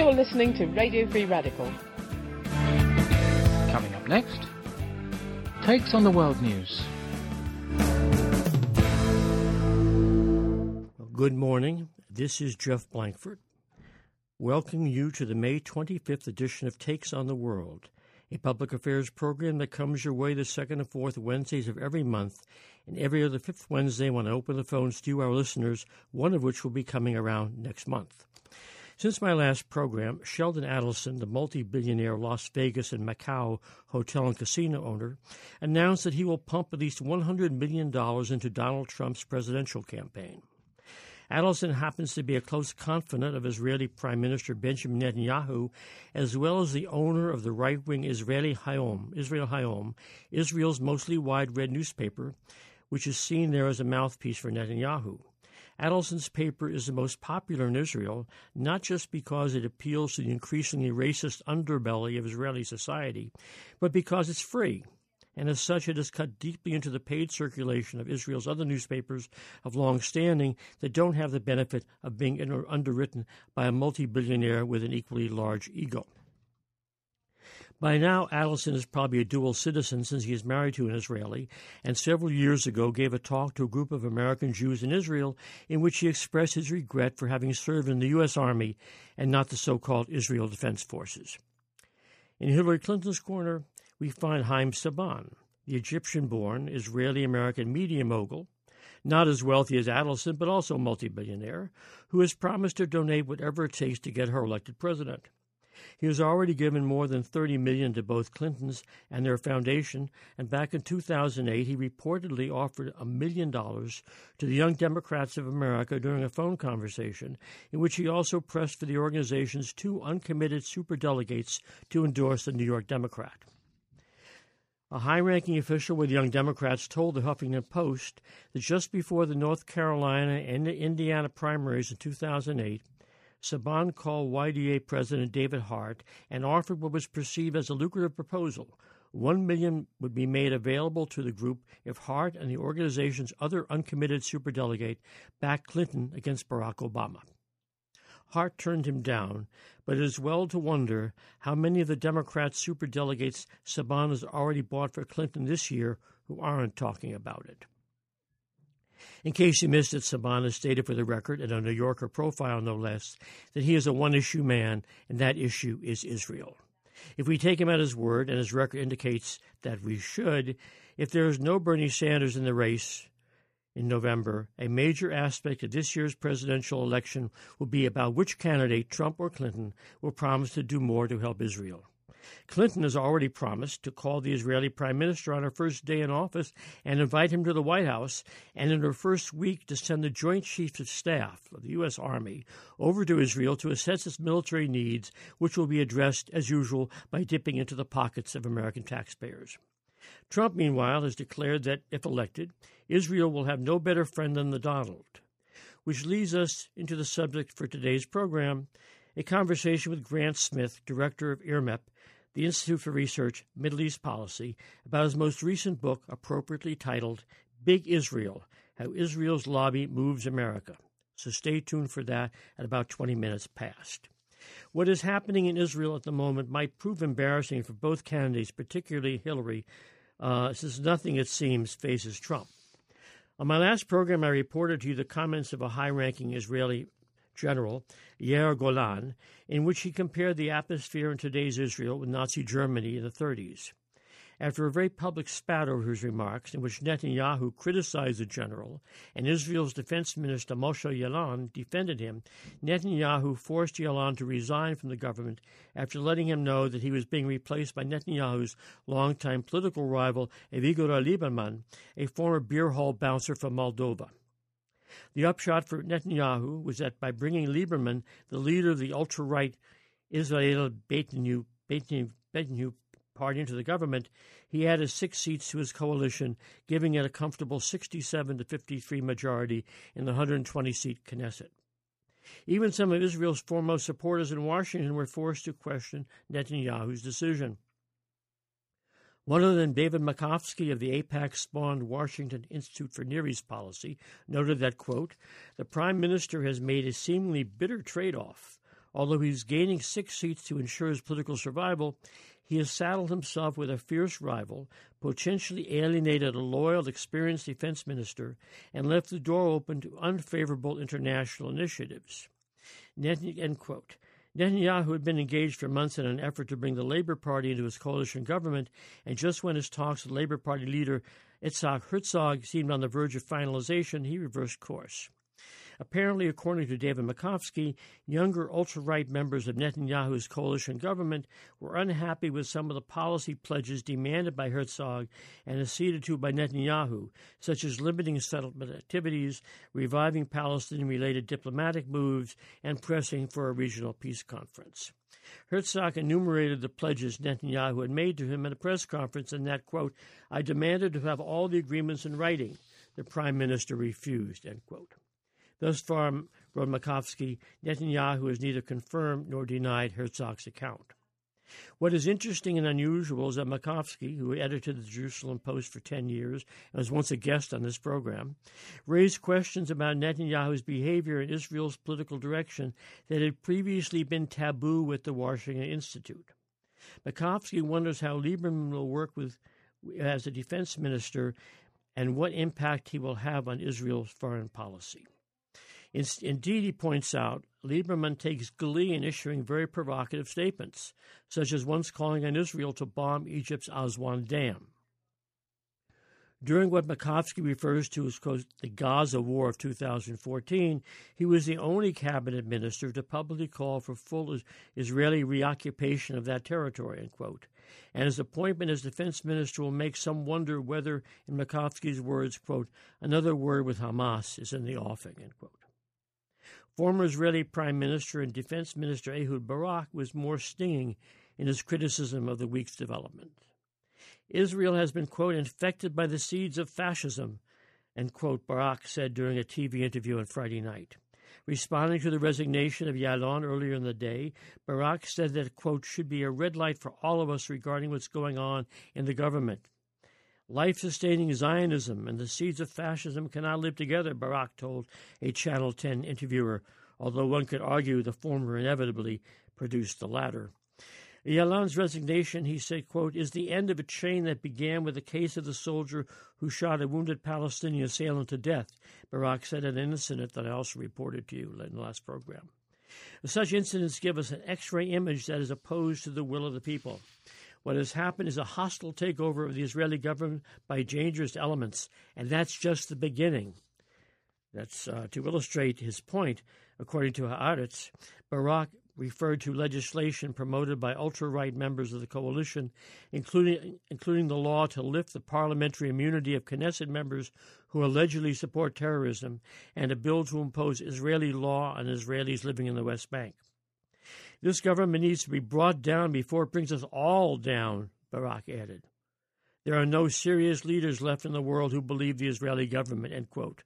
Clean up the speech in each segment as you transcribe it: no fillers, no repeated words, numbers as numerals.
You're listening to Radio Free Radical. Coming up next, Takes on the World News. Good morning. This is Jeff Blankford, welcoming you to the May 25th edition of Takes on the World, a public affairs program that comes your way the second and fourth Wednesdays of every month and every other fifth Wednesday when I open the phones to our listeners, one of which will be coming around next month. Since my last program, Sheldon Adelson, the multi-billionaire Las Vegas and Macau hotel and casino owner, announced that he will pump at least $100 million into Donald Trump's presidential campaign. Adelson happens to be a close confidant of Israeli Prime Minister Benjamin Netanyahu, as well as the owner of the right-wing Israel Hayom, Israel's mostly wide-read newspaper, which is seen there as a mouthpiece for Netanyahu. Adelson's paper is the most popular in Israel, not just because it appeals to the increasingly racist underbelly of Israeli society, but because it's free. And as such, it has cut deeply into the paid circulation of Israel's other newspapers of long standing that don't have the benefit of being underwritten by a multi-billionaire with an equally large ego. By now, Adelson is probably a dual citizen since he is married to an Israeli, and several years ago gave a talk to a group of American Jews in Israel in which he expressed his regret for having served in the U.S. Army and not the so-called Israel Defense Forces. In Hillary Clinton's corner, we find Haim Saban, the Egyptian-born Israeli-American media mogul, not as wealthy as Adelson, but also a multi-billionaire, who has promised to donate whatever it takes to get her elected president. He has already given more than $30 million to both Clintons and their foundation, and back in 2008 he reportedly offered $1 million to the Young Democrats of America during a phone conversation in which he also pressed for the organization's 2 uncommitted superdelegates to endorse the New York Democrat. A high-ranking official with the Young Democrats told the Huffington Post that just before the North Carolina and the Indiana primaries in 2008, Saban called YDA President David Hart and offered what was perceived as a lucrative proposal. $1 million would be made available to the group if Hart and the organization's other uncommitted superdelegate backed Clinton against Barack Obama. Hart turned him down, but it is well to wonder how many of the Democrat superdelegates Saban has already bought for Clinton this year who aren't talking about it. In case you missed it, Saban has stated for the record, in a New Yorker profile no less, that he is a one-issue man, and that issue is Israel. If we take him at his word, and his record indicates that we should, if there is no Bernie Sanders in the race in November, a major aspect of this year's presidential election will be about which candidate, Trump or Clinton, will promise to do more to help Israel. Clinton has already promised to call the Israeli prime minister on her first day in office and invite him to the White House, and in her first week to send the Joint Chiefs of Staff of the U.S. Army over to Israel to assess its military needs, which will be addressed, as usual, by dipping into the pockets of American taxpayers. Trump, meanwhile, has declared that, if elected, Israel will have no better friend than the Donald, which leads us into the subject for today's program, a conversation with Grant Smith, director of IRMEP, the Institute for Research, Middle East Policy, about his most recent book, appropriately titled Big Israel, How Israel's Lobby Moves America. So stay tuned for that at about 20 minutes past. What is happening in Israel at the moment might prove embarrassing for both candidates, particularly Hillary, since nothing, it seems, faces Trump. On my last program, I reported to you the comments of a high-ranking Israeli general, Yair Golan, in which he compared the atmosphere in today's Israel with Nazi Germany in the 30s. After a very public spat over his remarks, in which Netanyahu criticized the general and Israel's defense minister Moshe Yaalon defended him, Netanyahu forced Yaalon to resign from the government after letting him know that he was being replaced by Netanyahu's longtime political rival Avigdor Lieberman, a former beer hall bouncer from Moldova. The upshot for Netanyahu was that by bringing Lieberman, the leader of the ultra-right Israel Beitenu party, into the government, he added 6 seats to his coalition, giving it a comfortable 67 to 53 majority in the 120-seat Knesset. Even some of Israel's foremost supporters in Washington were forced to question Netanyahu's decision. One of them, David Makovsky of the AIPAC-spawned Washington Institute for Near East Policy, noted that, quote, the prime minister has made a seemingly bitter trade-off. Although he's gaining 6 seats to ensure his political survival, he has saddled himself with a fierce rival, potentially alienated a loyal, experienced defense minister, and left the door open to unfavorable international initiatives. End quote. Netanyahu had been engaged for months in an effort to bring the Labour Party into his coalition government, and just when his talks with Labour Party leader Yitzhak Herzog seemed on the verge of finalization, he reversed course. Apparently, according to David Makovsky, younger ultra-right members of Netanyahu's coalition government were unhappy with some of the policy pledges demanded by Herzog and acceded to by Netanyahu, such as limiting settlement activities, reviving Palestinian-related diplomatic moves, and pressing for a regional peace conference. Herzog enumerated the pledges Netanyahu had made to him at a press conference in that, quote, "I demanded to have all the agreements in writing. The prime minister refused," end quote. Thus far, wrote Makovsky, Netanyahu has neither confirmed nor denied Herzog's account. What is interesting and unusual is that Makovsky, who edited the Jerusalem Post for 10 years and was once a guest on this program, raised questions about Netanyahu's behavior in Israel's political direction that had previously been taboo with the Washington Institute. Makovsky wonders how Lieberman will work as a defense minister and what impact he will have on Israel's foreign policy. Indeed, he points out, Lieberman takes glee in issuing very provocative statements, such as once calling on Israel to bomb Egypt's Aswan Dam. During what Makovsky refers to as, quote, the Gaza War of 2014, he was the only cabinet minister to publicly call for full Israeli reoccupation of that territory, end quote. And his appointment as defense minister will make some wonder whether, in Makovsky's words, quote, another word with Hamas is in the offing, end quote. Former Israeli Prime Minister and Defense Minister Ehud Barak was more stinging in his criticism of the week's development. Israel has been, quote, infected by the seeds of fascism, end quote, Barak said during a TV interview on Friday night. Responding to the resignation of Yalon earlier in the day, Barak said that, quote, should be a red light for all of us regarding what's going on in the government. Life-sustaining Zionism and the seeds of fascism cannot live together, Barak told a Channel 10 interviewer, although one could argue the former inevitably produced the latter. Yalon's resignation, he said, quote, is the end of a chain that began with the case of the soldier who shot a wounded Palestinian assailant to death, Barak said in an incident that I also reported to you in the last program. Such incidents give us an X-ray image that is opposed to the will of the people. What has happened is a hostile takeover of the Israeli government by dangerous elements, and that's just the beginning. That's to illustrate his point, according to Haaretz, Barak referred to legislation promoted by ultra-right members of the coalition, including the law to lift the parliamentary immunity of Knesset members who allegedly support terrorism, and a bill to impose Israeli law on Israelis living in the West Bank. This government needs to be brought down before it brings us all down, Barak added. There are no serious leaders left in the world who believe the Israeli government, end quote.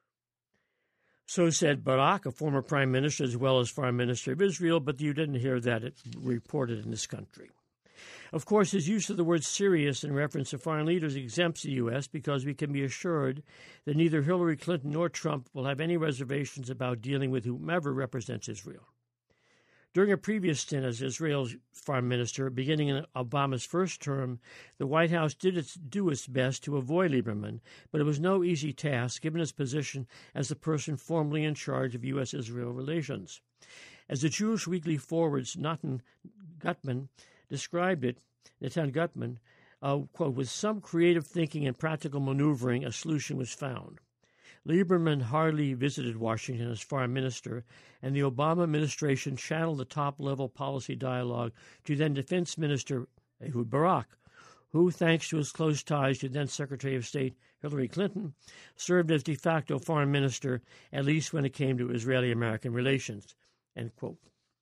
So said Barak, a former prime minister as well as foreign minister of Israel, but you didn't hear that reported in this country. Of course, his use of the word serious in reference to foreign leaders exempts the U.S. because we can be assured that neither Hillary Clinton nor Trump will have any reservations about dealing with whomever represents Israel. During a previous stint as Israel's foreign minister, beginning in Obama's first term, the White House did do its best to avoid Lieberman, but it was no easy task given his position as the person formally in charge of U.S.-Israel relations. As the Jewish Weekly Forward's Natan Gutman described it, quote, with some creative thinking and practical maneuvering, a solution was found. Lieberman hardly visited Washington as foreign minister, and the Obama administration channeled the top-level policy dialogue to then Defense Minister Ehud Barak, who, thanks to his close ties to then Secretary of State Hillary Clinton, served as de facto foreign minister, at least when it came to Israeli-American relations, end quote.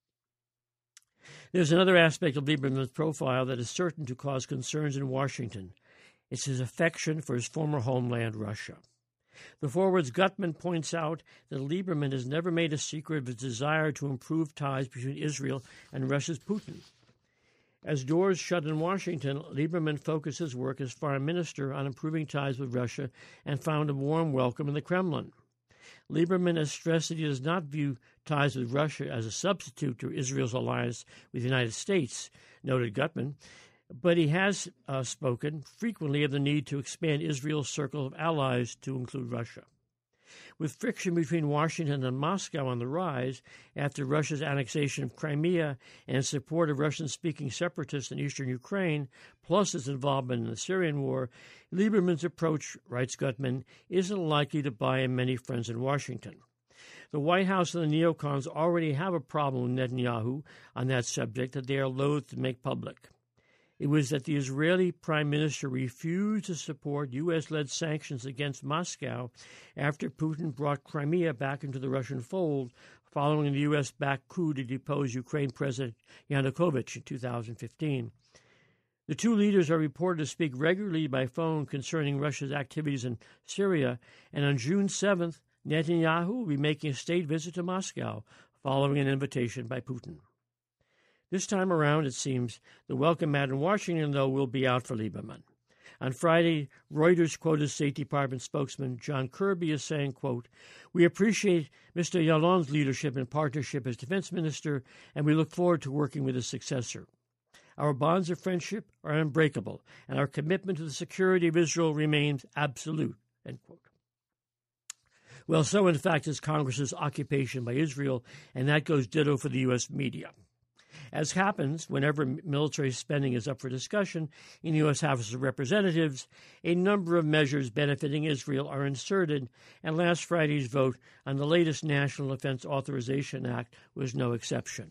There's another aspect of Lieberman's profile that is certain to cause concerns in Washington. It's his affection for his former homeland, Russia. The Forward's Gutman points out that Lieberman has never made a secret of his desire to improve ties between Israel and Russia's Putin. As doors shut in Washington, Lieberman focused his work as foreign minister on improving ties with Russia and found a warm welcome in the Kremlin. Lieberman has stressed that he does not view ties with Russia as a substitute to Israel's alliance with the United States, noted Gutman, but he has spoken frequently of the need to expand Israel's circle of allies to include Russia. With friction between Washington and Moscow on the rise after Russia's annexation of Crimea and support of Russian-speaking separatists in eastern Ukraine, plus its involvement in the Syrian war, Lieberman's approach, writes Gutman, isn't likely to buy him many friends in Washington. The White House and the neocons already have a problem with Netanyahu on that subject that they are loath to make public. It was that the Israeli Prime Minister refused to support U.S.-led sanctions against Moscow after Putin brought Crimea back into the Russian fold following the U.S.-backed coup to depose Ukraine President Yanukovych in 2015. The two leaders are reported to speak regularly by phone concerning Russia's activities in Syria, and on June 7th, Netanyahu will be making a state visit to Moscow following an invitation by Putin. This time around, it seems, the welcome mat in Washington, though, will be out for Lieberman. On Friday, Reuters quoted State Department spokesman John Kirby as saying, quote, "We appreciate Mr. Yalon's leadership and partnership as defense minister, and we look forward to working with his successor. Our bonds of friendship are unbreakable, and our commitment to the security of Israel remains absolute," end quote. Well, so in fact is Congress's occupation by Israel, and that goes ditto for the U.S. media. As happens whenever military spending is up for discussion in the U.S. House of Representatives, a number of measures benefiting Israel are inserted, and last Friday's vote on the latest National Defense Authorization Act was no exception.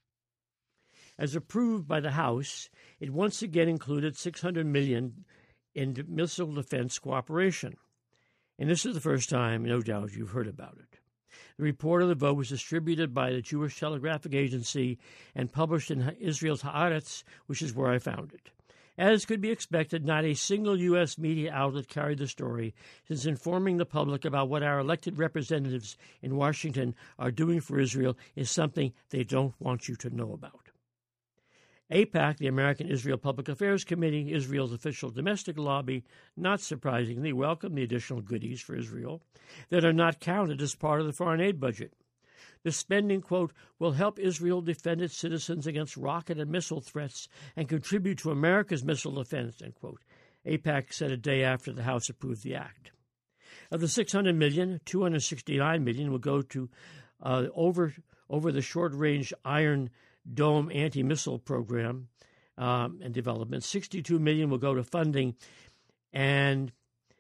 As approved by the House, it once again included $600 million in missile defense cooperation. And this is the first time, no doubt, you've heard about it. The report of the vote was distributed by the Jewish Telegraphic Agency and published in Israel's Haaretz, which is where I found it. As could be expected, not a single U.S. media outlet carried the story, since informing the public about what our elected representatives in Washington are doing for Israel is something they don't want you to know about. AIPAC, the American Israel Public Affairs Committee, Israel's official domestic lobby, not surprisingly welcomed the additional goodies for Israel that are not counted as part of the foreign aid budget. The spending, quote, "will help Israel defend its citizens against rocket and missile threats and contribute to America's missile defense," end quote. AIPAC said a day after the House approved the act. Of the $600 million, $269 million will go to over the short-range Iron Dome anti-missile program and development. $62 million will go to funding, and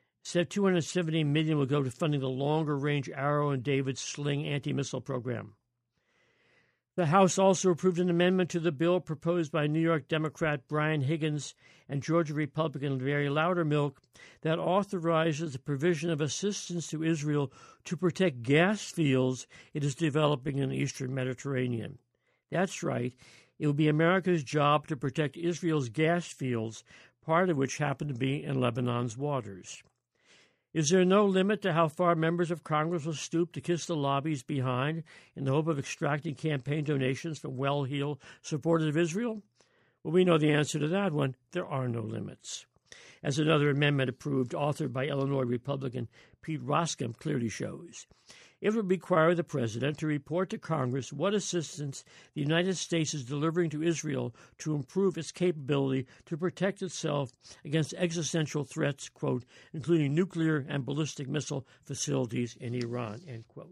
$270 million will go to funding the longer-range Arrow and David Sling anti-missile program. The House also approved an amendment to the bill proposed by New York Democrat Brian Higgins and Georgia Republican Larry Loudermilk that authorizes the provision of assistance to Israel to protect gas fields it is developing in the eastern Mediterranean. That's right. It will be America's job to protect Israel's gas fields, part of which happen to be in Lebanon's waters. Is there no limit to how far members of Congress will stoop to kiss the lobbies behind in the hope of extracting campaign donations from well-heeled supporters of Israel? Well, we know the answer to that one. There are no limits. As another amendment approved, authored by Illinois Republican Pete Roskam, clearly shows, it would require the President to report to Congress what assistance the United States is delivering to Israel to improve its capability to protect itself against existential threats, quote, including nuclear and ballistic missile facilities in Iran, end quote.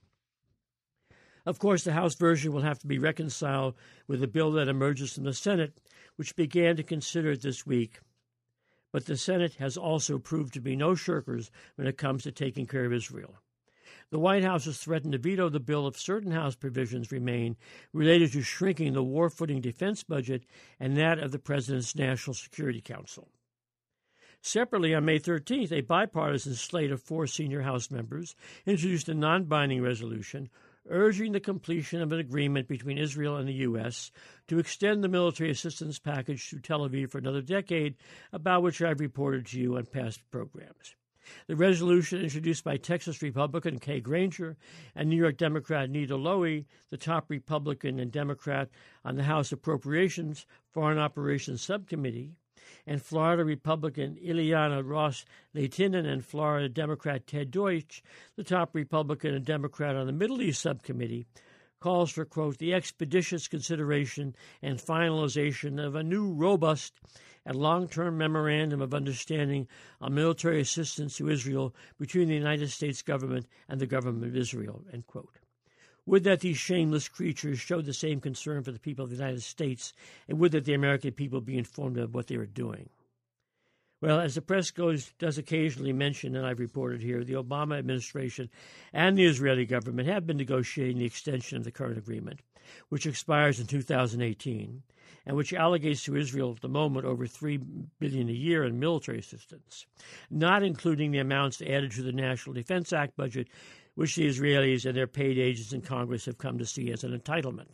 Of course, the House version will have to be reconciled with a bill that emerges from the Senate, which began to consider it this week. But the Senate has also proved to be no shirkers when it comes to taking care of Israel. The White House has threatened to veto the bill if certain House provisions remain related to shrinking the war-footing defense budget and that of the President's National Security Council. Separately, on May 13th, a bipartisan slate of 4 senior House members introduced a non-binding resolution urging the completion of an agreement between Israel and the U.S. to extend the military assistance package to Tel Aviv for another decade, about which I've reported to you on past programs. The resolution, introduced by Texas Republican Kay Granger and New York Democrat Nita Lowey, the top Republican and Democrat on the House Appropriations Foreign Operations Subcommittee, and Florida Republican Ileana Ros-Lehtinen and Florida Democrat Ted Deutsch, the top Republican and Democrat on the Middle East subcommittee, calls for, quote, the expeditious consideration and finalization of a new, robust, and long-term memorandum of understanding on military assistance to Israel between the United States government and the government of Israel, end quote. Would that these shameless creatures showed the same concern for the people of the United States, and would that the American people be informed of what they are doing. Well, as the press does occasionally mention, and I've reported here, the Obama administration and the Israeli government have been negotiating the extension of the current agreement, which expires in 2018, and which allocates to Israel at the moment over $3 billion a year in military assistance, not including the amounts added to the National Defense Act budget, which the Israelis and their paid agents in Congress have come to see as an entitlement.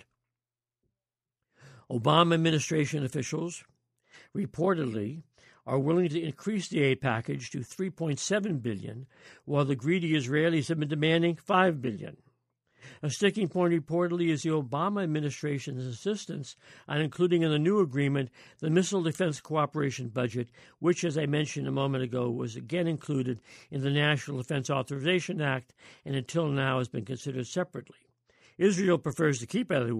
Obama administration officials reportedly are willing to increase the aid package to $3.7 billion, while the greedy Israelis have been demanding $5 billion. A sticking point reportedly is the Obama administration's insistence on including in the new agreement the Missile Defense Cooperation budget, which, as I mentioned a moment ago, was again included in the National Defense Authorization Act and until now has been considered separately. Israel prefers to keep it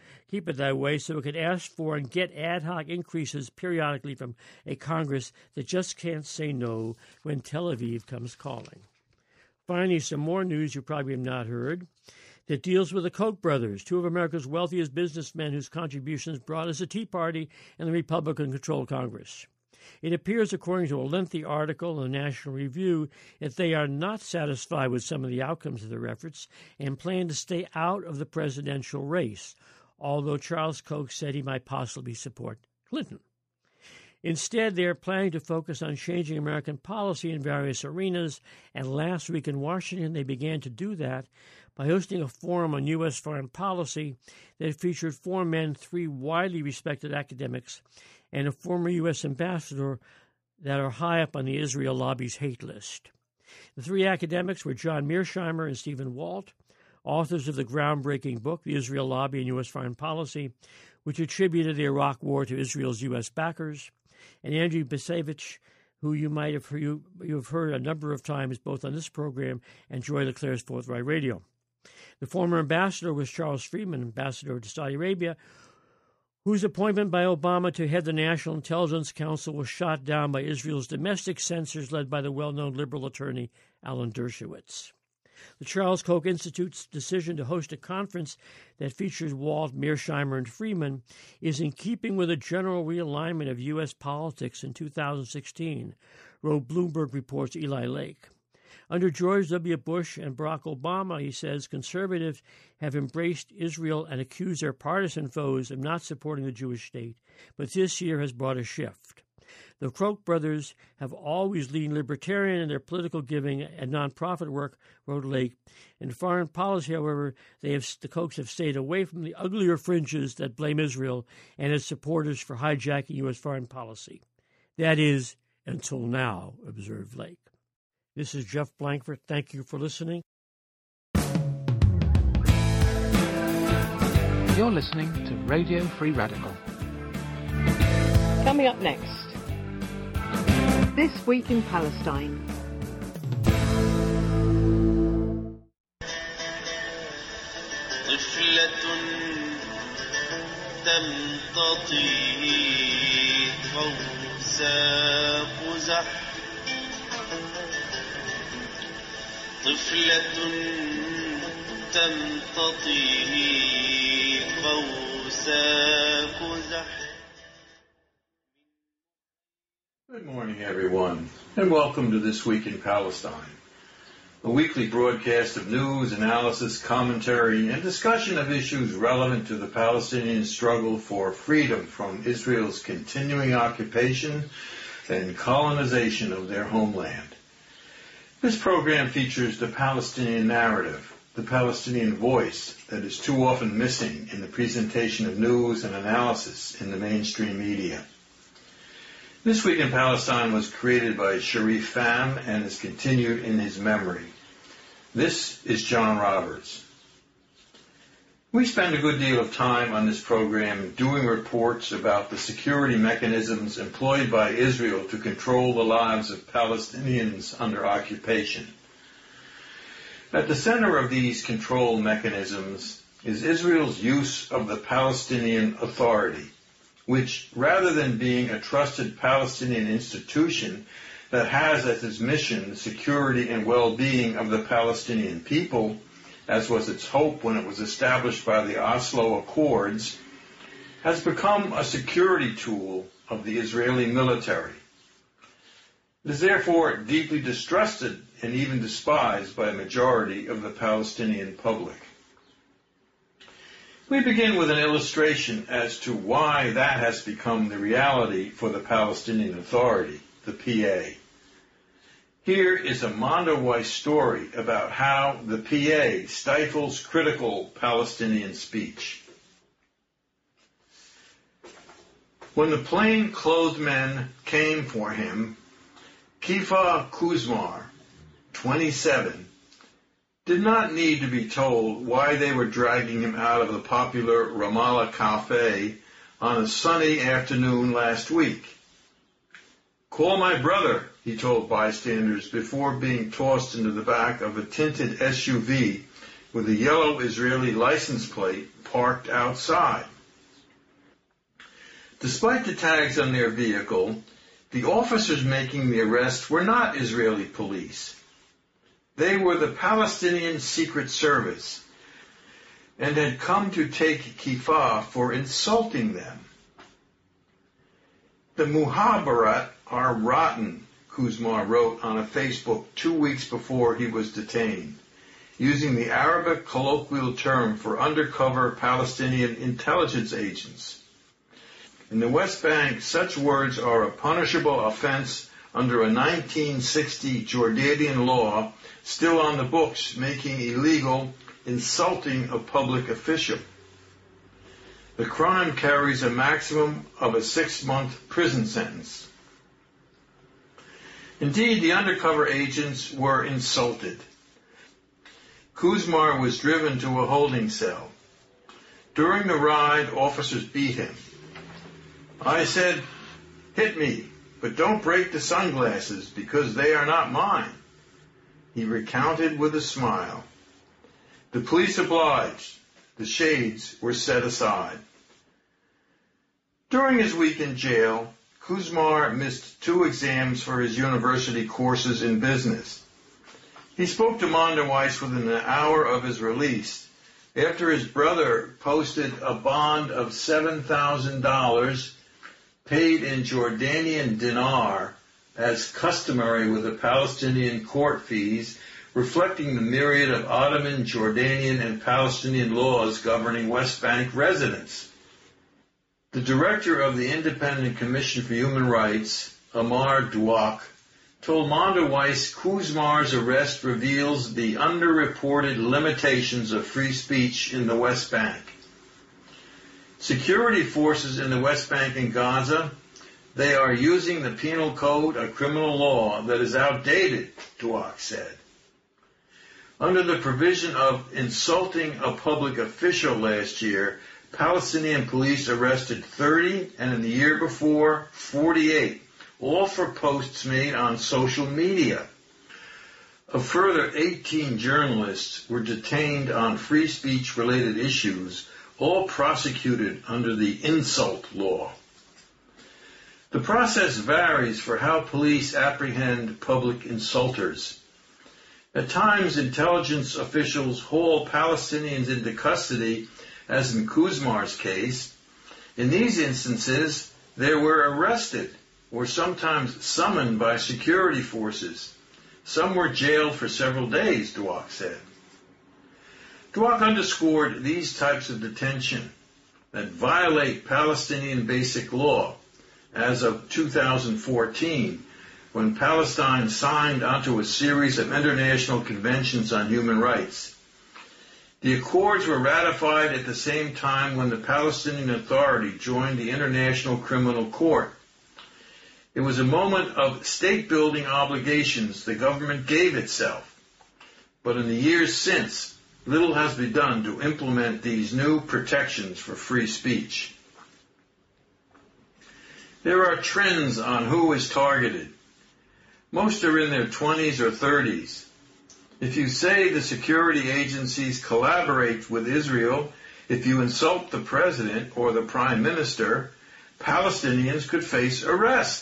that way so it can ask for and get ad hoc increases periodically from a Congress that just can't say no when Tel Aviv comes calling. Finally, some more news you probably have not heard that deals with the Koch brothers, two of America's wealthiest businessmen whose contributions brought us the Tea Party and the Republican-controlled Congress. It appears, according to a lengthy article in the National Review, that they are not satisfied with some of the outcomes of their efforts and plan to stay out of the presidential race, although Charles Koch said he might possibly support Clinton. Instead, they are planning to focus on changing American policy in various arenas, and last week in Washington they began to do that by hosting a forum on U.S. foreign policy that featured 4 men, 3 widely respected academics, and a former U.S. ambassador that are high up on the Israel lobby's hate list. The 3 academics were John Mearsheimer and Stephen Walt, authors of the groundbreaking book, The Israel Lobby and U.S. Foreign Policy, which attributed the Iraq War to Israel's U.S. backers, and Andrew Bacevich, who you have heard a number of times both on this program and Joy LeClaire's Forthright Radio. The former ambassador was Charles Friedman, ambassador to Saudi Arabia, whose appointment by Obama to head the National Intelligence Council was shot down by Israel's domestic censors led by the well-known liberal attorney Alan Dershowitz. The Charles Koch Institute's decision to host a conference that features Walt, Mearsheimer, and Friedman is in keeping with a general realignment of U.S. politics in 2016, wrote Bloomberg Report's Eli Lake. Under George W. Bush and Barack Obama, he says, conservatives have embraced Israel and accused their partisan foes of not supporting the Jewish state, but this year has brought a shift. The Koch brothers have always leaned libertarian in their political giving and nonprofit work, wrote Lake. In foreign policy, however, the Kochs have stayed away from the uglier fringes that blame Israel and its supporters for hijacking U.S. foreign policy. That is, until now, observed Lake. This is Jeff Blankford. Thank you for listening. You're listening to Radio Free Radical. Coming up next, This Week in Palestine. طفلة تمتطي قوسا قزح. Good morning, everyone, and welcome to This Week in Palestine, a weekly broadcast of news, analysis, commentary, and discussion of issues relevant to the Palestinian struggle for freedom from Israel's continuing occupation and colonization of their homeland. This program features the Palestinian narrative, the Palestinian voice that is too often missing in the presentation of news and analysis in the mainstream media. This Week in Palestine was created by Sharif Pham and is continued in his memory. This is John Roberts. We spend a good deal of time on this program doing reports about the security mechanisms employed by Israel to control the lives of Palestinians under occupation. At the center of these control mechanisms is Israel's use of the Palestinian Authority, which, rather than being a trusted Palestinian institution that has as its mission the security and well-being of the Palestinian people, as was its hope when it was established by the Oslo Accords, has become a security tool of the Israeli military. It is therefore deeply distrusted and even despised by a majority of the Palestinian public. We begin with an illustration as to why that has become the reality for the Palestinian Authority, the PA. Here is a Mondoweiss story about how the PA stifles critical Palestinian speech. When the plain-clothed men came for him, Kifa Kuzmar, 27, did not need to be told why they were dragging him out of the popular Ramallah Cafe on a sunny afternoon last week. "Call my brother," he told bystanders before being tossed into the back of a tinted SUV with a yellow Israeli license plate parked outside. Despite the tags on their vehicle, the officers making the arrest were not Israeli police. They were the Palestinian Secret Service and had come to take Kifa for insulting them. "The Muhabarat are rotten," Kuzmar wrote on a Facebook 2 weeks before he was detained, using the Arabic colloquial term for undercover Palestinian intelligence agents. In the West Bank, such words are a punishable offense under a 1960 Jordanian law still on the books, making illegal insulting a public official. The crime carries a maximum of a 6-month prison sentence. Indeed, the undercover agents were insulted. Kuzmar was driven to a holding cell. During the ride, officers beat him. "I said, 'Hit me, but don't break the sunglasses because they are not mine,'" he recounted with a smile. The police obliged. The shades were set aside. During his week in jail, Kuzmar missed 2 exams for his university courses in business. He spoke to Mondoweiss within an hour of his release, after his brother posted a bond of $7,000 paid in Jordanian dinar, as customary with the Palestinian court fees, reflecting the myriad of Ottoman, Jordanian, and Palestinian laws governing West Bank residents. The director of the Independent Commission for Human Rights, Amar Duak, told Mondoweiss Kuzmar's arrest reveals the underreported limitations of free speech in the West Bank. Security forces in the West Bank and Gaza, they are using the penal code, a criminal law that is outdated, Duak said. Under the provision of insulting a public official last year, Palestinian police arrested 30, and in the year before, 48, all for posts made on social media. A further 18 journalists were detained on free speech-related issues, all prosecuted under the insult law. The process varies for how police apprehend public insulters. At times, intelligence officials haul Palestinians into custody, as in Kuzmar's case. In these instances, they were arrested or sometimes summoned by security forces. Some were jailed for several days, Duak said. Duak underscored these types of detention that violate Palestinian basic law as of 2014, when Palestine signed onto a series of international conventions on human rights. The accords were ratified at the same time when the Palestinian Authority joined the International Criminal Court. It was a moment of state-building obligations the government gave itself. But in the years since, little has been done to implement these new protections for free speech. There are trends on who is targeted. Most are in their 20s or 30s. If you say the security agencies collaborate with Israel, if you insult the president or the prime minister, Palestinians could face arrest.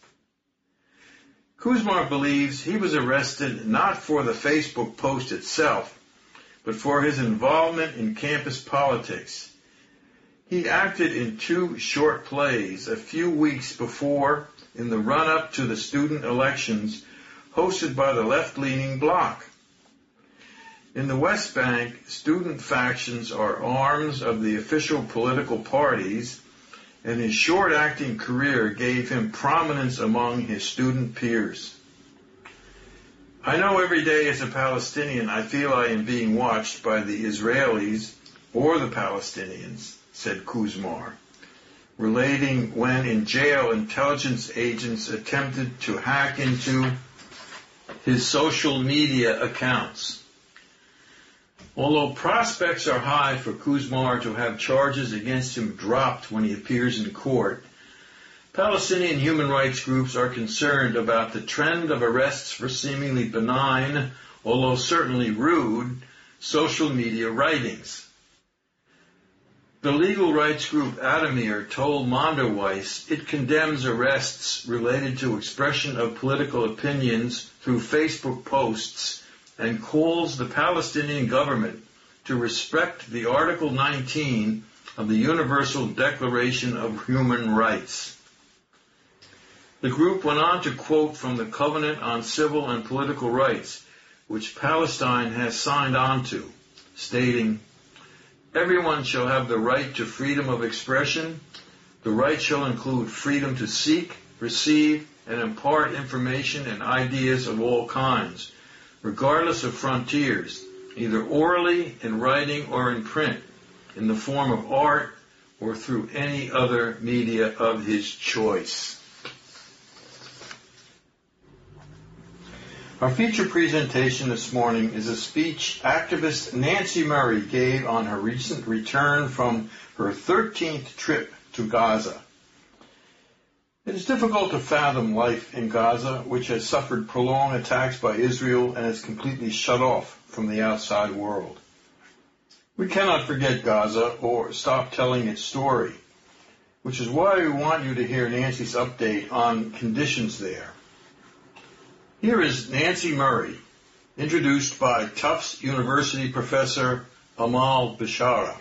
Kuzmar believes he was arrested not for the Facebook post itself, but for his involvement in campus politics. He acted in 2 short plays a few weeks before in the run-up to the student elections hosted by the left-leaning bloc. In the West Bank, student factions are arms of the official political parties, and his short acting career gave him prominence among his student peers. I know every day as a Palestinian I feel I am being watched by the Israelis or the Palestinians, said Kuzmar, relating when in jail intelligence agents attempted to hack into his social media accounts. Although prospects are high for Kuzmar to have charges against him dropped when he appears in court, Palestinian human rights groups are concerned about the trend of arrests for seemingly benign, although certainly rude, social media writings. The legal rights group Adamir told Mondoweiss it condemns arrests related to expression of political opinions through Facebook posts and calls the Palestinian government to respect the Article 19 of the Universal Declaration of Human Rights. The group went on to quote from the Covenant on Civil and Political Rights, which Palestine has signed on to, stating, "Everyone shall have the right to freedom of expression. The right shall include freedom to seek, receive, and impart information and ideas of all kinds, regardless of frontiers, either orally, in writing, or in print, in the form of art, or through any other media of his choice." Our feature presentation this morning is a speech activist Nancy Murray gave on her recent return from her 13th trip to Gaza. It is difficult to fathom life in Gaza, which has suffered prolonged attacks by Israel and is completely shut off from the outside world. We cannot forget Gaza or stop telling its story, which is why we want you to hear Nancy's update on conditions there. Here is Nancy Murray, introduced by Tufts University professor Amal Bishara.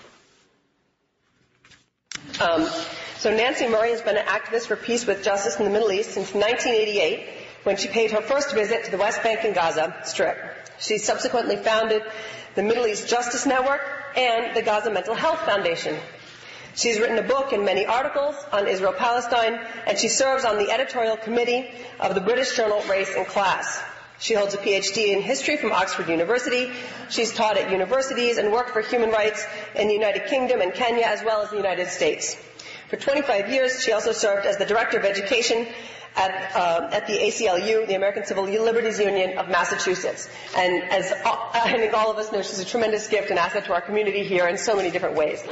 So Nancy Murray has been an activist for peace with justice in the Middle East since 1988, when she paid her first visit to the West Bank and Gaza Strip. She subsequently founded the Middle East Justice Network and the Gaza Mental Health Foundation. She's written a book and many articles on Israel-Palestine, and she serves on the editorial committee of the British journal Race and Class. She holds a PhD in history from Oxford University. She's taught at universities and worked for human rights in the United Kingdom and Kenya, as well as the United States. For 25 years, she also served as the Director of Education at the ACLU, the American Civil Liberties Union of Massachusetts. And as I think all of us know, she's a tremendous gift and asset to our community here in so many different ways.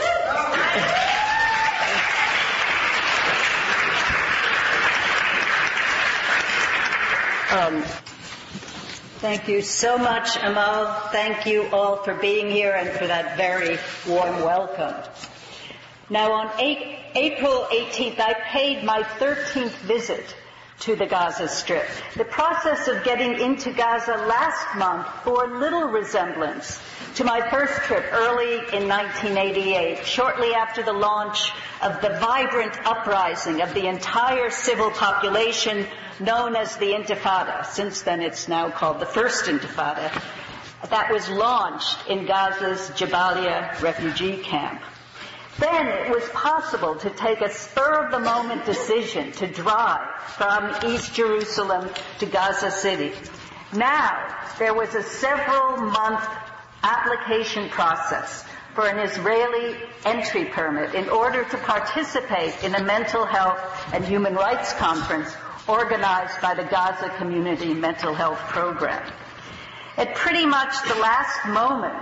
Thank you so much, Amal. Thank you all for being here and for that very warm welcome. Now, on April 18th, I paid my 13th visit to the Gaza Strip. The process of getting into Gaza last month bore little resemblance to my first trip early in 1988, shortly after the launch of the vibrant uprising of the entire civil population known as the Intifada. Since then, it's now called the First Intifada. That was launched in Gaza's Jabalia refugee camp. Then it was possible to take a spur-of-the-moment decision to drive from East Jerusalem to Gaza City. Now, there was a several-month application process for an Israeli entry permit in order to participate in a mental health and human rights conference organized by the Gaza Community Mental Health Program. At pretty much the last moment,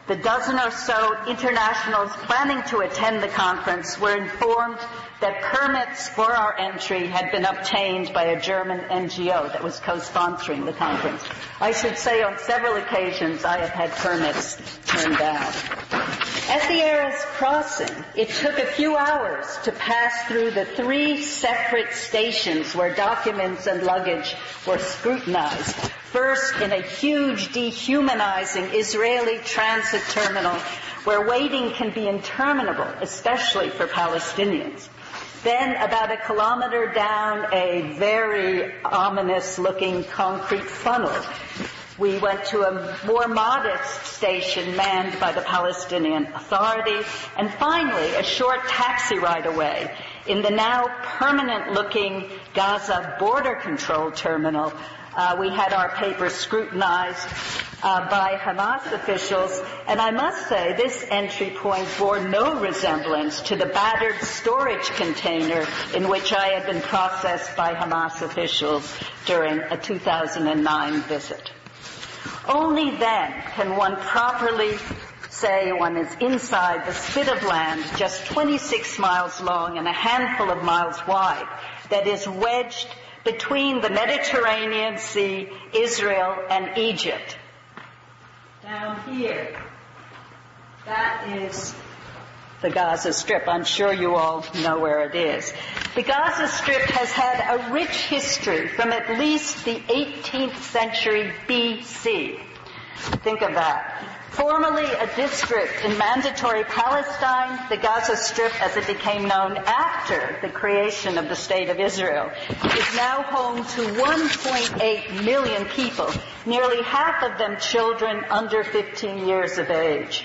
The dozen or so internationals planning to attend the conference were informed that permits for our entry had been obtained by a German NGO that was co-sponsoring the conference. I should say on several occasions I have had permits turned down. At the Aras crossing, it took a few hours to pass through the 3 separate stations where documents and luggage were scrutinized. First, in a huge, dehumanizing Israeli transit terminal where waiting can be interminable, especially for Palestinians. Then, about a kilometer down a very ominous-looking concrete funnel, we went to a more modest station manned by the Palestinian Authority, and finally, a short taxi ride away in the now permanent-looking Gaza border control terminal. We had our papers scrutinized by Hamas officials, and I must say this entry point bore no resemblance to the battered storage container in which I had been processed by Hamas officials during a 2009 visit. Only then can one properly say one is inside the spit of land just 26 miles long and a handful of miles wide that is wedged between the Mediterranean Sea, Israel, and Egypt. Down here, that is the Gaza Strip. I'm sure you all know where it is. The Gaza Strip has had a rich history from at least the 18th century BC. Think of that. Formerly a district in mandatory Palestine, the Gaza Strip, as it became known after the creation of the State of Israel, is now home to 1.8 million people, nearly half of them children under 15 years of age.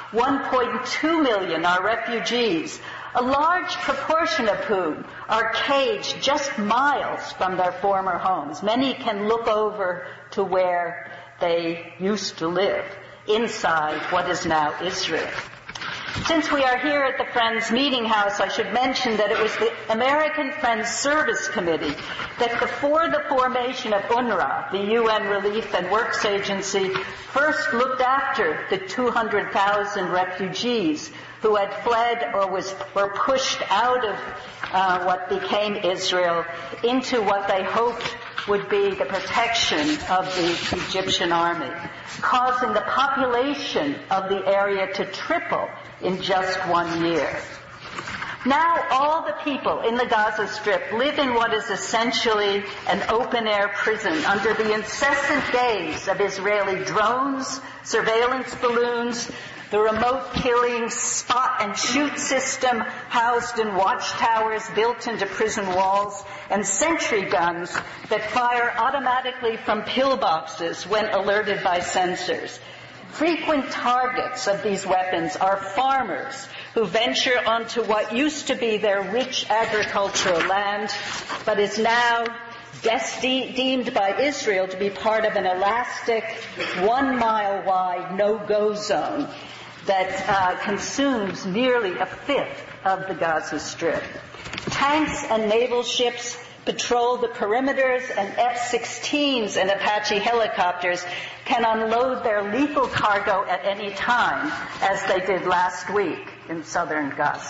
1.2 million are refugees, a large proportion of whom are caged just miles from their former homes. Many can look over to where they used to live, inside what is now Israel. Since we are here at the Friends Meeting House, I should mention that it was the American Friends Service Committee that before the formation of UNRWA, the UN Relief and Works Agency, first looked after the 200,000 refugees who had fled or were pushed out of what became Israel into what they hoped would be the protection of the Egyptian army, causing the population of the area to triple in just 1 year. Now all the people in the Gaza Strip live in what is essentially an open-air prison under the incessant gaze of Israeli drones, surveillance balloons, the remote killing spot-and-shoot system housed in watchtowers built into prison walls, and sentry guns that fire automatically from pillboxes when alerted by sensors. Frequent targets of these weapons are farmers who venture onto what used to be their rich agricultural land, but is now deemed by Israel to be part of an elastic, 1 mile wide no-go zone that consumes nearly a fifth of the Gaza Strip. Tanks and naval ships patrol the perimeters, and F-16s and Apache helicopters can unload their lethal cargo at any time, as they did last week in southern Gaza.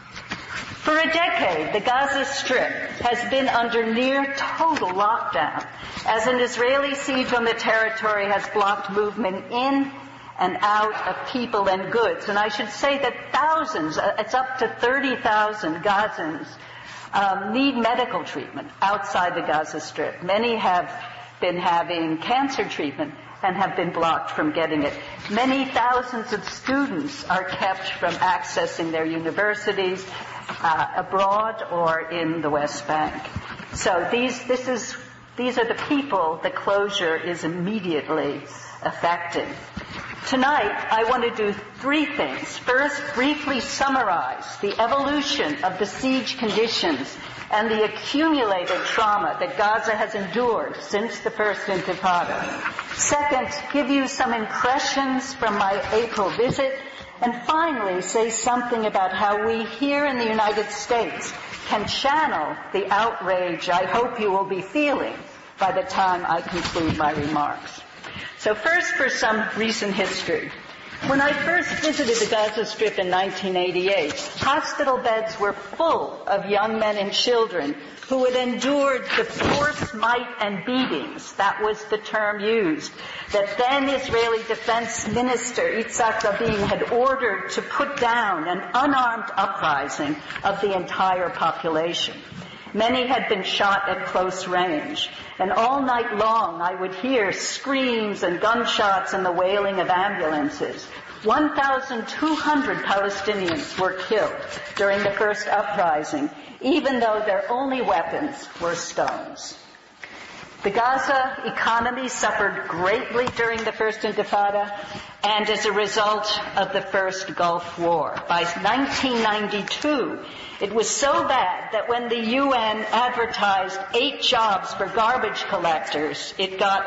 For a decade, the Gaza Strip has been under near total lockdown, as an Israeli siege on the territory has blocked movement in and out of people and goods. And I should say that thousands, it's up to 30,000 Gazans, need medical treatment outside the Gaza Strip. Many have been having cancer treatment and have been blocked from getting it. Many thousands of students are kept from accessing their universities abroad or in the West Bank. So these are the people the closure is immediately affecting. Tonight, I want to do 3 things. First, briefly summarize the evolution of the siege conditions and the accumulated trauma that Gaza has endured since the first Intifada. Second, give you some impressions from my April visit. And finally, say something about how we here in the United States can channel the outrage I hope you will be feeling by the time I conclude my remarks. So first, for some recent history. When I first visited the Gaza Strip in 1988, hospital beds were full of young men and children who had endured the force, might, and beatings, that was the term used, that then Israeli Defense Minister Itzhak Rabin had ordered to put down an unarmed uprising of the entire population. Many had been shot at close range, and all night long I would hear screams and gunshots and the wailing of ambulances. 1,200 Palestinians were killed during the first uprising, even though their only weapons were stones. The Gaza economy suffered greatly during the First Intifada and as a result of the First Gulf War. By 1992, it was so bad that when the UN advertised 8 jobs for garbage collectors, it got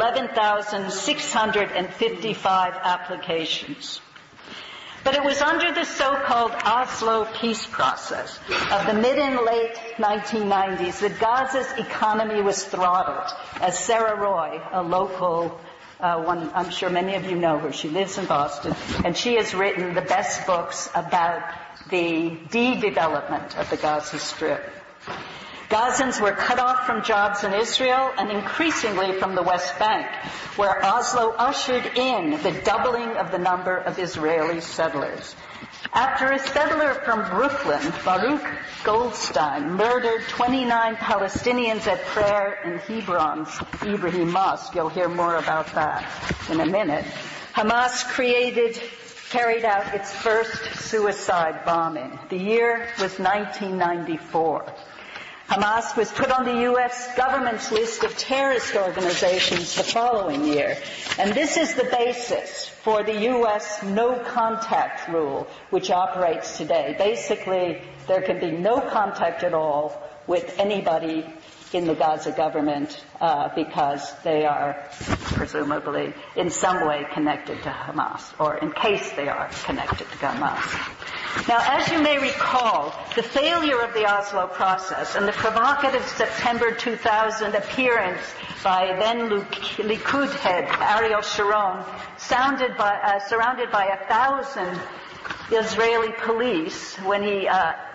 11,655 applications. But it was under the so-called Oslo peace process of the mid and late 1990s that Gaza's economy was throttled, as Sarah Roy, a local one, I'm sure many of you know her. She lives in Boston, and she has written the best books about the de-development of the Gaza Strip. Gazans were cut off from jobs in Israel and increasingly from the West Bank, where Oslo ushered in the doubling of the number of Israeli settlers. After a settler from Brooklyn, Baruch Goldstein, murdered 29 Palestinians at prayer in Hebron's Ibrahim Mosque, you'll hear more about that in a minute, Hamas carried out its first suicide bombing. The year was 1994. Hamas was put on the U.S. government's list of terrorist organizations the following year. And this is the basis for the U.S. no-contact rule, which operates today. Basically, there can be no contact at all with anybody in the Gaza government because they are presumably in some way connected to Hamas, or in case they are connected to Hamas. Now, as you may recall, the failure of the Oslo process and the provocative September 2000 appearance by then Likud head Ariel Sharon, surrounded by 1,000 Israeli police when he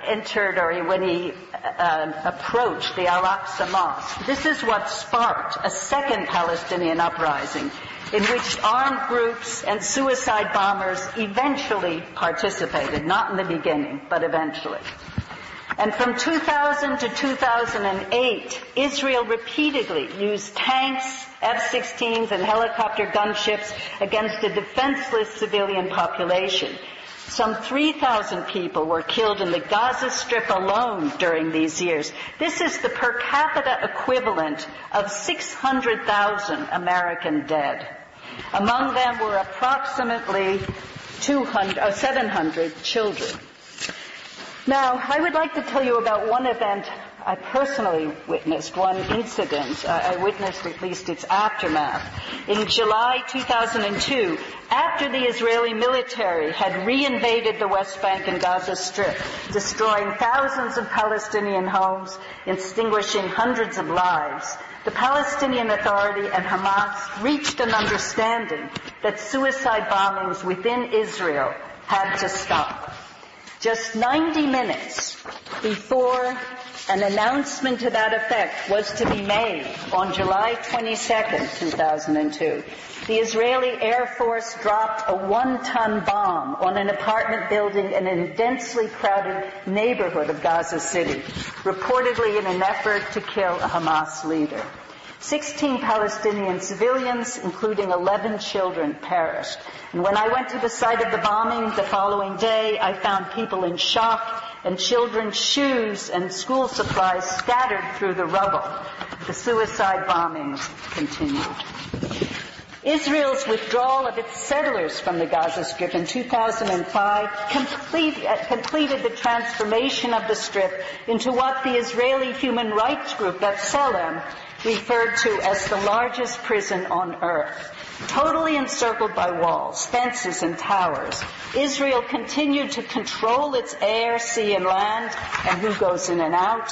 approached the Al-Aqsa Mosque. This is what sparked a second Palestinian uprising in which armed groups and suicide bombers eventually participated, not in the beginning, but eventually. And from 2000 to 2008, Israel repeatedly used tanks, F-16s, and helicopter gunships against a defenseless civilian population. Some 3,000 people were killed in the Gaza Strip alone during these years. This is the per capita equivalent of 600,000 American dead. Among them were approximately 700 children. Now, I would like to tell you about one event I personally witnessed, one incident. I witnessed at least its aftermath. In July 2002, after the Israeli military had reinvaded the West Bank and Gaza Strip, destroying thousands of Palestinian homes, extinguishing hundreds of lives, the Palestinian Authority and Hamas reached an understanding that suicide bombings within Israel had to stop. Just 90 minutes before an announcement to that effect was to be made on July 22nd, 2002, the Israeli Air Force dropped a 1-ton bomb on an apartment building in a densely crowded neighborhood of Gaza City, reportedly in an effort to kill a Hamas leader. 16 Palestinian civilians, including 11 children, perished. And when I went to the site of the bombing the following day, I found people in shock and children's shoes and school supplies scattered through the rubble. The suicide bombings continued. Israel's withdrawal of its settlers from the Gaza Strip in 2005 completed the transformation of the Strip into what the Israeli human rights group B'Tselem referred to as the largest prison on earth. Totally encircled by walls, fences, and towers, Israel continued to control its air, sea, and land, and who goes in and out.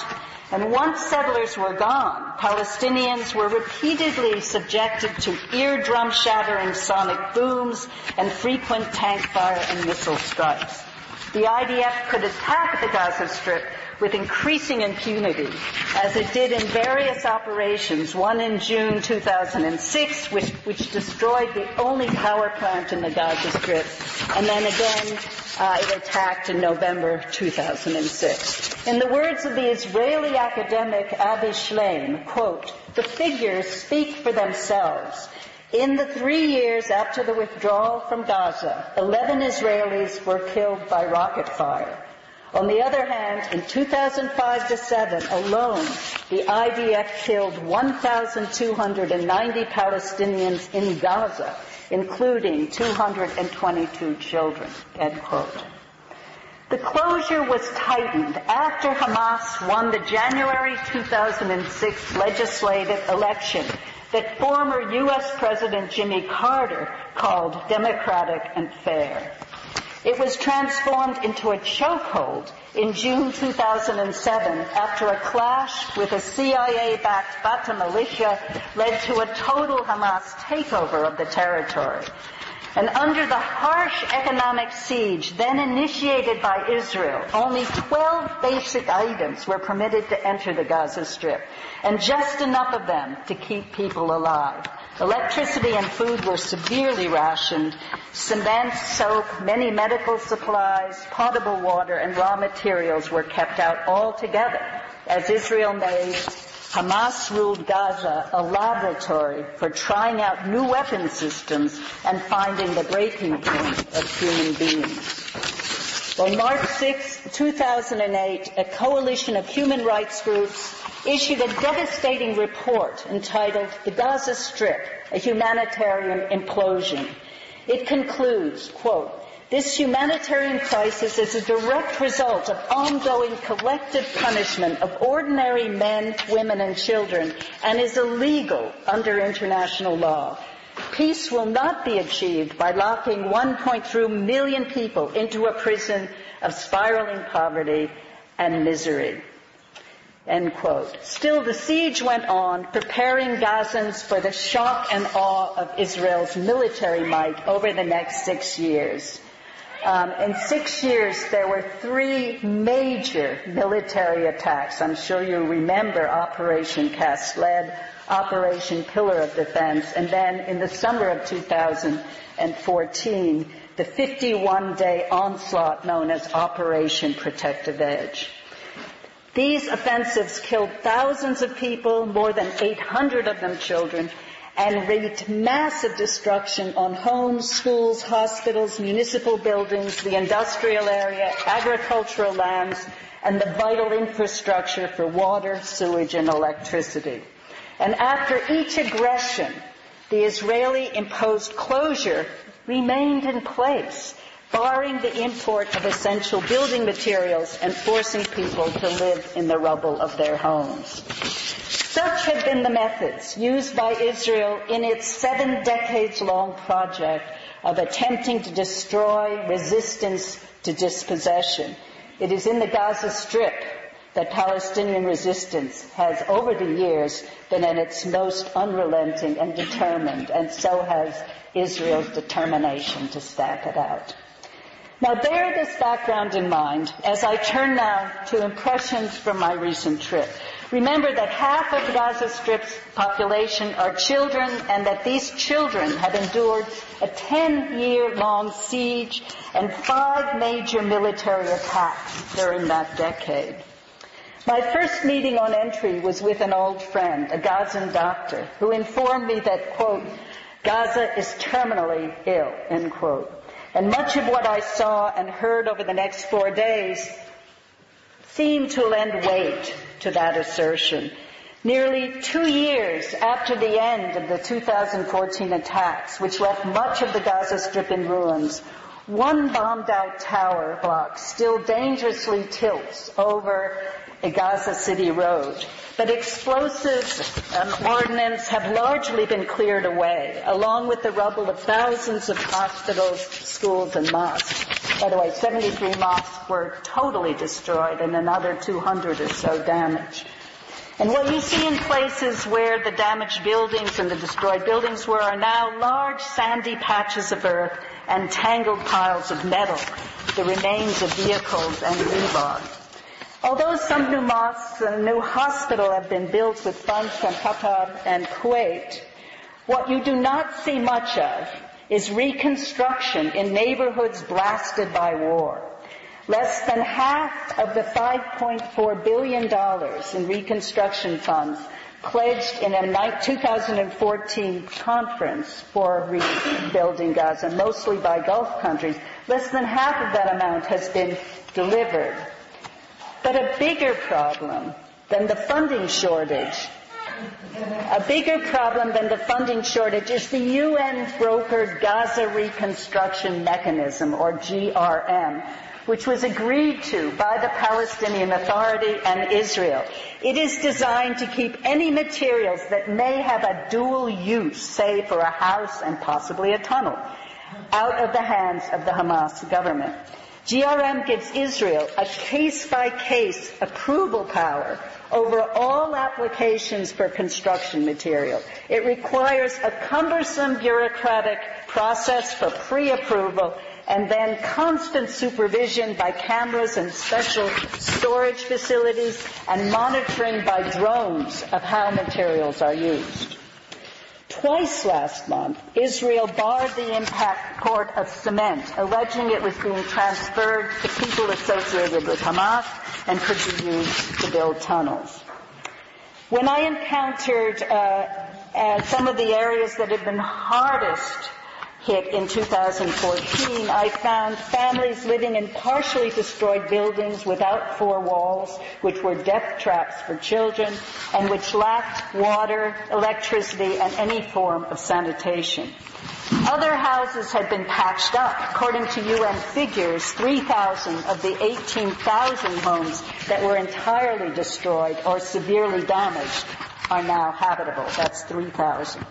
And once settlers were gone, Palestinians were repeatedly subjected to eardrum-shattering sonic booms and frequent tank fire and missile strikes. The IDF could attack the Gaza Strip with increasing impunity, as it did in various operations, one in June 2006, which destroyed the only power plant in the Gaza Strip, and then again it attacked in November 2006. In the words of the Israeli academic Avi Shleim, quote, "The figures speak for themselves. In the 3 years after the withdrawal from Gaza, 11 Israelis were killed by rocket fire. On the other hand, in 2005-07 alone, the IDF killed 1,290 Palestinians in Gaza, including 222 children," end quote. The closure was tightened after Hamas won the January 2006 legislative election that former U.S. President Jimmy Carter called democratic and fair. It was transformed into a chokehold in June 2007 after a clash with a CIA-backed Fatah militia led to a total Hamas takeover of the territory. And under the harsh economic siege then initiated by Israel, only 12 basic items were permitted to enter the Gaza Strip, and just enough of them to keep people alive. Electricity and food were severely rationed. Cement, soap, many medical supplies, potable water, and raw materials were kept out altogether, as Israel made Hamas-ruled Gaza a laboratory for trying out new weapon systems and finding the breaking point of human beings. On March 6, 2008, a coalition of human rights groups issued a devastating report entitled "The Gaza Strip, a Humanitarian Implosion." It concludes, quote, "This humanitarian crisis is a direct result of ongoing collective punishment of ordinary men, women, and children, and is illegal under international law. Peace will not be achieved by locking 1.3 million people into a prison of spiraling poverty and misery." End quote. Still, the siege went on, preparing Gazans for the shock and awe of Israel's military might over the next 6 years. In 6 years, there were 3 major military attacks. I'm sure you remember Operation Cast Lead, Operation Pillar of Defense, and then in the summer of 2014, the 51-day onslaught known as Operation Protective Edge. These offensives killed thousands of people, more than 800 of them children, and wreaked massive destruction on homes, schools, hospitals, municipal buildings, the industrial area, agricultural lands, and the vital infrastructure for water, sewage, and electricity. And after each aggression, the Israeli-imposed closure remained in place, barring the import of essential building materials and forcing people to live in the rubble of their homes. Such have been the methods used by Israel in its 7 decades-long project of attempting to destroy resistance to dispossession. It is in the Gaza Strip that Palestinian resistance has, over the years, been at its most unrelenting and determined, and so has Israel's determination to stamp it out. Now, bear this background in mind as I turn now to impressions from my recent trip. Remember that half of Gaza Strip's population are children, and that these children have endured a 10-year-long siege and 5 major military attacks during that decade. My first meeting on entry was with an old friend, a Gazan doctor, who informed me that, quote, "Gaza is terminally ill," end quote. And much of what I saw and heard over the next 4 days seemed to lend weight to that assertion. Nearly 2 years after the end of the 2014 attacks, which left much of the Gaza Strip in ruins, one bombed-out tower block still dangerously tilts over a Gaza City road. But explosives and ordnance have largely been cleared away, along with the rubble of thousands of hospitals, schools, and mosques. By the way, 73 mosques were totally destroyed and another 200 or so damaged. And what you see in places where the damaged buildings and the destroyed buildings were are now large sandy patches of earth and tangled piles of metal, the remains of vehicles and rebar. Although some new mosques and a new hospital have been built with funds from Qatar and Kuwait, what you do not see much of is reconstruction in neighborhoods blasted by war. Less than half of the $5.4 billion in reconstruction funds pledged in a 2014 conference for rebuilding Gaza, mostly by Gulf countries, less than half of that amount has been delivered. But a bigger problem than the funding shortage is the UN-brokered Gaza Reconstruction Mechanism, or GRM, which was agreed to by the Palestinian Authority and Israel. It is designed to keep any materials that may have a dual use, say for a house and possibly a tunnel, out of the hands of the Hamas government. GRM gives Israel a case-by-case approval power over all applications for construction material. It requires a cumbersome bureaucratic process for pre-approval and then constant supervision by cameras and special storage facilities and monitoring by drones of how materials are used. Twice last month, Israel barred the import of cement, alleging it was being transferred to people associated with Hamas and could be used to build tunnels. When I encountered some of the areas that had been hardest hit in 2014, I found families living in partially destroyed buildings without four walls, which were death traps for children, and which lacked water, electricity, and any form of sanitation. Other houses had been patched up. According to UN figures, 3,000 of the 18,000 homes that were entirely destroyed or severely damaged are now habitable. That's 3,000.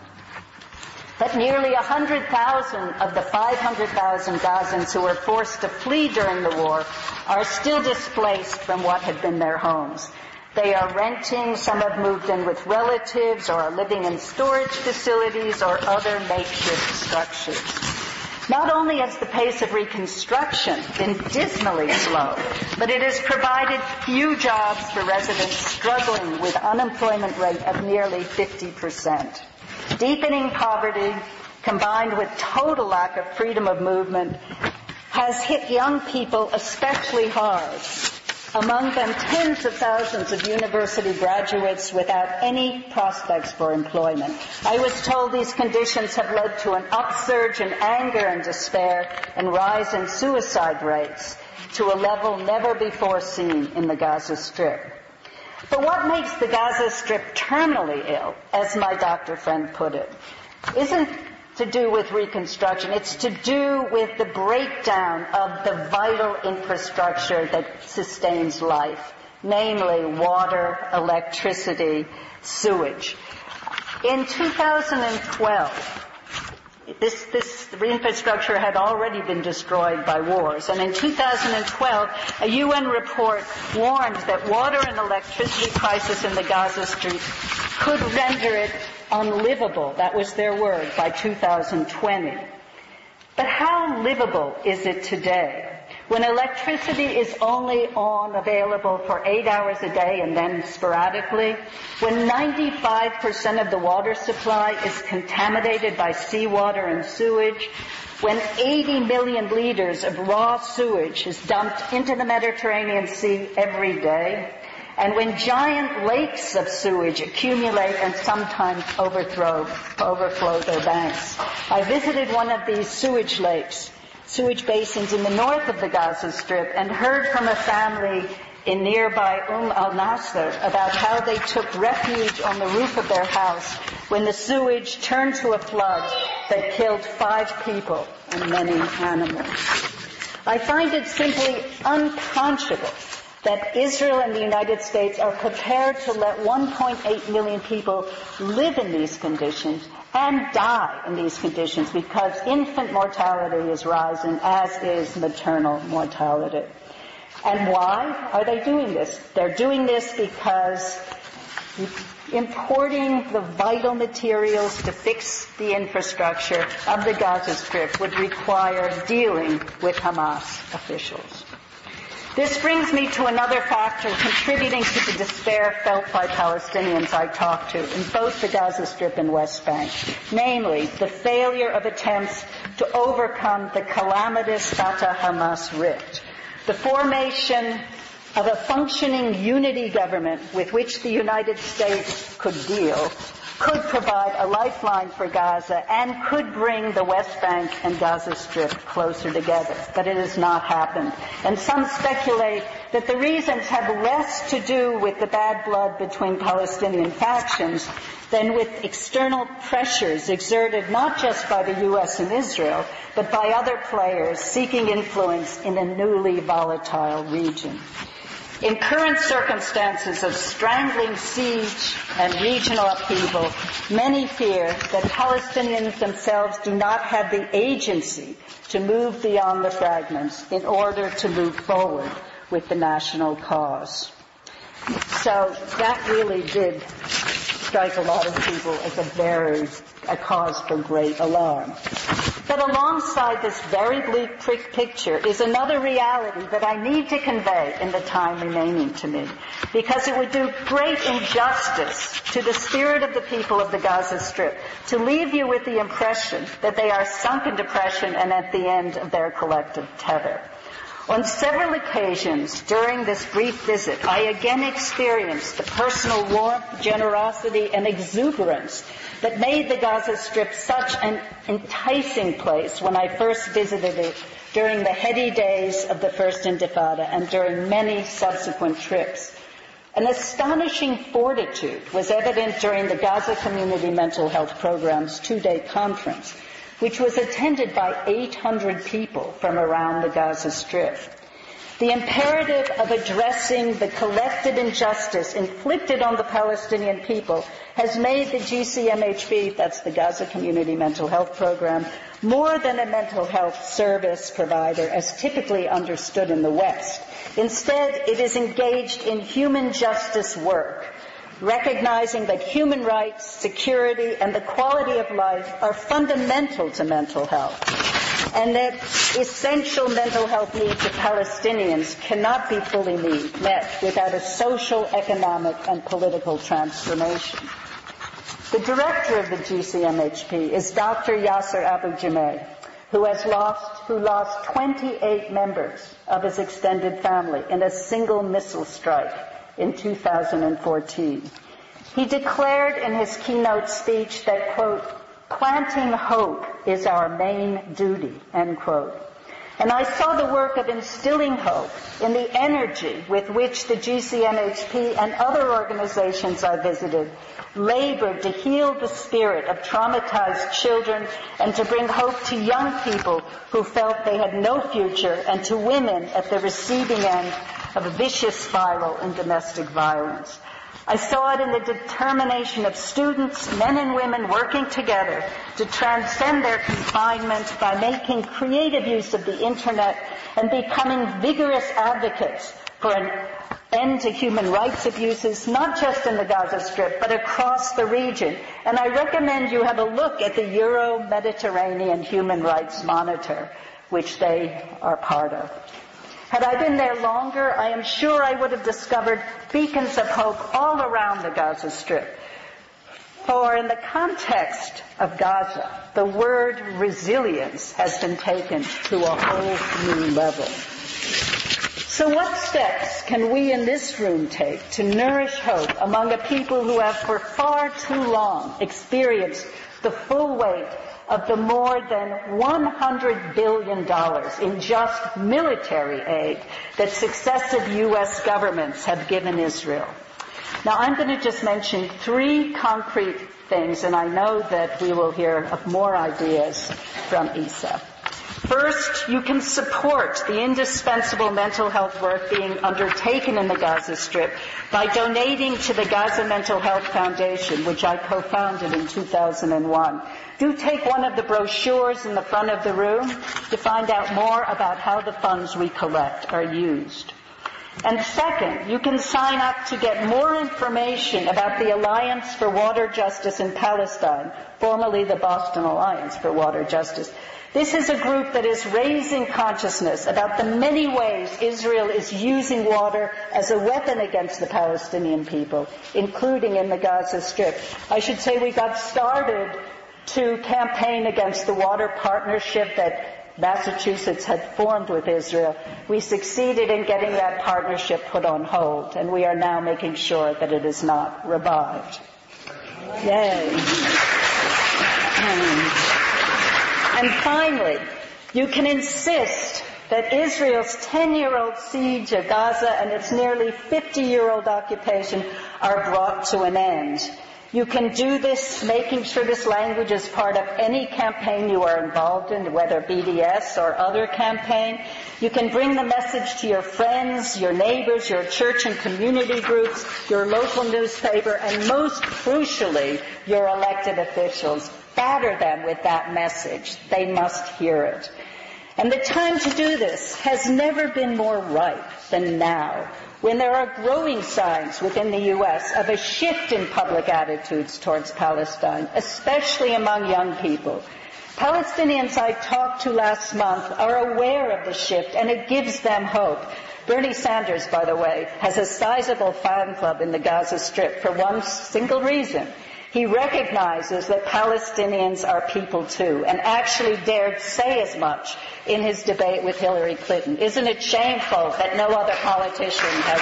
But nearly 100,000 of the 500,000 Gazans who were forced to flee during the war are still displaced from what had been their homes. They are renting, some have moved in with relatives, or are living in storage facilities or other makeshift structures. Not only has the pace of reconstruction been dismally slow, but it has provided few jobs for residents struggling with unemployment rate of nearly 50%. Deepening poverty, combined with total lack of freedom of movement, has hit young people especially hard. Among them, tens of thousands of university graduates without any prospects for employment. I was told these conditions have led to an upsurge in anger and despair and rise in suicide rates to a level never before seen in the Gaza Strip. But what makes the Gaza Strip terminally ill, as my doctor friend put it, isn't to do with reconstruction. It's to do with the breakdown of the vital infrastructure that sustains life, namely water, electricity, sewage. In 2012, this infrastructure had already been destroyed by wars. And in 2012, a UN report warned that water and electricity crisis in the Gaza Strip could render it unlivable. That was their word, by 2020. But how livable is it today? When electricity is only available for 8 hours a day and then sporadically, when 95% of the water supply is contaminated by seawater and sewage, when 80 million liters of raw sewage is dumped into the Mediterranean Sea every day, and when giant lakes of sewage accumulate and sometimes overflow their banks. I visited one of these sewage basins in the north of the Gaza Strip, and heard from a family in nearby al-Nasr about how they took refuge on the roof of their house when the sewage turned to a flood that killed 5 people and many animals. I find it simply unconscionable that Israel and the United States are prepared to let 1.8 million people live in these conditions and die in these conditions, because infant mortality is rising, as is maternal mortality. And why are they doing this? They're doing this because importing the vital materials to fix the infrastructure of the Gaza Strip would require dealing with Hamas officials. This brings me to another factor contributing to the despair felt by Palestinians I talked to in both the Gaza Strip and West Bank, namely the failure of attempts to overcome the calamitous Fatah-Hamas rift. The formation of a functioning unity government with which the United States could deal could provide a lifeline for Gaza and could bring the West Bank and Gaza Strip closer together. But it has not happened. And some speculate that the reasons have less to do with the bad blood between Palestinian factions than with external pressures exerted not just by the U.S. and Israel, but by other players seeking influence in a newly volatile region. In current circumstances of strangling siege and regional upheaval, many fear that Palestinians themselves do not have the agency to move beyond the fragments in order to move forward with the national cause. So that really did strike a lot of people as a cause for great alarm. But alongside this very bleak picture is another reality that I need to convey in the time remaining to me, because it would do great injustice to the spirit of the people of the Gaza Strip to leave you with the impression that they are sunk in depression and at the end of their collective tether. On several occasions during this brief visit, I again experienced the personal warmth, generosity, and exuberance that made the Gaza Strip such an enticing place when I first visited it during the heady days of the First Intifada and during many subsequent trips. An astonishing fortitude was evident during the Gaza Community Mental Health Program's two-day conference, which was attended by 800 people from around the Gaza Strip. The imperative of addressing the collective injustice inflicted on the Palestinian people has made the GCMHP, that's the Gaza Community Mental Health Program, more than a mental health service provider as typically understood in the West. Instead, it is engaged in human justice work, recognizing that human rights, security, and the quality of life are fundamental to mental health, and that essential mental health needs of Palestinians cannot be fully met without a social, economic, and political transformation. The director of the GCMHP is Dr. Yasser Abu Jameh, who lost 28 members of his extended family in a single missile strike in 2014. He declared in his keynote speech that, quote, planting hope is our main duty, end quote. And I saw the work of instilling hope in the energy with which the GCMHP and other organizations I visited labored to heal the spirit of traumatized children and to bring hope to young people who felt they had no future and to women at the receiving end of a vicious spiral in domestic violence. I saw it in the determination of students, men and women working together to transcend their confinement by making creative use of the Internet and becoming vigorous advocates for an end to human rights abuses, not just in the Gaza Strip, but across the region. And I recommend you have a look at the Euro-Mediterranean Human Rights Monitor, which they are part of. Had I been there longer, I am sure I would have discovered beacons of hope all around the Gaza Strip. For in the context of Gaza, the word resilience has been taken to a whole new level. So what steps can we in this room take to nourish hope among a people who have for far too long experienced the full weight of the more than $100 billion in just military aid that successive U.S. governments have given Israel? Now, I'm going to just mention three concrete things, and I know that we will hear of more ideas from Isa. First, you can support the indispensable mental health work being undertaken in the Gaza Strip by donating to the Gaza Mental Health Foundation, which I co-founded in 2001. Do take one of the brochures in the front of the room to find out more about how the funds we collect are used. And second, you can sign up to get more information about the Alliance for Water Justice in Palestine, formerly the Boston Alliance for Water Justice. This is a group that is raising consciousness about the many ways Israel is using water as a weapon against the Palestinian people, including in the Gaza Strip. I should say we got started to campaign against the water partnership that Massachusetts had formed with Israel. We succeeded in getting that partnership put on hold, and we are now making sure that it is not revived. Yay. And finally, you can insist that Israel's 10-year-old siege of Gaza and its nearly 50-year-old occupation are brought to an end. You can do this, making sure this language is part of any campaign you are involved in, whether BDS or other campaign. You can bring the message to your friends, your neighbors, your church and community groups, your local newspaper, and most crucially, your elected officials. Batter them with that message. They must hear it. And the time to do this has never been more ripe than now, when there are growing signs within the U.S. of a shift in public attitudes towards Palestine, especially among young people. Palestinians I talked to last month are aware of the shift, and it gives them hope. Bernie Sanders, by the way, has a sizable fan club in the Gaza Strip for one single reason. He recognizes that Palestinians are people too, and actually dared say as much in his debate with Hillary Clinton. Isn't it shameful that no other politician has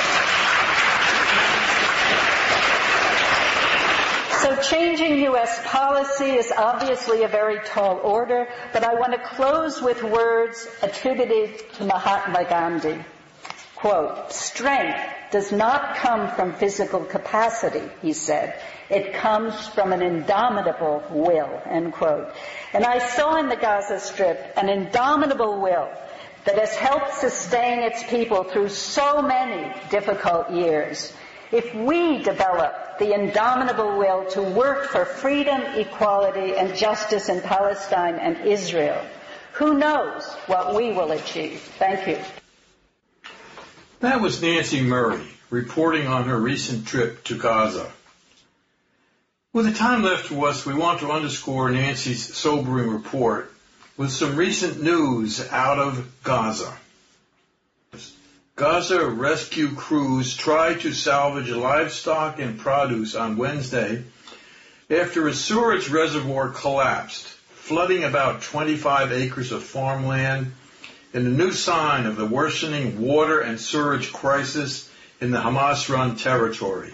said this? So changing U.S. policy is obviously a very tall order, but I want to close with words attributed to Mahatma Gandhi. Quote, "Strength does not come from physical capacity," he said. "It comes from an indomitable will," end quote. And I saw in the Gaza Strip an indomitable will that has helped sustain its people through so many difficult years. If we develop the indomitable will to work for freedom, equality, and justice in Palestine and Israel, who knows what we will achieve? Thank you. That was Nancy Murray reporting on her recent trip to Gaza. With the time left to us, we want to underscore Nancy's sobering report with some recent news out of Gaza. Gaza rescue crews tried to salvage livestock and produce on Wednesday after a sewage reservoir collapsed, flooding about 25 acres of farmland in a new sign of the worsening water and sewage crisis in the Hamas-run territory.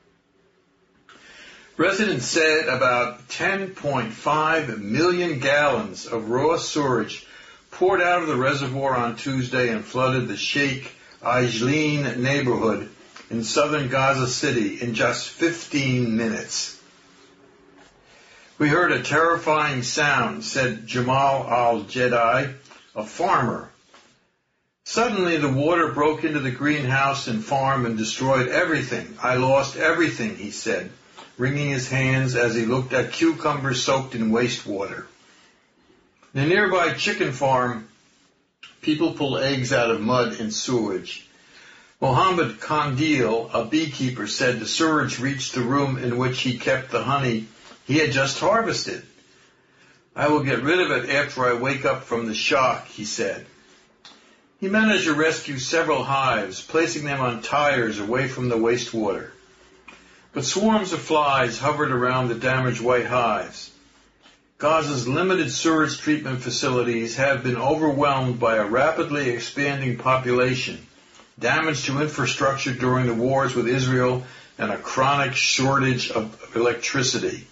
Residents said about 10.5 million gallons of raw sewage poured out of the reservoir on Tuesday and flooded the Sheikh Ajleen neighborhood in southern Gaza City in just 15 minutes. "We heard a terrifying sound," said Jamal al-Jedi, a farmer. "Suddenly the water broke into the greenhouse and farm and destroyed everything. I lost everything," he said, wringing his hands as he looked at cucumbers soaked in wastewater. In a nearby chicken farm, people pull eggs out of mud and sewage. Mohammed Kandil, a beekeeper, said the sewage reached the room in which he kept the honey he had just harvested. "I will get rid of it after I wake up from the shock," he said. He managed to rescue several hives, placing them on tires away from the wastewater. But swarms of flies hovered around the damaged white hives. Gaza's limited sewage treatment facilities have been overwhelmed by a rapidly expanding population, damage to infrastructure during the wars with Israel, and a chronic shortage of electricity.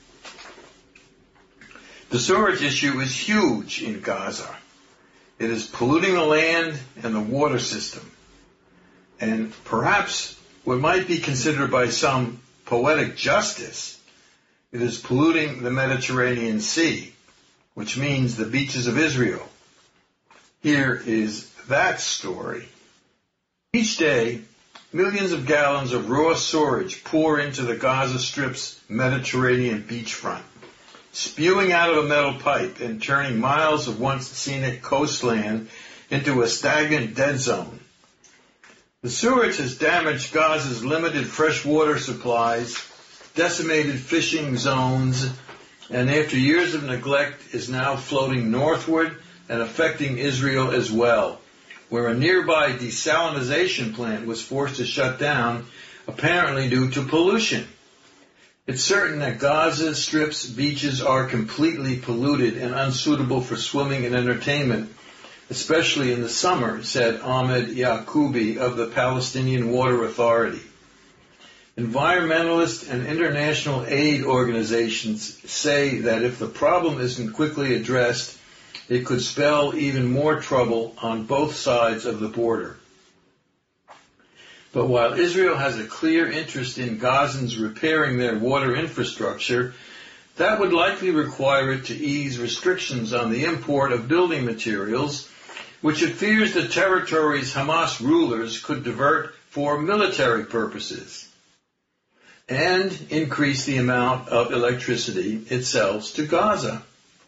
The sewage issue is huge in Gaza. It is polluting the land and the water system. And perhaps what might be considered by some poetic justice, it is polluting the Mediterranean Sea, which means the beaches of Israel. Here is that story. Each day, millions of gallons of raw sewage pour into the Gaza Strip's Mediterranean beachfront, spewing out of a metal pipe and turning miles of once scenic coastland into a stagnant dead zone. The sewage has damaged Gaza's limited freshwater supplies, decimated fishing zones, and after years of neglect is now floating northward and affecting Israel as well, where a nearby desalinization plant was forced to shut down, apparently due to pollution. It's certain that Gaza Strip's beaches are completely polluted and unsuitable for swimming and entertainment, especially in the summer, said Ahmed Yacoubi of the Palestinian Water Authority. Environmentalists and international aid organizations say that if the problem isn't quickly addressed, it could spell even more trouble on both sides of the border. But while Israel has a clear interest in Gazans repairing their water infrastructure, that would likely require it to ease restrictions on the import of building materials, which it fears the territory's Hamas rulers could divert for military purposes, and increase the amount of electricity it sells to Gaza.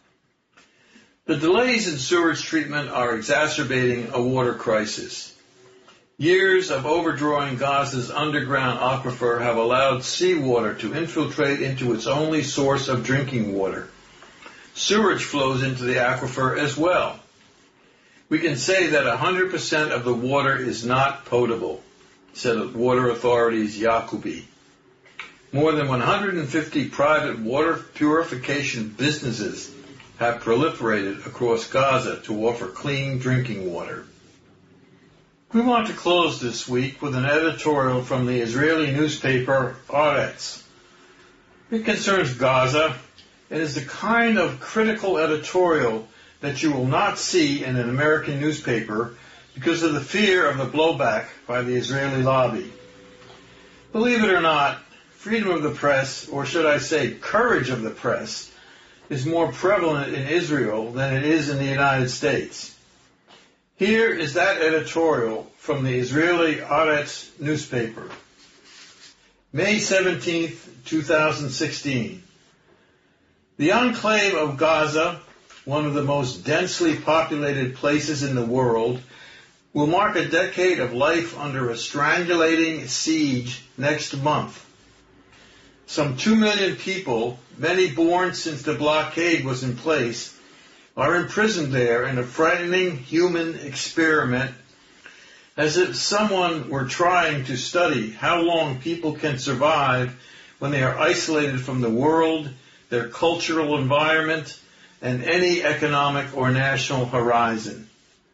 The delays in sewage treatment are exacerbating a water crisis. Years of overdrawing Gaza's underground aquifer have allowed seawater to infiltrate into its only source of drinking water. Sewage flows into the aquifer as well. We can say that 100% of the water is not potable, said Water Authority's Yacoubi. More than 150 private water purification businesses have proliferated across Gaza to offer clean drinking water. We want to close this week with an editorial from the Israeli newspaper Haaretz. It concerns Gaza. It is the kind of critical editorial that you will not see in an American newspaper because of the fear of the blowback by the Israeli lobby. Believe it or not, freedom of the press, or should I say courage of the press, is more prevalent in Israel than it is in the United States. Here is that editorial from the Israeli Haaretz newspaper. May 17, 2016. The enclave of Gaza, one of the most densely populated places in the world, will mark a decade of life under a strangulating siege next month. Some 2 million people, many born since the blockade was in place, are imprisoned there in a frightening human experiment, as if someone were trying to study how long people can survive when they are isolated from the world, their cultural environment, and any economic or national horizon.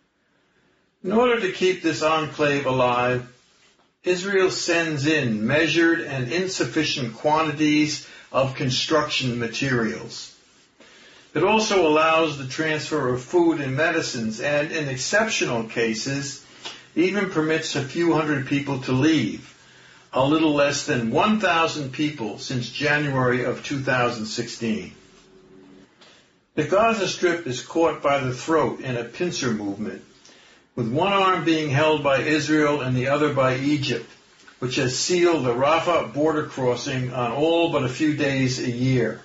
In order to keep this enclave alive, Israel sends in measured and insufficient quantities of construction materials. It also allows the transfer of food and medicines, and in exceptional cases, even permits a few hundred people to leave, a little less than 1,000 people since January of 2016. The Gaza Strip is caught by the throat in a pincer movement, with one arm being held by Israel and the other by Egypt, which has sealed the Rafah border crossing on all but a few days a year.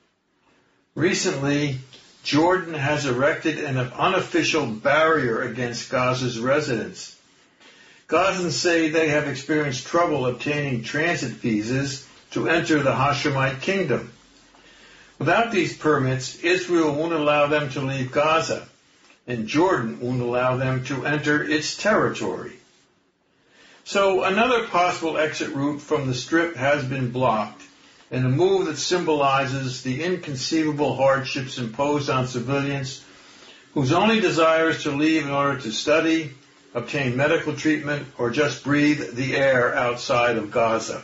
Recently, Jordan has erected an unofficial barrier against Gaza's residents. Gazans say they have experienced trouble obtaining transit visas to enter the Hashemite kingdom. Without these permits, Israel won't allow them to leave Gaza, and Jordan won't allow them to enter its territory. So another possible exit route from the Strip has been blocked, in a move that symbolizes the inconceivable hardships imposed on civilians whose only desire is to leave in order to study, obtain medical treatment, or just breathe the air outside of Gaza.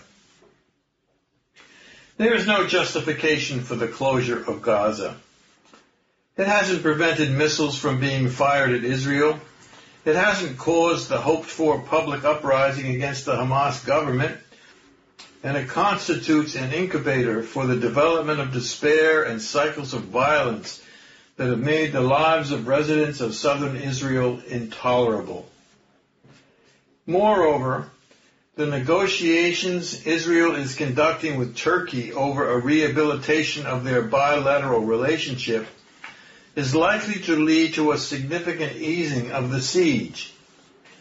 There is no justification for the closure of Gaza. It hasn't prevented missiles from being fired at Israel. It hasn't caused the hoped-for public uprising against the Hamas government, and it constitutes an incubator for the development of despair and cycles of violence that have made the lives of residents of southern Israel intolerable. Moreover, the negotiations Israel is conducting with Turkey over a rehabilitation of their bilateral relationship is likely to lead to a significant easing of the siege.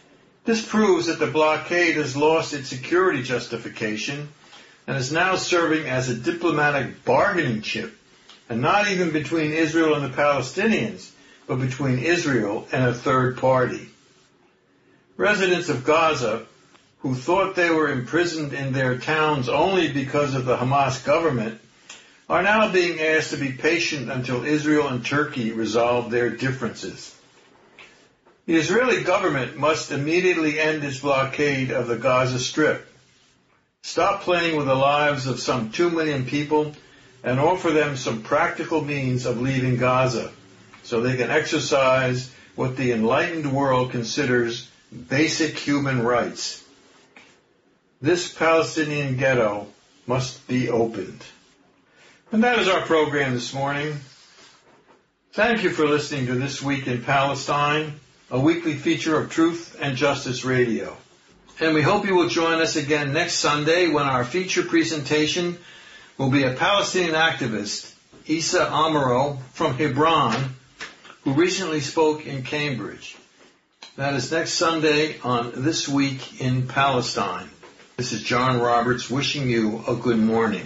This proves that the blockade has lost its security justification and is now serving as a diplomatic bargaining chip, and not even between Israel and the Palestinians, but between Israel and a third party. Residents of Gaza, who thought they were imprisoned in their towns only because of the Hamas government, are now being asked to be patient until Israel and Turkey resolve their differences. The Israeli government must immediately end its blockade of the Gaza Strip, stop playing with the lives of some 2 million people, and offer them some practical means of leaving Gaza so they can exercise what the enlightened world considers basic human rights. This Palestinian ghetto must be opened. And that is our program this morning. Thank you for listening to This Week in Palestine, a weekly feature of Truth and Justice Radio. And we hope you will join us again next Sunday when our feature presentation will be a Palestinian activist, Issa Amaro from Hebron, who recently spoke in Cambridge. That is next Sunday on This Week in Palestine. This is John Roberts wishing you a good morning.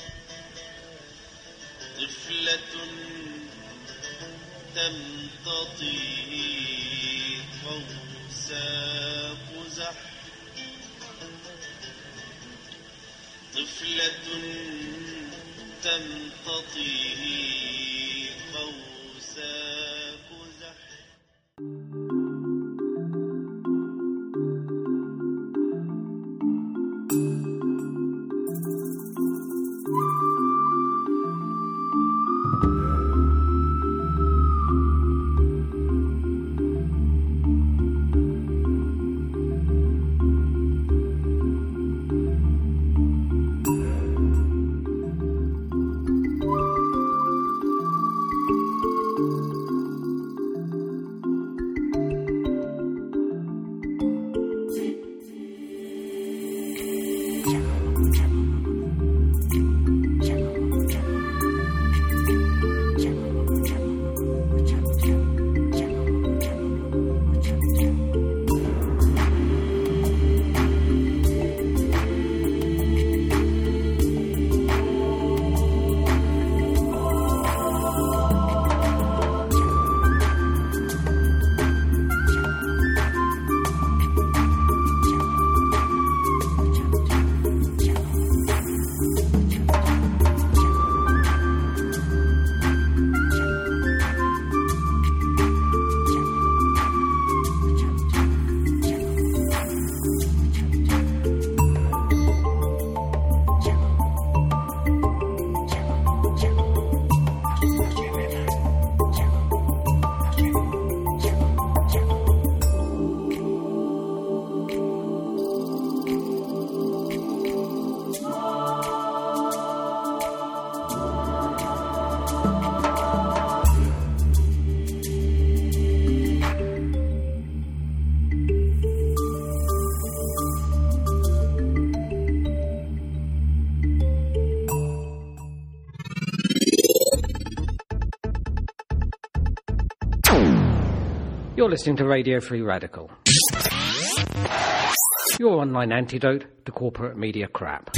You're listening to Radio Free Radical, your online antidote to corporate media crap.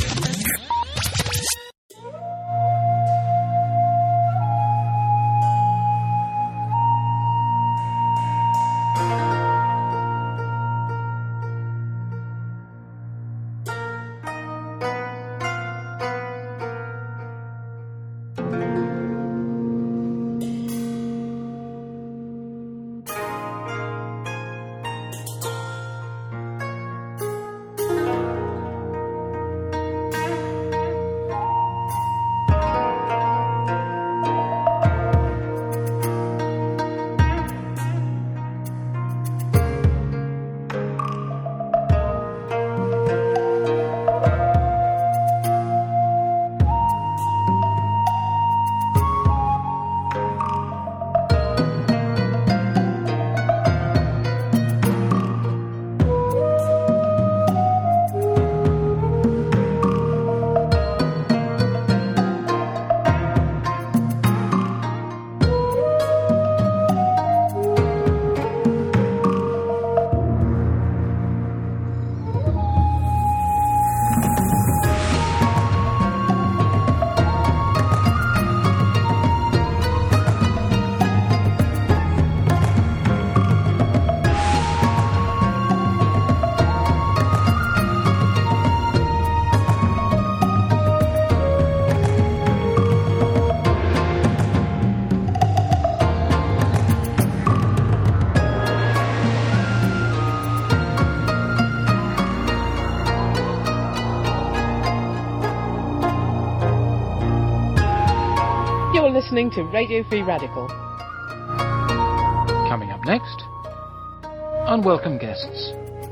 listening to Radio Free Radical. Coming up next, unwelcome guests.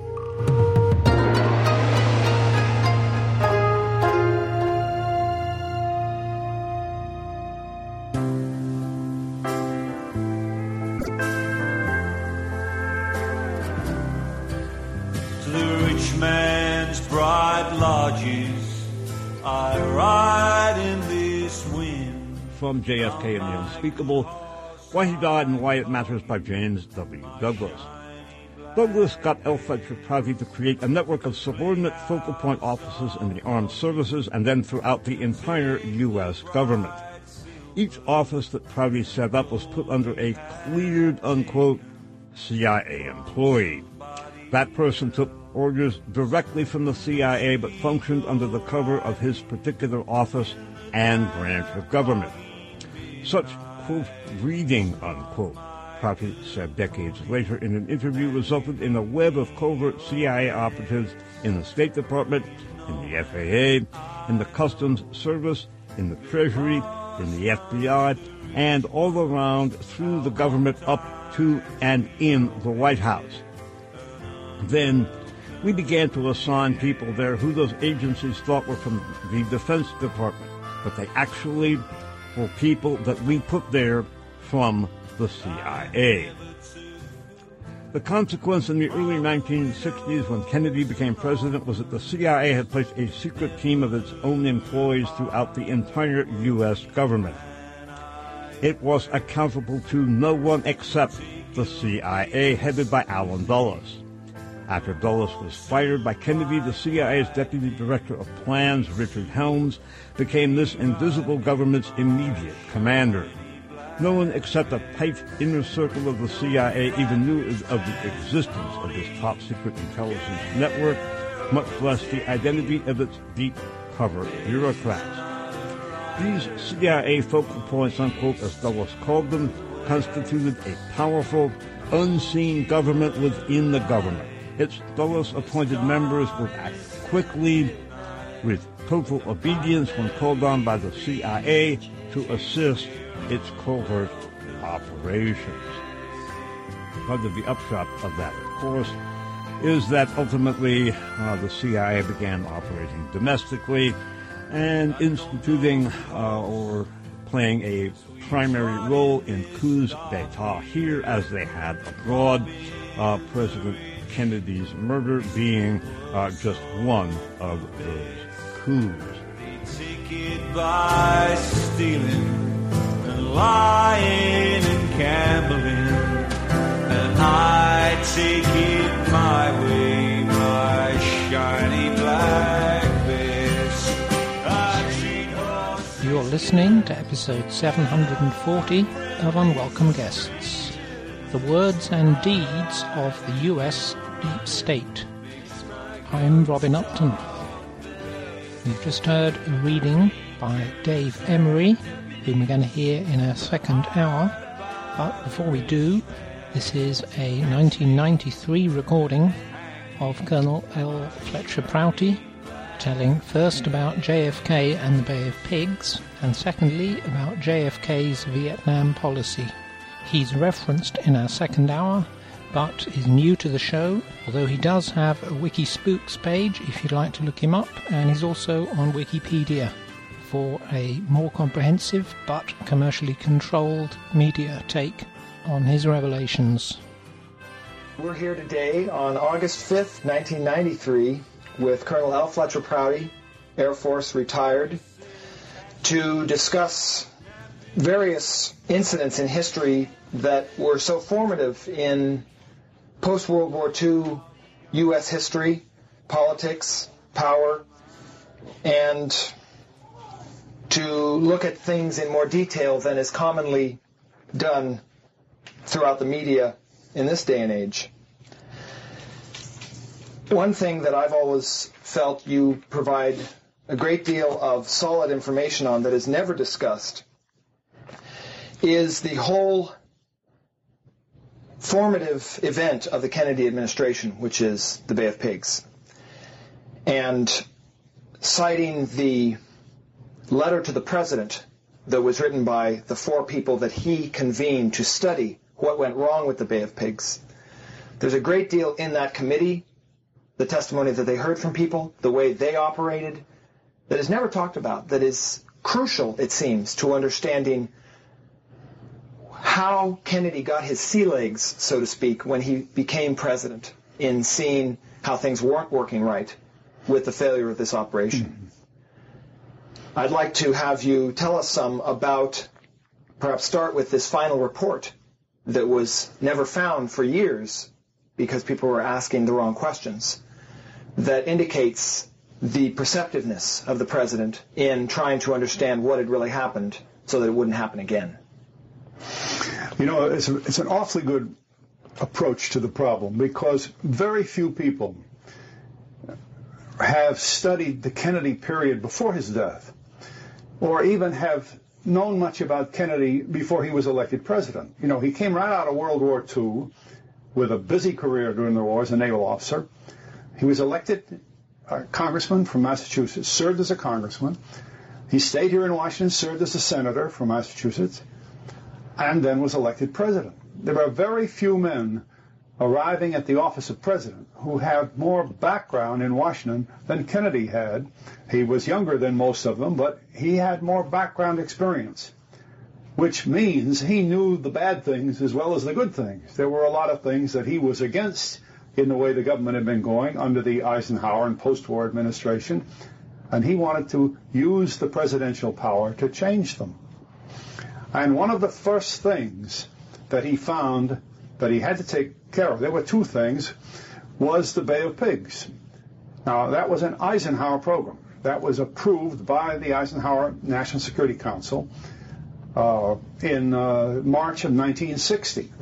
Man's bright lodges, I ride in this wind. From JFK and the Unspeakable, Why He Died and Why It Matters by James W. Douglas. Douglas got L. Fletcher Prouty to create a network of subordinate focal point offices in the armed services and then throughout the entire U.S. government. Each office that Prouty set up was put under a cleared, unquote, CIA employee. That person took orders directly from the CIA but functioned under the cover of his particular office and branch of government. Such, quote, reading, unquote, Prouty said decades later in an interview, resulted in a web of covert CIA operatives in the State Department, in the FAA, in the Customs Service, in the Treasury, in the FBI, and all around through the government up to and in the White House. Then we began to assign people there who those agencies thought were from the Defense Department, but they actually were people that we put there from the CIA. The consequence in the early 1960s when Kennedy became president was that the CIA had placed a secret team of its own employees throughout the entire U.S. government. It was accountable to no one except the CIA, headed by Allen Dulles. After Dulles was fired by Kennedy, the CIA's Deputy Director of Plans, Richard Helms, became this invisible government's immediate commander. No one except a tight inner circle of the CIA even knew of the existence of this top-secret intelligence network, much less the identity of its deep-cover bureaucrats. These CIA focal points, unquote, as Dulles called them, constituted a powerful, unseen government within the government. Its Dulles-appointed members would act quickly, with total obedience when called on by the CIA to assist its covert operations. Part of the upshot of that, of course, is that ultimately the CIA began operating domestically and instituting or playing a primary role in coups d'etat here as they had abroad, President Kennedy's murder being just one of those coups. Take it by stealing and lying and gambling, and I take it my way, my shiny black bess. You're listening to episode 740 of Unwelcome Guests, the words and deeds of the U.S. Deep State. I'm Robin Upton. We've just heard a reading by Dave Emery, whom we're going to hear in our second hour. But before we do, this is a 1993 recording of Colonel L. Fletcher Prouty, telling first about JFK and the Bay of Pigs, and secondly about JFK's Vietnam policy. He's referenced in our second hour, but is new to the show, although he does have a Wiki Spooks page if you'd like to look him up, and he's also on Wikipedia for a more comprehensive but commercially controlled media take on his revelations. We're here today on August 5th, 1993, with Colonel L. Fletcher Prouty, Air Force retired, to discuss various incidents in history that were so formative in post-World War II U.S. history, politics, power, and to look at things in more detail than is commonly done throughout the media in this day and age. One thing that I've always felt you provide a great deal of solid information on that is never discussed is the whole formative event of the Kennedy administration, which is the Bay of Pigs. And citing the letter to the president that was written by the 4 people that he convened to study what went wrong with the Bay of Pigs. There's a great deal in that committee, the testimony that they heard from people, the way they operated, that is never talked about, that is crucial, it seems, to understanding how Kennedy got his sea legs, so to speak, when he became president, in seeing how things weren't working right with the failure of this operation. I'd like to have you tell us some about, perhaps start with this final report that was never found for years because people were asking the wrong questions, that indicates the perceptiveness of the president in trying to understand what had really happened so that it wouldn't happen again. You know, it's an awfully good approach to the problem because very few people have studied the Kennedy period before his death or even have known much about Kennedy before he was elected president. You know, he came right out of World War II with a busy career during the war as a naval officer. He was elected congressman from Massachusetts, served as a congressman. He stayed here in Washington, served as a senator from Massachusetts, and then was elected president. There are very few men arriving at the office of president who have more background in Washington than Kennedy had. He was younger than most of them, but he had more background experience, which means he knew the bad things as well as the good things. There were a lot of things that he was against in the way the government had been going under the Eisenhower and post-war administration, and he wanted to use the presidential power to change them. And one of the first things that he found that he had to take care of, there were 2 things, was the Bay of Pigs. Now, that was an Eisenhower program. That was approved by the Eisenhower National Security Council in March of 1960.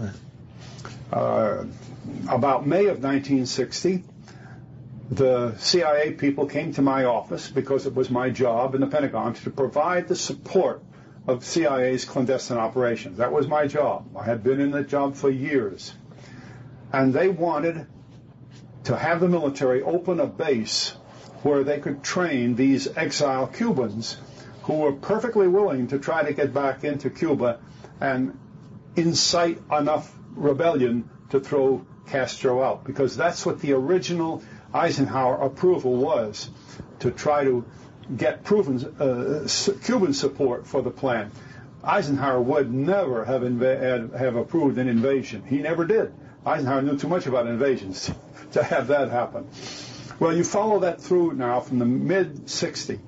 About May of 1960, the CIA people came to my office because it was my job in the Pentagon to provide the support of CIA's clandestine operations. That was my job. I had been in that job for years. And they wanted to have the military open a base where they could train these exile Cubans who were perfectly willing to try to get back into Cuba and incite enough rebellion to throw Castro out, because that's what the original Eisenhower approval was, to try to get proven Cuban support for the plan. Eisenhower would never have approved an invasion. He never did. Eisenhower knew too much about invasions to have that happen. Well, you follow that through now from the mid-60s,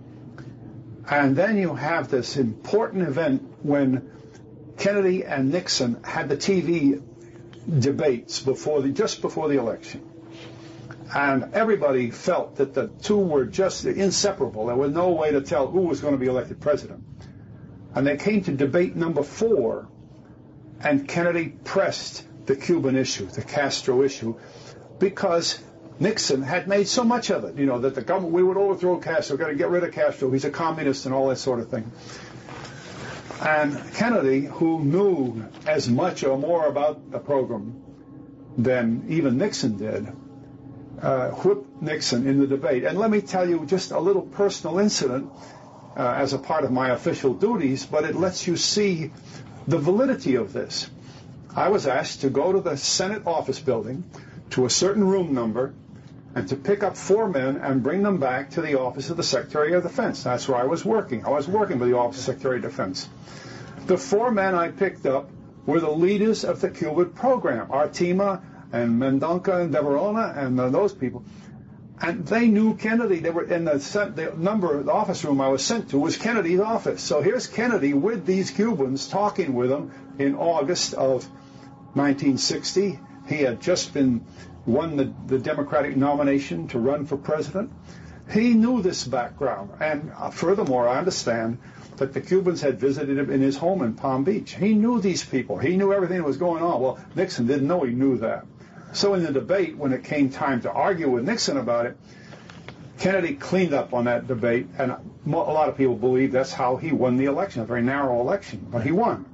and then you have this important event when Kennedy and Nixon had the TV debates just before the election. And everybody felt that the 2 were just inseparable. There was no way to tell who was going to be elected president. And they came to debate number 4, and Kennedy pressed the Cuban issue, the Castro issue, because Nixon had made so much of it, you know, that the government, we would overthrow Castro, got to get rid of Castro, he's a communist and all that sort of thing. And Kennedy, who knew as much or more about the program than even Nixon did, whipped Nixon in the debate. And let me tell you just a little personal incident as a part of my official duties, but it lets you see the validity of this. I was asked to go to the Senate office building to a certain room number and to pick up 4 men and bring them back to the office of the Secretary of Defense. That's where I was working. I was working with the Office of Secretary of Defense. The 4 men I picked up were the leaders of the Cuban program, Artima and Mendonca and De Verona and those people. And they knew Kennedy. They were in the office room I was sent to was Kennedy's office. So here's Kennedy with these Cubans talking with them in August of 1960. He had just won the Democratic nomination to run for president. He knew this background. And furthermore, I understand that the Cubans had visited him in his home in Palm Beach. He knew these people. He knew everything that was going on. Well, Nixon didn't know he knew that. So in the debate, when it came time to argue with Nixon about it, Kennedy cleaned up on that debate, and a lot of people believe that's how he won the election, a very narrow election, but he won.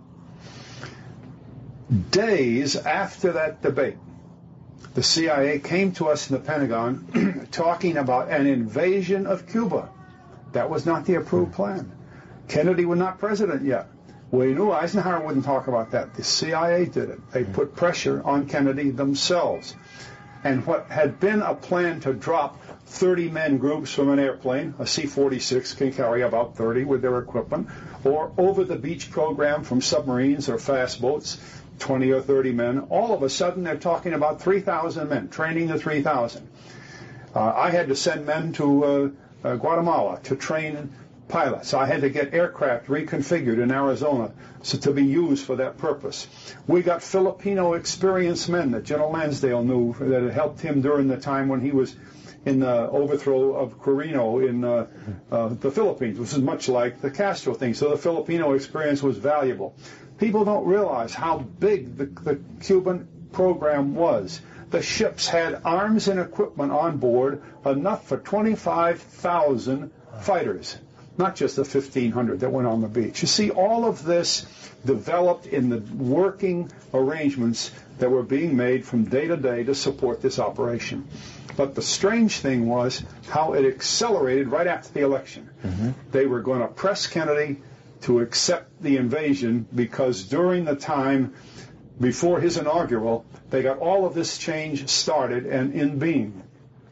Days after that debate, the CIA came to us in the Pentagon talking about an invasion of Cuba. That was not the approved plan. Kennedy was not president yet. We knew Eisenhower wouldn't talk about that. The CIA did it. They put pressure on Kennedy themselves. And what had been a plan to drop 30-man groups from an airplane, a C-46 can carry about 30 with their equipment, or over-the-beach program from submarines or fast boats, 20 or 30 men, all of a sudden they're talking about 3,000 men, training the 3,000. I had to send men to Guatemala to train pilots. I had to get aircraft reconfigured in Arizona to be used for that purpose. We got Filipino experienced men that General Lansdale knew that had helped him during the time when he was in the overthrow of Quirino in the Philippines, which is much like the Castro thing. So the Filipino experience was valuable. People don't realize how big the Cuban program was. The ships had arms and equipment on board enough for 25,000 fighters, not just the 1,500 that went on the beach. You see, all of this developed in the working arrangements that were being made from day to day to support this operation. But the strange thing was how it accelerated right after the election. They were going to press Kennedy to accept the invasion because during the time before his inaugural, they got all of this change started and in being.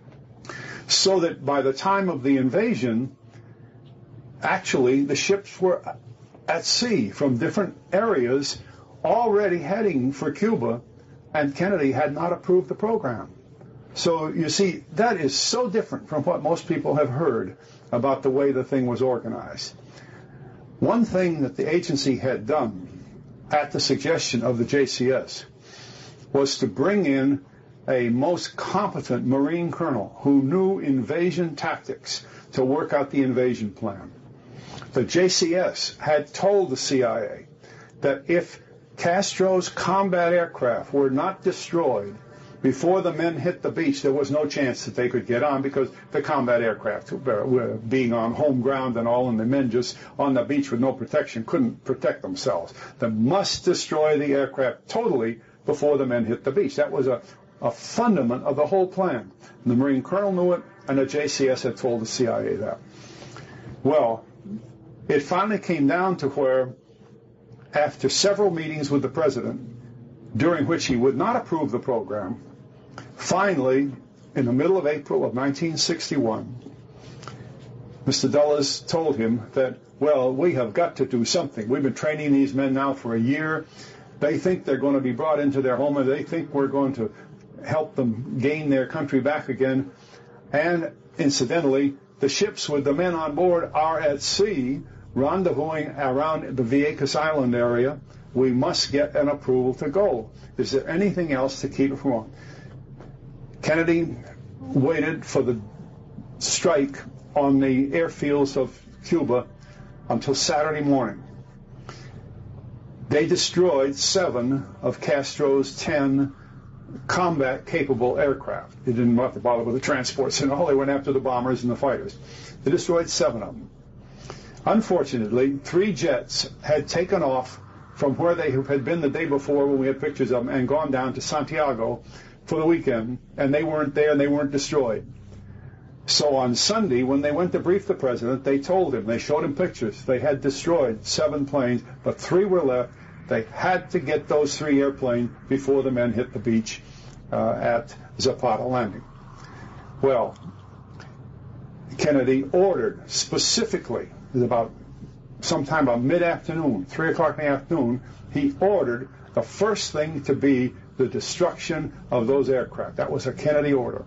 So that by the time of the invasion, actually the ships were at sea from different areas already heading for Cuba, and Kennedy had not approved the program. So you see, that is so different from what most people have heard about the way the thing was organized. One thing that the agency had done at the suggestion of the JCS was to bring in a most competent Marine colonel who knew invasion tactics to work out the invasion plan. The JCS had told the CIA that if Castro's combat aircraft were not destroyed before the men hit the beach, there was no chance that they could get on because the combat aircraft were being on home ground and all, and the men just on the beach with no protection couldn't protect themselves. They must destroy the aircraft totally before the men hit the beach. That was a fundament of the whole plan. And the Marine colonel knew it, and the JCS had told the CIA that. Well, it finally came down to where, after several meetings with the president, during which he would not approve the program, finally, in the middle of April of 1961, Mr. Dulles told him that, well, we have got to do something. We've been training these men now for a year. They think they're going to be brought into their home, and they think we're going to help them gain their country back again. And incidentally, the ships with the men on board are at sea, rendezvousing around the Vieques Island area. We must get an approval to go. Is there anything else to keep it from on? Kennedy waited for the strike on the airfields of Cuba until Saturday morning. They destroyed 7 of Castro's 10 combat-capable aircraft. They didn't have to bother with the transports and all. They went after the bombers and the fighters. They destroyed 7 of them. Unfortunately, 3 jets had taken off from where they had been the day before when we had pictures of them and gone down to Santiago for the weekend, and they weren't there and they weren't destroyed. So on Sunday, when they went to brief the president, they told him, they showed him pictures, they had destroyed 7 planes, but 3 were left. They had to get those 3 airplanes before the men hit the beach at Zapata Landing. Well, Kennedy ordered specifically, it was about sometime about mid-afternoon, 3 o'clock in the afternoon, he ordered the first thing to be the destruction of those aircraft. That was a Kennedy order.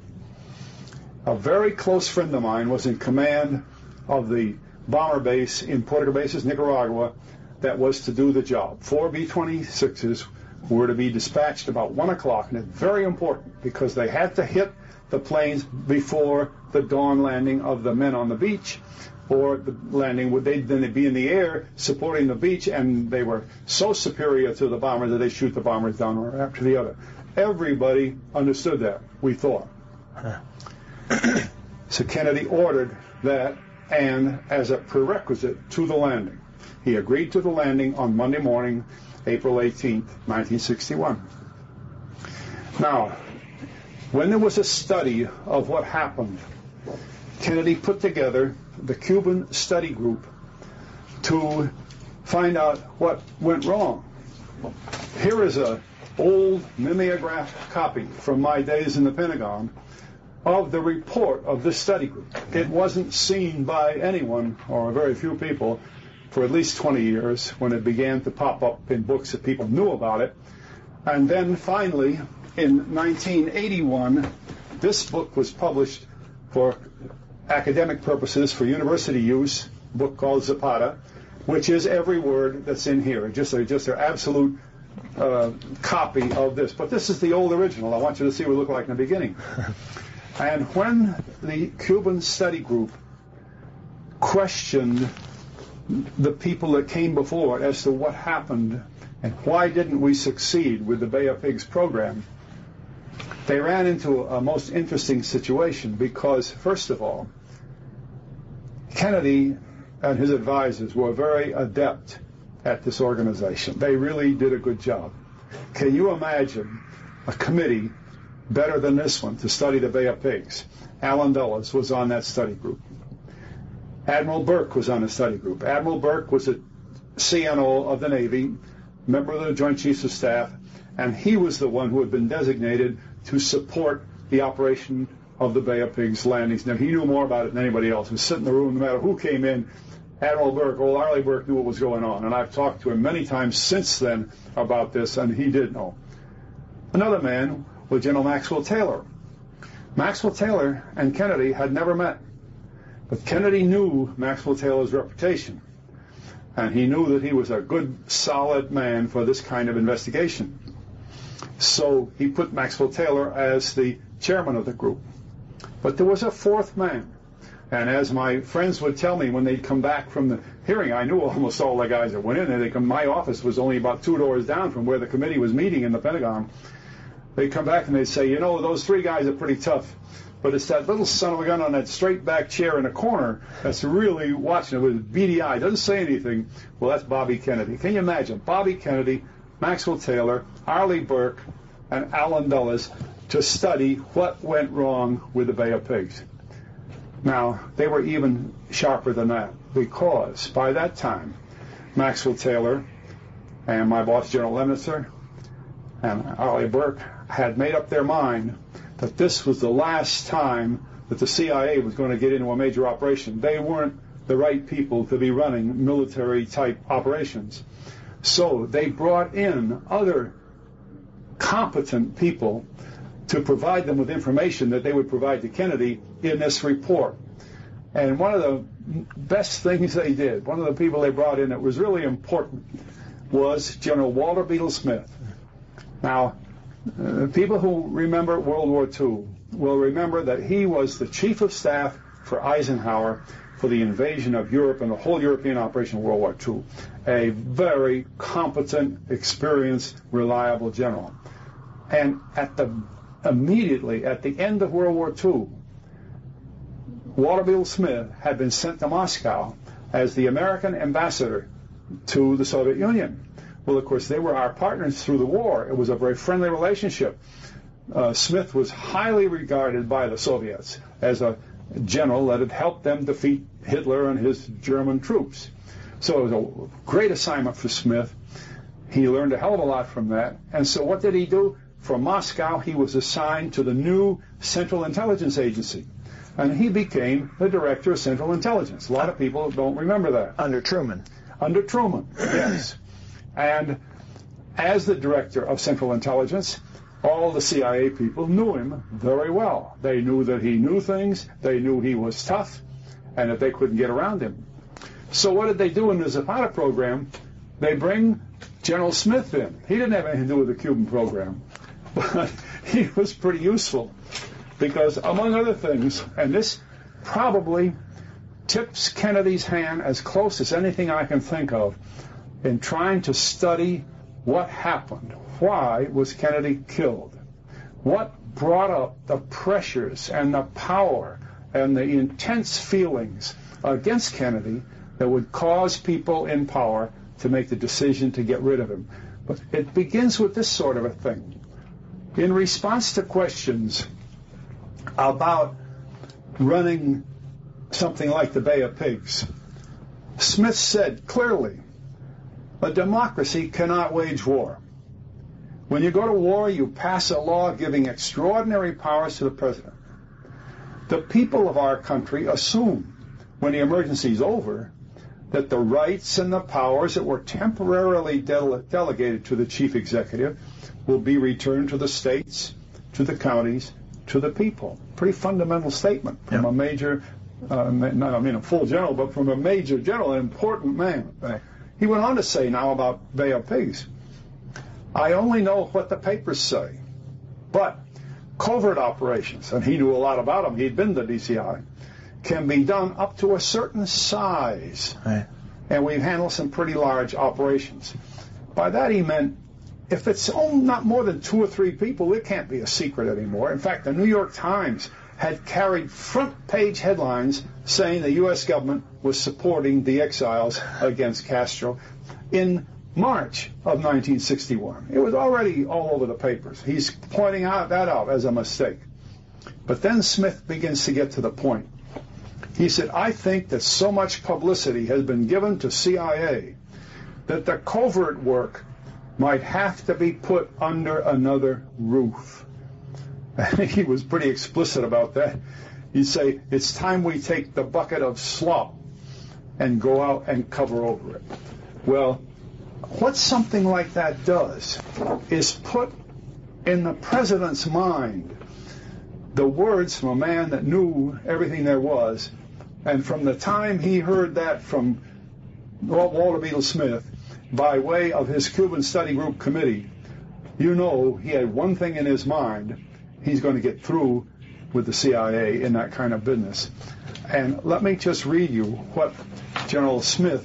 A very close friend of mine was in command of the bomber base in Puerto Cabezas, Nicaragua, that was to do the job. 4 B-26s were to be dispatched about 1 o'clock, and it's very important because they had to hit the planes before the dawn landing of the men on the beach, or the landing would they'd be in the air supporting the beach, and they were so superior to the bombers that they shoot the bombers down one after the other. Everybody understood that, we thought. So Kennedy ordered that, and as a prerequisite to the landing. He agreed to the landing on Monday morning, April 18th, 1961. Now, when there was a study of what happened, Kennedy put together the Cuban study group to find out what went wrong. Here is an old mimeographed copy from my days in the Pentagon of the report of this study group. It wasn't seen by anyone, or very few people, for at least 20 years when it began to pop up in books that people knew about it. And then finally, in 1981, this book was published for academic purposes, for university use, a book called Zapata, which is every word that's in here, just an absolute copy of this. But this is the old original. I want you to see what it looked like in the beginning. And when the Cuban study group questioned the people that came before it as to what happened and why didn't we succeed with the Bay of Pigs program, they ran into a most interesting situation because, first of all, Kennedy and his advisors were very adept at this organization. They really did a good job. Can you imagine a committee better than this one to study the Bay of Pigs? Allen Dulles was on that study group. Admiral Burke was on the study group. Admiral Burke was a CNO of the Navy, member of the Joint Chiefs of Staff, and he was the one who had been designated to support the operation of the Bay of Pigs landings. Now, he knew more about it than anybody else. He was sitting in the room, no matter who came in. Admiral Burke, old Arleigh Burke, knew what was going on, and I've talked to him many times since then about this, and he did know. Another man was General Maxwell Taylor. Maxwell Taylor and Kennedy had never met, but Kennedy knew Maxwell Taylor's reputation, and he knew that he was a good, solid man for this kind of investigation. So he put Maxwell Taylor as the chairman of the group. But there was a fourth man. And as my friends would tell me when they'd come back from the hearing, I knew almost all the guys that went in there. My office was only about 2 doors down from where the committee was meeting in the Pentagon. They'd come back and they'd say, you know, those 3 guys are pretty tough, but it's that little son of a gun on that straight back chair in the corner that's really watching it with beady eye, doesn't say anything. Well, that's Bobby Kennedy. Can you imagine? Bobby Kennedy, Maxwell Taylor, Arleigh Burke, and Allen Dulles to study what went wrong with the Bay of Pigs. Now, they were even sharper than that, because by that time, Maxwell Taylor and my boss, General Lemitzer, and Arleigh Burke had made up their mind that this was the last time that the CIA was going to get into a major operation. They weren't the right people to be running military-type operations. So they brought in other competent people to provide them with information that they would provide to Kennedy in this report. And one of the best things they did, one of the people they brought in that was really important, was General Walter Beadle Smith. Now, people who remember World War II will remember that he was the chief of staff for Eisenhower for the invasion of Europe and the whole European operation of World War II. A very competent, experienced, reliable general. And immediately at the end of World War II, Walter Beadle Smith had been sent to Moscow as the American ambassador to the Soviet Union. Well, of course, they were our partners through the war. It was a very friendly relationship. Smith was highly regarded by the Soviets as a general that had helped them defeat Hitler and his German troops. So it was a great assignment for Smith. He learned a hell of a lot from that. And so what did he do? From Moscow, he was assigned to the new Central Intelligence Agency. And he became the director of Central Intelligence. A lot of people don't remember that. Under Truman. Under Truman, yes. And as the director of Central Intelligence, all the CIA people knew him very well. They knew that he knew things, they knew he was tough, and that they couldn't get around him. So what did they do in the Zapata program? They bring General Smith in. He didn't have anything to do with the Cuban program, but he was pretty useful because, among other things, and this probably tips Kennedy's hand as close as anything I can think of in trying to study what happened. Why was Kennedy killed? What brought up the pressures and the power and the intense feelings against Kennedy that would cause people in power to make the decision to get rid of him? But it begins with this sort of a thing. In response to questions about running something like the Bay of Pigs, Smith said clearly, a democracy cannot wage war. When you go to war, you pass a law giving extraordinary powers to the president. The people of our country assume, when the emergency is over, that the rights and the powers that were temporarily delegated to the chief executive will be returned to the states, to the counties, to the people. Pretty fundamental statement from a major, not a full general, but from a major general, an important man. Right. He went on to say now about Bay of Pigs, I only know what the papers say, but covert operations, and he knew a lot about them, he'd been to DCI, can be done up to a certain size. Right. And we've handled some pretty large operations. By that he meant, if it's not more than 2 or 3 people, it can't be a secret anymore. In fact, the New York Times had carried front-page headlines saying the U.S. government was supporting the exiles against Castro in March of 1961. It was already all over the papers. He's pointing that out as a mistake. But then Smith begins to get to the point. He said, I think that so much publicity has been given to CIA that the covert work might have to be put under another roof. He was pretty explicit about that. He'd say, it's time we take the bucket of slop and go out and cover over it. Well, what something like that does is put in the president's mind the words from a man that knew everything there was, and from the time he heard that from Walter Beetle Smith by way of his Cuban Study Group committee, you know he had one thing in his mind: he's going to get through with the CIA in that kind of business. And let me just read you what General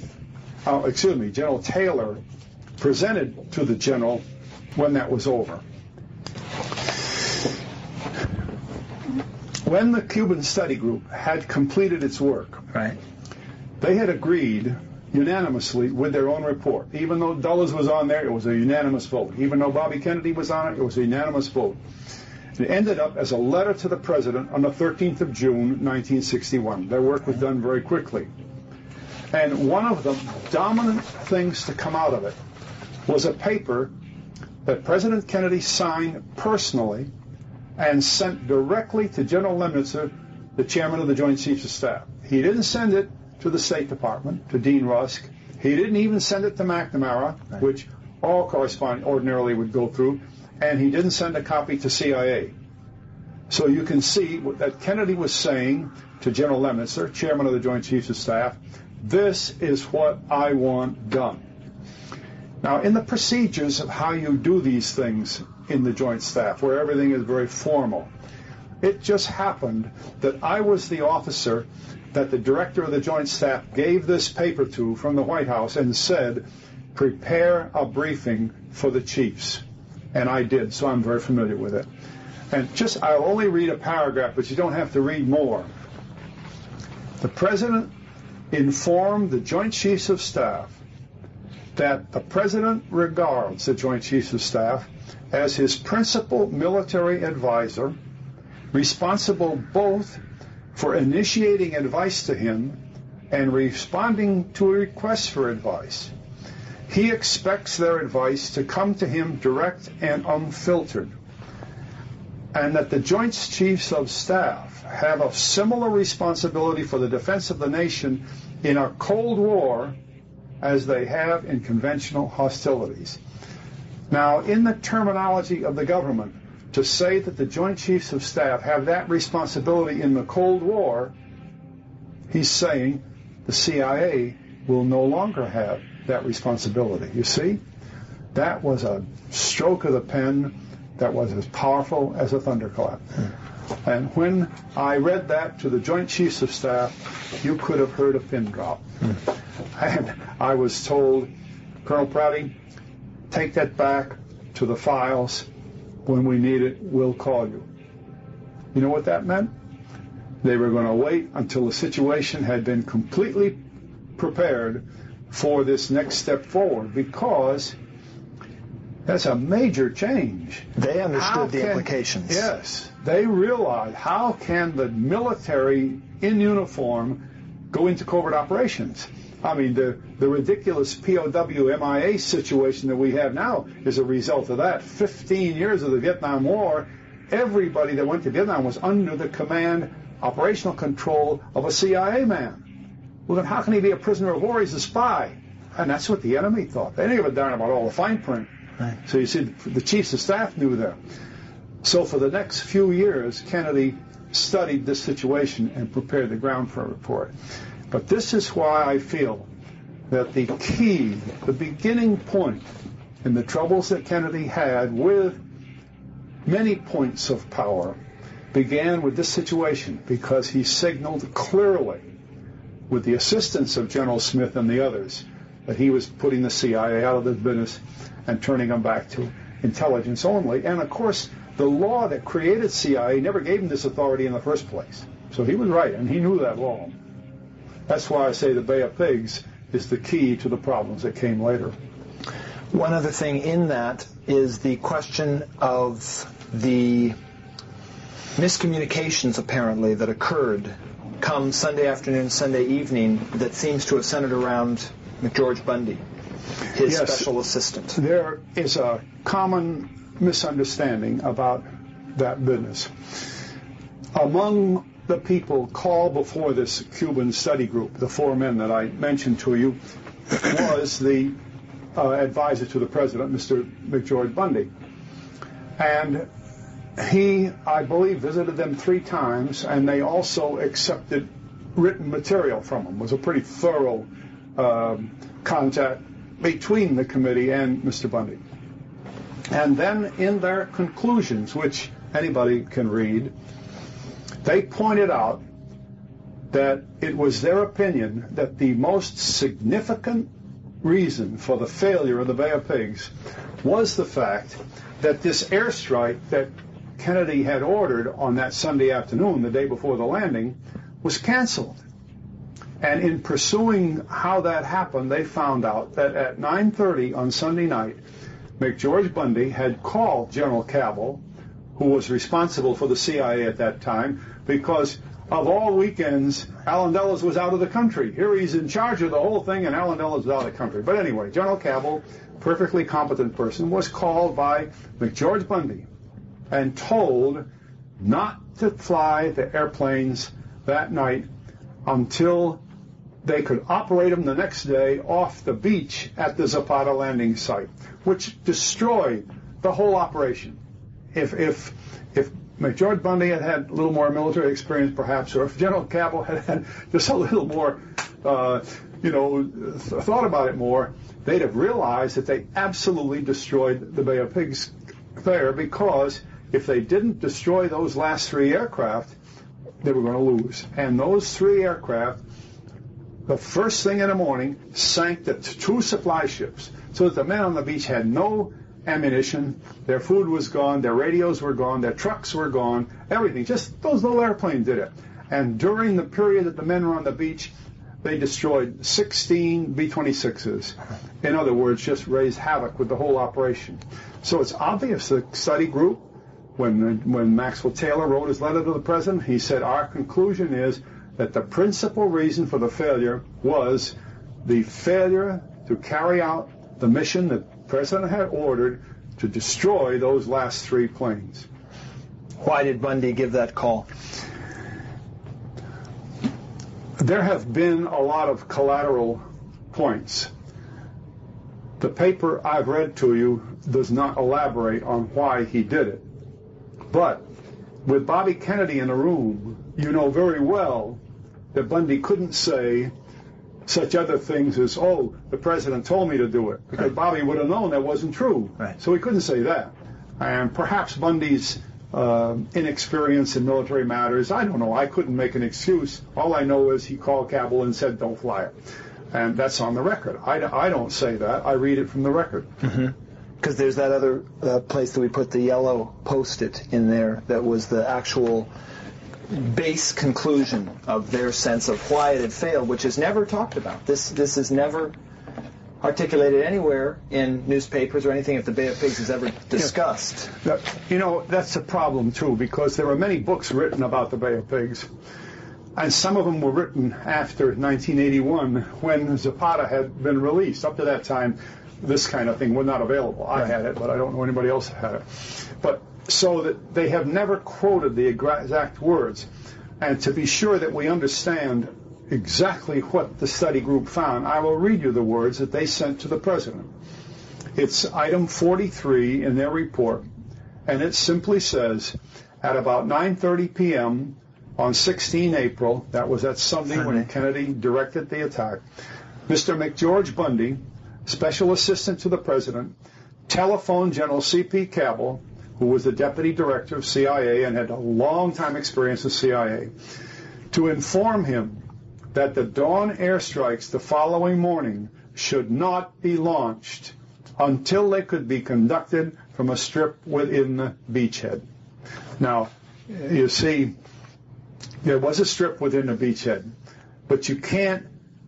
Taylor presented to the general when that was over. When the Cuban Study Group had completed its work, right, they had agreed unanimously with their own report. Even though Dulles was on there, it was a unanimous vote. Even though Bobby Kennedy was on it, it was a unanimous vote. It ended up as a letter to the president on the 13th of June, 1961. Their work was done very quickly. And one of the dominant things to come out of it was a paper that President Kennedy signed personally and sent directly to General Lemnitzer, the chairman of the Joint Chiefs of Staff. He didn't send it to the State Department, to Dean Rusk. He didn't even send it to McNamara, which all correspondents ordinarily would go through, and he didn't send a copy to CIA. So you can see that Kennedy was saying to General Lemnitzer, chairman of the Joint Chiefs of Staff, this is what I want done. Now, in the procedures of how you do these things in the Joint Staff, where everything is very formal, it just happened that I was the officer that the director of the Joint Staff gave this paper to from the White House and said, prepare a briefing for the chiefs. And I did, so I'm very familiar with it. And I'll only read a paragraph, but you don't have to read more. The President informed the Joint Chiefs of Staff that the President regards the Joint Chiefs of Staff as his principal military advisor, responsible both for initiating advice to him and responding to requests for advice. He expects their advice to come to him direct and unfiltered, and that the Joint Chiefs of Staff have a similar responsibility for the defense of the nation in a Cold War as they have in conventional hostilities. Now, in the terminology of the government, to say that the Joint Chiefs of Staff have that responsibility in the Cold War, he's saying the CIA will no longer have that responsibility. You see? That was a stroke of the pen that was as powerful as a thunderclap. And when I read that to the Joint Chiefs of Staff, you could have heard a pin drop. And I was told, Colonel Prouty, take that back to the files. When we need it, we'll call you. You know what that meant? They were going to wait until the situation had been completely prepared for this next step forward, because that's a major change. They understood the implications. Yes. They realized, how can the military in uniform go into covert operations? I mean, the ridiculous POW MIA situation that we have now is a result of that. 15 years of the Vietnam War, everybody that went to Vietnam was under the command, operational control of a CIA man. Well, then how can he be a prisoner of war? He's a spy. And that's what the enemy thought. They didn't give a darn about all the fine print. Right. So you see, the chiefs of staff knew that. So for the next few years, Kennedy studied this situation and prepared the ground for a report. But this is why I feel that the key, the beginning point in the troubles that Kennedy had with many points of power began with this situation, because he signaled clearly, with the assistance of General Smith and the others, that he was putting the CIA out of the business and turning them back to intelligence only. And of course, the law that created CIA never gave him this authority in the first place. So he was right, and he knew that law. That's why I say the Bay of Pigs is the key to the problems that came later. One other thing in that is the question of the miscommunications, apparently, that occurred come Sunday afternoon, Sunday evening, that seems to have centered around McGeorge Bundy, his special assistant. There is a common misunderstanding about that business. Among the people called before this Cuban study group, the 4 men that I mentioned to you, was the advisor to the president, Mr. McGeorge Bundy. And he, I believe, visited them 3 times, and they also accepted written material from him. It was a pretty thorough contact between the committee and Mr. Bundy. And then in their conclusions, which anybody can read, they pointed out that it was their opinion that the most significant reason for the failure of the Bay of Pigs was the fact that this airstrike that Kennedy had ordered on that Sunday afternoon, the day before the landing, was canceled. And in pursuing how that happened, they found out that at 9:30 on Sunday night, McGeorge Bundy had called General Cabell, who was responsible for the CIA at that time, because of all weekends, Allen Dulles was out of the country. Here he's in charge of the whole thing, and Allen Dulles was out of the country. But anyway, General Cabell, perfectly competent person, was called by McGeorge Bundy and told not to fly the airplanes that night until they could operate them the next day off the beach at the Zapata landing site, which destroyed the whole operation. If McGeorge Bundy had had a little more military experience, perhaps, or if General Cabell had had just a little more, thought about it more, they'd have realized that they absolutely destroyed the Bay of Pigs there, because if they didn't destroy those last 3 aircraft, they were going to lose. And those 3 aircraft, the first thing in the morning, sank the 2 supply ships, so that the men on the beach had no ammunition, their food was gone, their radios were gone, their trucks were gone, everything. Just those little airplanes did it. And during the period that the men were on the beach, they destroyed 16 B-26s. In other words, just raised havoc with the whole operation. So it's obvious the study group, when Maxwell Taylor wrote his letter to the president, he said, our conclusion is that the principal reason for the failure was the failure to carry out the mission that the president had ordered to destroy those last 3 planes. Why did Bundy give that call? There have been a lot of collateral points. The paper I've read to you does not elaborate on why he did it. But with Bobby Kennedy in the room, you know very well that Bundy couldn't say such other things as, oh, the president told me to do it, because Bobby would have known that wasn't true. Right. So he couldn't say that. And perhaps Bundy's inexperience in military matters, I don't know. I couldn't make an excuse. All I know is he called Cabell and said, don't fly it. And that's on the record. I don't say that. I read it from the record. Because there's that other place that we put the yellow post-it in there that was the actual base conclusion of their sense of why it had failed, which is never talked about. This is never articulated anywhere in newspapers or anything if the Bay of Pigs is ever discussed. That's a problem, too, because there are many books written about the Bay of Pigs. And some of them were written after 1981 when Zapata had been released. Up to that time, this kind of thing was not available. I had it, but I don't know anybody else had it. But so that they have never quoted the exact words. And to be sure that we understand exactly what the study group found, I will read you the words that they sent to the president. It's item 43 in their report, and it simply says, at about 9:30 p.m. on 16 April, that was that Sunday when Kennedy directed the attack, Mr. McGeorge Bundy, Special Assistant to the President, telephoned General C.P. Cabell, who was the Deputy Director of CIA and had a long time experience with CIA, to inform him that the dawn airstrikes the following morning should not be launched until they could be conducted from a strip within the beachhead. Now, you see, there was a strip within the beachhead, but you can't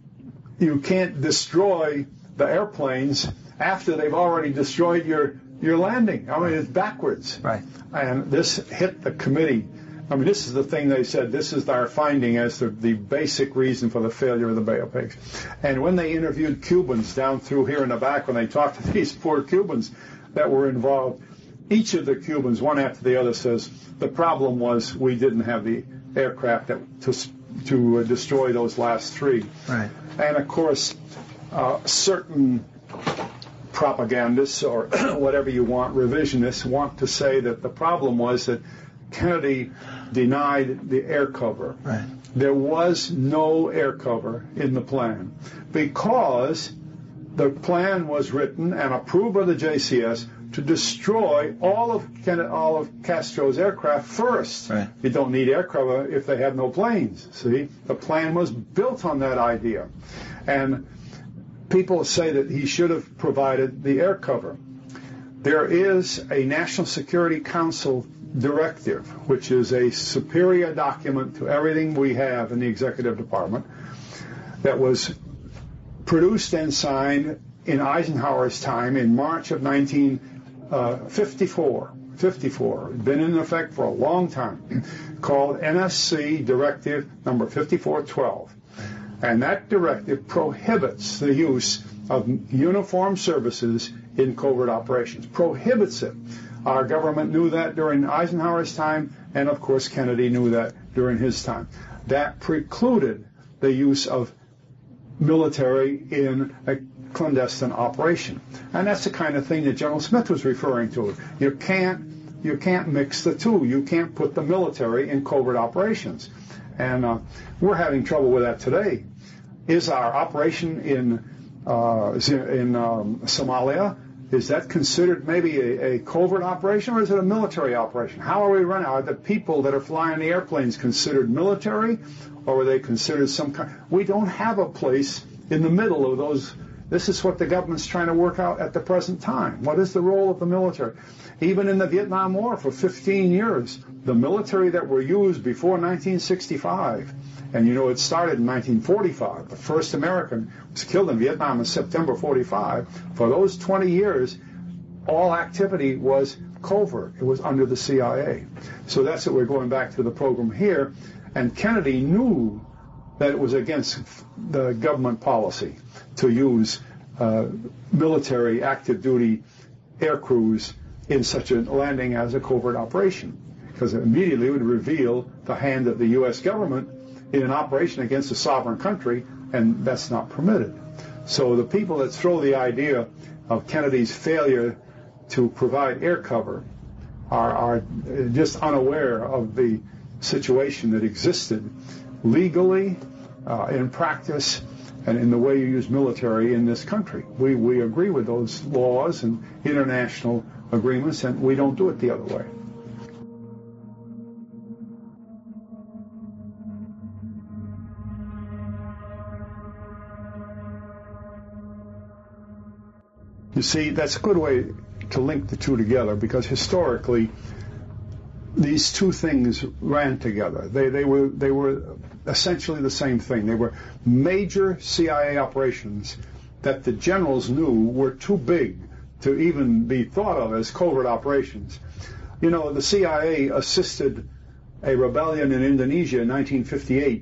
destroy the airplanes after they've already destroyed your landing. I mean, it's backwards. Right. And this hit the committee. I mean, this is the thing they said, this is our finding as the basic reason for the failure of the Bay of Pigs. And when they interviewed Cubans down through here in the back, when they talked to these poor Cubans that were involved, each of the Cubans, one after the other, says, the problem was we didn't have the aircraft to destroy those last three. Right. And, of course, certain propagandists or whatever you want, revisionists, want to say that the problem was that Kennedy denied the air cover. Right. There was no air cover in the plan because the plan was written and approved by the JCS to destroy all of Castro's aircraft first. Right. You don't need air cover if they have no planes. See, the plan was built on that idea, and people say that he should have provided the air cover. There is a National Security Council directive, which is a superior document to everything we have in the Executive Department, that was produced and signed in Eisenhower's time in March of 1954. Been in effect for a long time, called NSC Directive number 5412. And that directive prohibits the use of uniformed services in covert operations. Prohibits it. Our government knew that during Eisenhower's time, and of course Kennedy knew that during his time. That precluded the use of military in a clandestine operation. And that's the kind of thing that General Smith was referring to. You can't mix the two. You can't put the military in covert operations. And we're having trouble with that today. Is our operation in Somalia, is that considered maybe a covert operation, or is it a military operation? How are we running? Are the people that are flying the airplanes considered military, or are they considered some kind? We don't have a place in the middle of those. This is what the government's trying to work out at the present time. What is the role of the military? Even in the Vietnam War for 15 years, the military that were used before 1965, and you know it started in 1945. The first American was killed in Vietnam in September 45. For those 20 years, all activity was covert. It was under the CIA. So that's what we're going back to the program here. And Kennedy knew that it was against the government policy to use military active duty air crews in such a landing as a covert operation, because it immediately would reveal the hand of the U.S. government in an operation against a sovereign country, and that's not permitted. So the people that throw the idea of Kennedy's failure to provide air cover are just unaware of the situation that existed legally, in practice, and in the way you use military in this country. We agree with those laws and international agreements, and we don't do it the other way. You see, that's a good way to link the two together, because historically these two things ran together. They were essentially the same thing. They were major CIA operations that the generals knew were too big to even be thought of as covert operations. You know, the CIA assisted a rebellion in Indonesia in 1958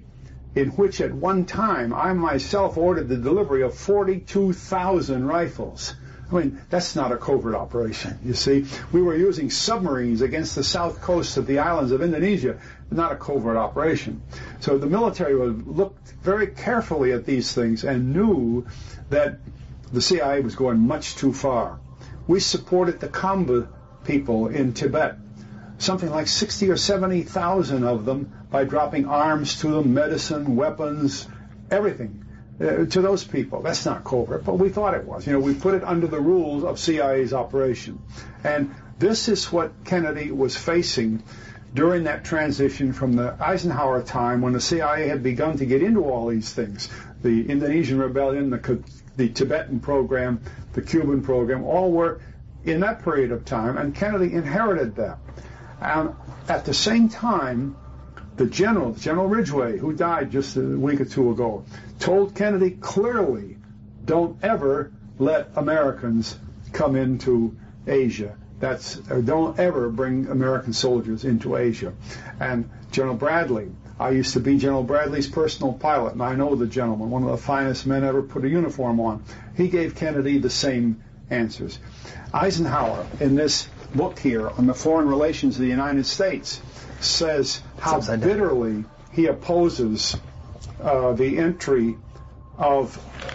in which at one time I myself ordered the delivery of 42,000 rifles. I mean, that's not a covert operation, you see. We were using submarines against the south coast of the islands of Indonesia, not a covert operation. So the military looked very carefully at these things and knew that the CIA was going much too far. We supported the Khamba people in Tibet, something like 60 or 70,000 of them, by dropping arms to them, medicine, weapons, everything. To those people. That's not covert, but we thought it was. We put it under the rules of CIA's operation. And this is what Kennedy was facing during that transition from the Eisenhower time, when the CIA had begun to get into all these things. The Indonesian rebellion, the Tibetan program, the Cuban program, all were in that period of time, and Kennedy inherited that. And at the same time, the General Ridgway, who died just a week or two ago, told Kennedy clearly, don't ever let Americans come into Asia. Don't ever bring American soldiers into Asia. And General Bradley, I used to be General Bradley's personal pilot, and I know the gentleman, one of the finest men ever put a uniform on. He gave Kennedy the same answers. Eisenhower, in this book here on the foreign relations of the United States, says how bitterly he opposes the entry of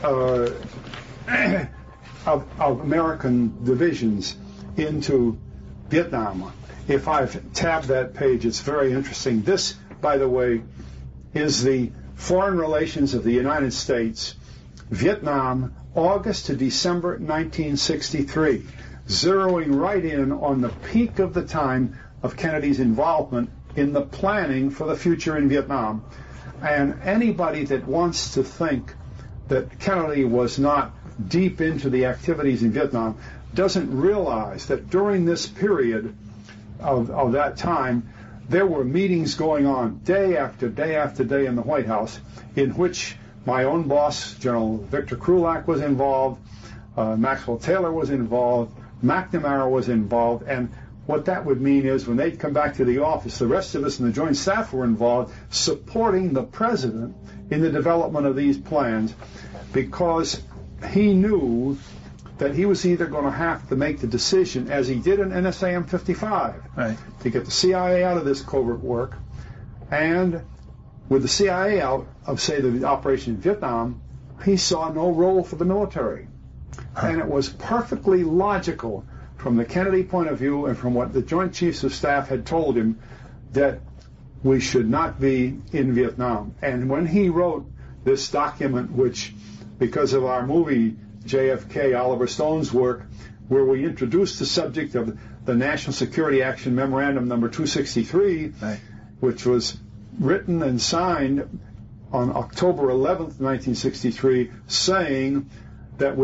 American divisions into Vietnam. If I've tabbed that page, it's very interesting. This, by the way, is the foreign relations of the United States, Vietnam, August to December 1963, zeroing right in on the peak of the time of Kennedy's involvement in the planning for the future in Vietnam. And anybody that wants to think that Kennedy was not deep into the activities in Vietnam doesn't realize that during this period of that time, there were meetings going on day after day after day in the White House, in which my own boss, General Victor Krulak, was involved, Maxwell Taylor was involved, McNamara was involved, and what that would mean is when they'd come back to the office, the rest of us in the Joint Staff were involved, supporting the President in the development of these plans, because he knew that he was either going to have to make the decision, as he did in NSAM 55, right, to get the CIA out of this covert work, and with the CIA out of, say, the operation in Vietnam, he saw no role for the military. And it was perfectly logical from the Kennedy point of view and from what the Joint Chiefs of Staff had told him that we should not be in Vietnam. And when he wrote this document, which, because of our movie JFK, Oliver Stone's work, where we introduced the subject of the National Security Action Memorandum number 263, right, which was written and signed on October 11th, 1963, saying that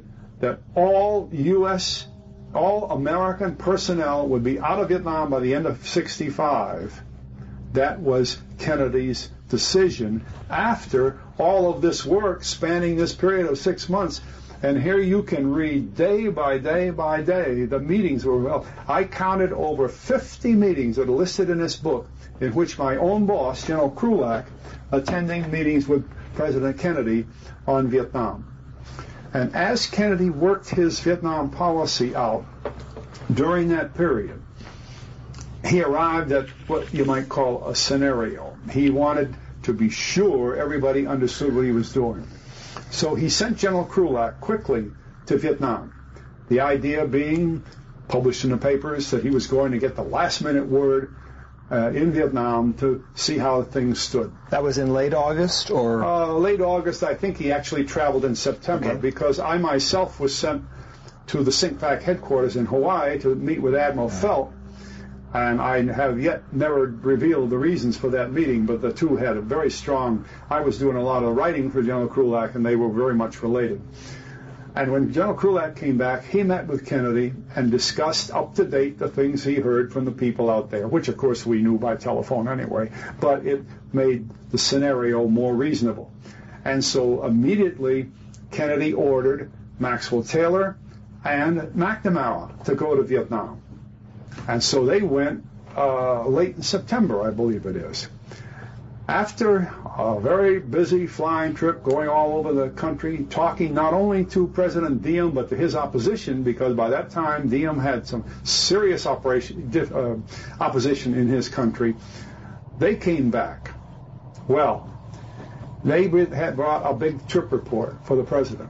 all American personnel would be out of Vietnam by the end of 65. That was Kennedy's decision after all of this work spanning this period of 6 months. And here you can read day by day by day the meetings were held. I counted over 50 meetings that are listed in this book, in which my own boss, General Krulak, attending meetings with President Kennedy on Vietnam. And as Kennedy worked his Vietnam policy out during that period, he arrived at what you might call a scenario. He wanted to be sure everybody understood what he was doing. So he sent General Krulak quickly to Vietnam. The idea being, published in the papers, that he was going to get the last-minute word in Vietnam to see how things stood. That was in late August, or? Late August. I think he actually traveled in September, because I myself was sent to the SINCPAC headquarters in Hawaii to meet with Admiral Felt, and I have yet never revealed the reasons for that meeting, but the two had a very strong... I was doing a lot of writing for General Krulak, and they were very much related. And when General Krulak came back, he met with Kennedy and discussed up to date the things he heard from the people out there, which of course we knew by telephone anyway, but it made the scenario more reasonable. And so immediately Kennedy ordered Maxwell Taylor and McNamara to go to Vietnam. And so they went late in September, I believe it is. After a very busy flying trip going all over the country, talking not only to President Diem but to his opposition, because by that time Diem had some serious opposition in his country. They came back. Well, they had brought a big trip report for the president.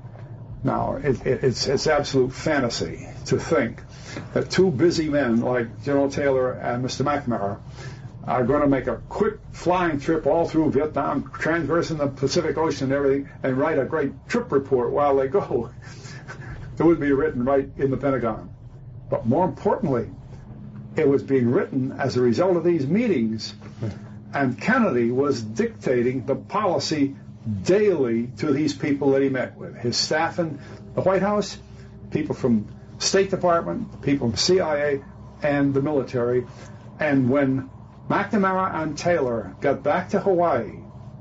Now, it's absolute fantasy to think that two busy men like General Taylor and Mr. McNamara are going to make a quick flying trip all through Vietnam, transversing the Pacific Ocean and everything, and write a great trip report while they go. It would be written right in the Pentagon. But more importantly, it was being written as a result of these meetings, and Kennedy was dictating the policy daily to these people that he met with. His staff in the White House, people from State Department, people from CIA, and the military. And when McNamara and Taylor got back to Hawaii,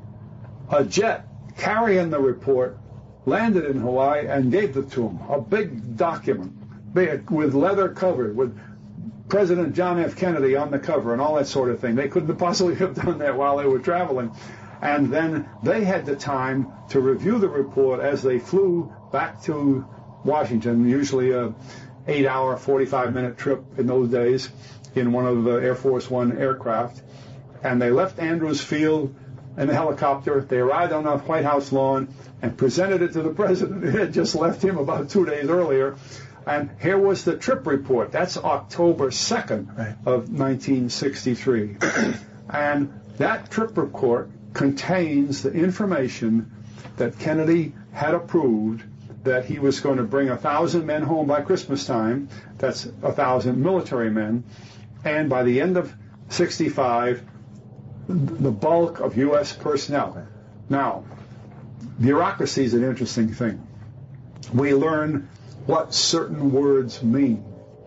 a jet carrying the report landed in Hawaii and gave it to him. A big document, big, with leather covered, with President John F. Kennedy on the cover and all that sort of thing. They couldn't possibly have done that while they were traveling. And then they had the time to review the report as they flew back to Washington, usually a 8-hour, 45-minute trip in those days in one of the Air Force One aircraft. And they left Andrews Field in a helicopter. They arrived on the White House lawn and presented it to the president. It had just left him about 2 days earlier. And here was the trip report. That's October 2nd of 1963. And that trip report contains the information that Kennedy had approved, that he was going to bring 1,000 men home by Christmas time. That's 1,000 military men. And by the end of 65, the bulk of U.S. personnel. Now, bureaucracy is an interesting thing. We learn what certain words mean.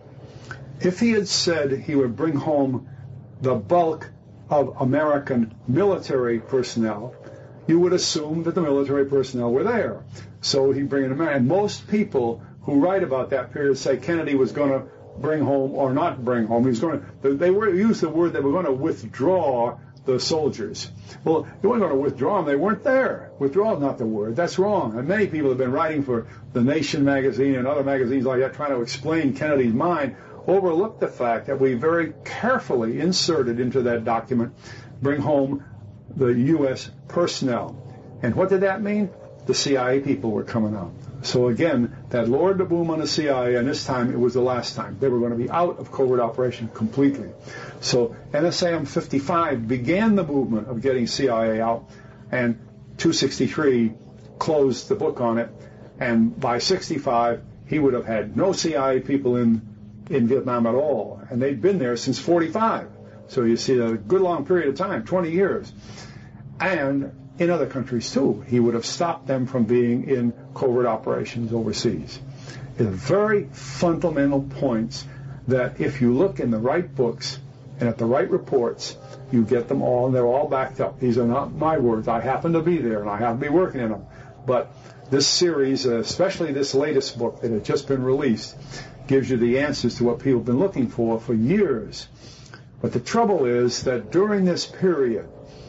If he had said he would bring home the bulk of American military personnel, you would assume that the military personnel were there. So he'd bring them in. And most people who write about that period say Kennedy was going to bring home or not bring home. He was going to. They used the word they were going to withdraw the soldiers. Well, they weren't going to withdraw them. They weren't there. Withdraw is not the word. That's wrong. And many people have been writing for The Nation magazine and other magazines like that, trying to explain Kennedy's mind, overlooked the fact that we very carefully inserted into that document, bring home the U.S. personnel. And what did that mean? The CIA people were coming out. So again, that lowered the boom on the CIA, and this time it was the last time. They were going to be out of covert operation completely. So NSAM 55 began the movement of getting CIA out, and 263 closed the book on it. And by 65, he would have had no CIA people in Vietnam at all. And they'd been there since 45. So you see a good long period of time, 20 years. And in other countries too, he would have stopped them from being in covert operations overseas. It's very fundamental points that if you look in the right books and at the right reports, you get them all, and they're all backed up. These are not my words. I happen to be there, and I happen to be working in them. But this series, especially this latest book that had just been released, gives you the answers to what people have been looking for years. But the trouble is that during this period,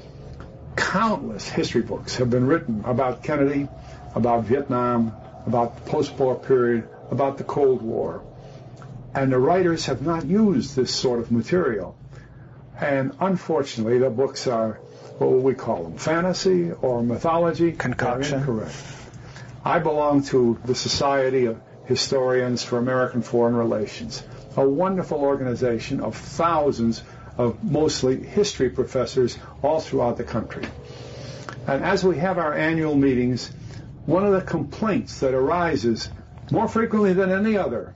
countless history books have been written about Kennedy, about Vietnam, about the post-war period, about the Cold War. And the writers have not used this sort of material. And unfortunately, the books are, what would we call them, fantasy or mythology? Concoction. Incorrect. I belong to the Society of Historians for American Foreign Relations, a wonderful organization of thousands of mostly history professors all throughout the country. And as we have our annual meetings, one of the complaints that arises more frequently than any other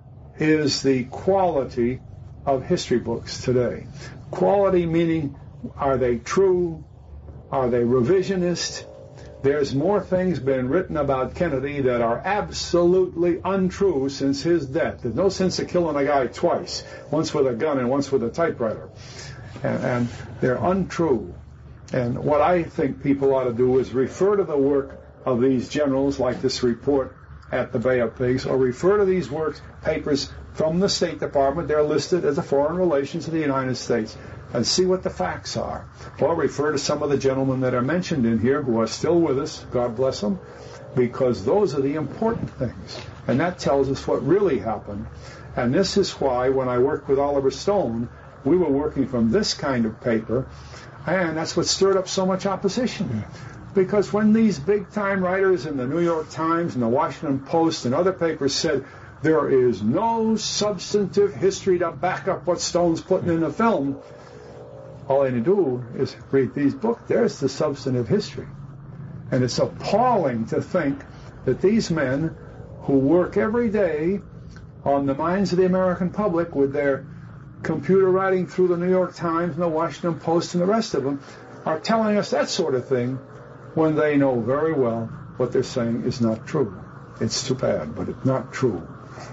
is the quality of history books today. Quality meaning, are they true? Are they revisionist? There's more things been written about Kennedy that are absolutely untrue since his death. There's no sense of killing a guy twice, once with a gun and once with a typewriter. And they're untrue. And what I think people ought to do is refer to the work of these generals, like this report at the Bay of Pigs, or refer to these papers from the State Department. They're listed as a foreign relations of the United States. and see what the facts are. Or refer to some of the gentlemen that are mentioned in here who are still with us, God bless them, because those are the important things. And that tells us what really happened. And this is why when I worked with Oliver Stone, we were working from this kind of paper, and that's what stirred up so much opposition. Because when these big-time writers in the New York Times and the Washington Post and other papers said, there is no substantive history to back up what Stone's putting in the film, all I need to do is read these books. There's the substantive history. And it's appalling to think that these men who work every day on the minds of the American public with their computer writing through the New York Times and the Washington Post and the rest of them are telling us that sort of thing when they know very well what they're saying is not true. It's too bad, but it's not true.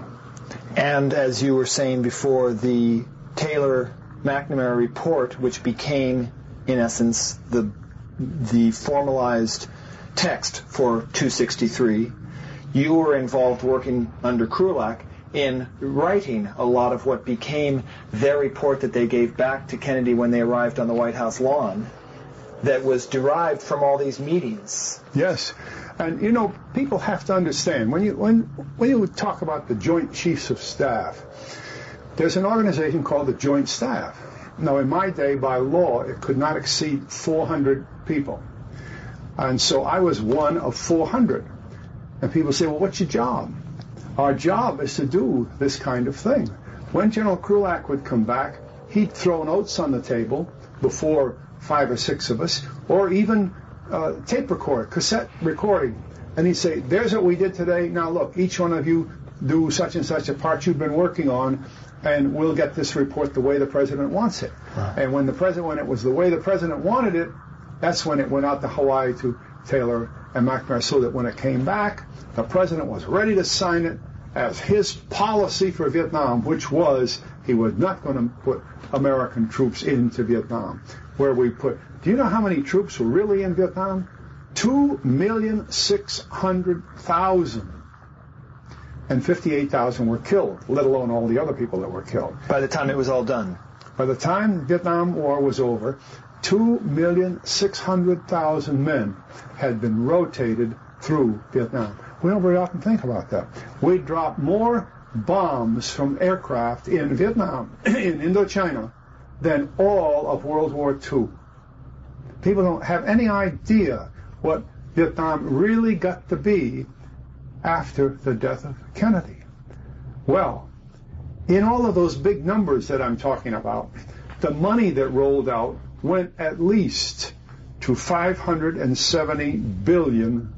And as you were saying before, the Taylor-McNamara report, which became, in essence, the formalized text for 263, you were involved working under Krulak in writing a lot of what became their report that they gave back to Kennedy when they arrived on the White House lawn, that was derived from all these meetings. Yes. And, you know, people have to understand, when you talk about the Joint Chiefs of Staff, there's an organization called the Joint Staff. Now, in my day, by law, it could not exceed 400 people. And so I was one of 400. And people say, well, what's your job? Our job is to do this kind of thing. When General Krulak would come back, he'd throw notes on the table before 5 or 6 of us, or even tape record, cassette recording. And he'd say, there's what we did today. Now look, each one of you do such and such a part you've been working on, and we'll get this report the way the president wants it. Right. And when it was the way the president wanted it, that's when it went out to Hawaii to Taylor and McNamara, so that when it came back, the president was ready to sign it as his policy for Vietnam, which was he was not going to put American troops into Vietnam. Where we put, do you know how many troops were really in Vietnam? 2,600,000. And 58,000 were killed, let alone all the other people that were killed. By the time it was all done? By the time the Vietnam War was over, 2,600,000 men had been rotated through Vietnam. We don't very often think about that. We dropped more bombs from aircraft in Vietnam, in Indochina, than all of World War II. People don't have any idea what Vietnam really got to be after the death of Kennedy. Well, in all of those big numbers that I'm talking about, the money that rolled out went at least to $570 billion.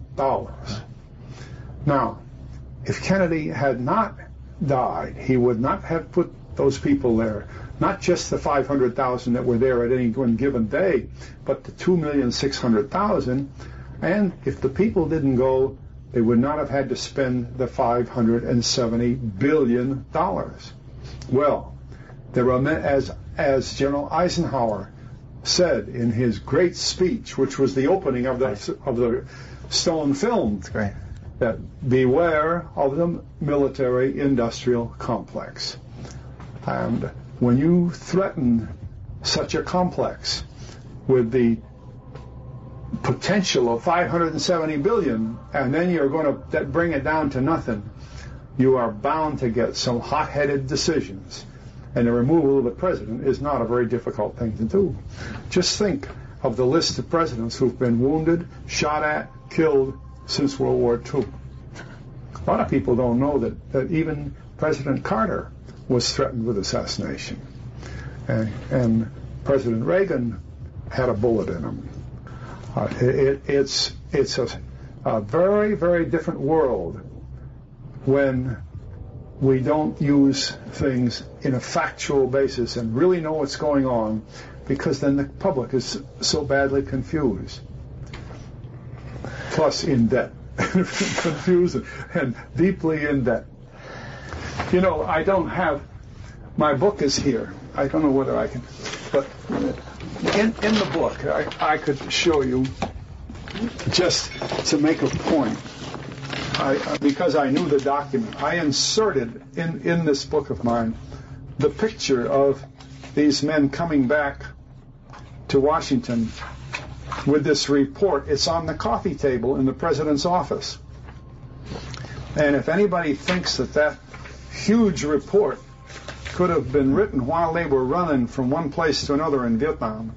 Now, if Kennedy had not died, he would not have put those people there. Not just the 500,000 that were there at any one given day, but the 2,600,000. And if the people didn't go, they would not have had to spend the $570 billion. Well, there were, as General Eisenhower said in his great speech, which was the opening of the Stone film, that's great, that beware of the military-industrial complex. And when you threaten such a complex with the potential of 570 billion, and then you're going to bring it down to nothing, you are bound to get some hot-headed decisions. And the removal of the president is not a very difficult thing to do. Just think of the list of presidents who've been wounded, shot at, killed since World War II. A lot of people don't know that even President Carter was threatened with assassination. And President Reagan had a bullet in him. It's a very, very different world when we don't use things in a factual basis and really know what's going on, because then the public is so badly confused. Plus in debt. Confused and deeply in debt. You know, I don't have, my book is here. I don't know whether I can, but in the book, I could show you, just to make a point, because I knew the document, I inserted in this book of mine the picture of these men coming back to Washington with this report. It's on the coffee table in the president's office. And if anybody thinks that that huge report could have been written while they were running from one place to another in Vietnam,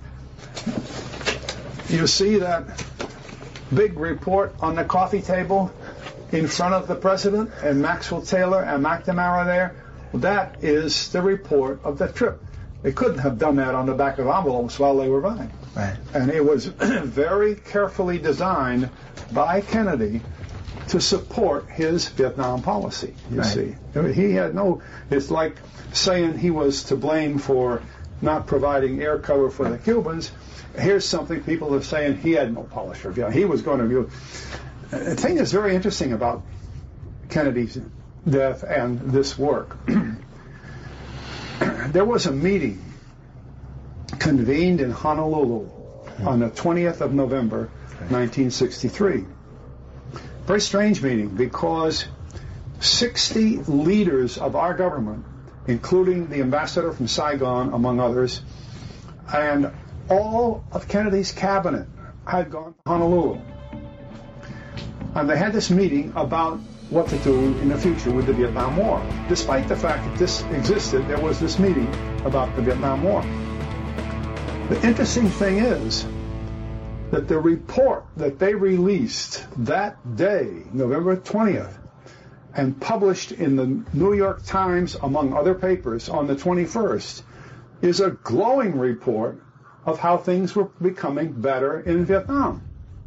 you see that big report on the coffee table in front of the president and Maxwell Taylor and McNamara there? That is the report of the trip. They couldn't have done that on the back of envelopes while they were running. Right. And it was very carefully designed by Kennedy to support his Vietnam policy, you see. He had no, it's like saying he was to blame for not providing air cover for the Cubans. Here's something people are saying he had no policy for Vietnam. He was going to... The thing that's very interesting about Kennedy's death and this work, there was a meeting convened in Honolulu on the 20th of November, 1963. Very strange meeting because 60 leaders of our government, including the ambassador from Saigon, among others, and all of Kennedy's cabinet had gone to Honolulu. And they had this meeting about what to do in the future with the Vietnam War. Despite the fact that this existed, there was this meeting about the Vietnam War. The interesting thing is that the report that they released that day, November 20th, and published in the New York Times, among other papers, on the 21st, is a glowing report of how things were becoming better in Vietnam.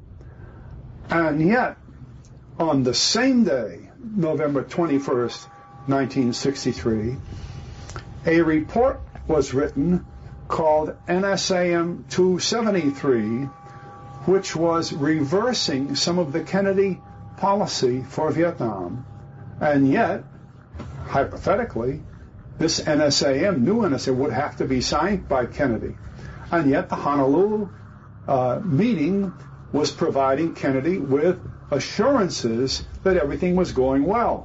And yet, on the same day, November 21st, 1963, a report was written called NSAM 273, which was reversing some of the Kennedy policy for Vietnam. And yet, hypothetically, this NSAM, new NSAM, would have to be signed by Kennedy. And yet the Honolulu meeting was providing Kennedy with assurances that everything was going well.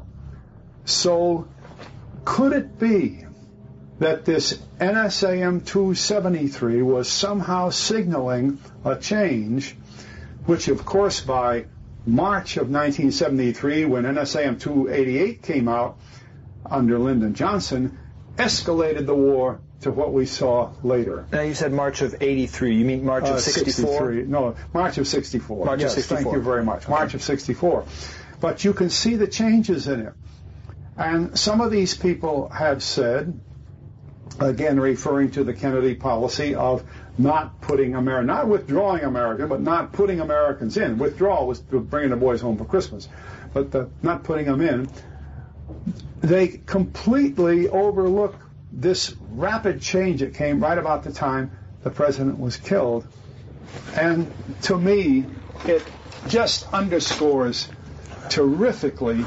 So could it be that this NSAM 273 was somehow signaling a change, which of course by March of 1973, when NSAM 288 came out under Lyndon Johnson, escalated the war to what we saw later. Now you said March of 83. You mean March of 64? No, March of 64. March of 64. Thank you very much. Okay. March of 64. But you can see the changes in it. And some of these people have said, again referring to the Kennedy policy of not putting not withdrawing America, but not putting Americans in. Withdrawal was bringing the boys home for Christmas. But not putting them in, they completely overlook this rapid change that came right about the time the president was killed. And to me, it just underscores terrifically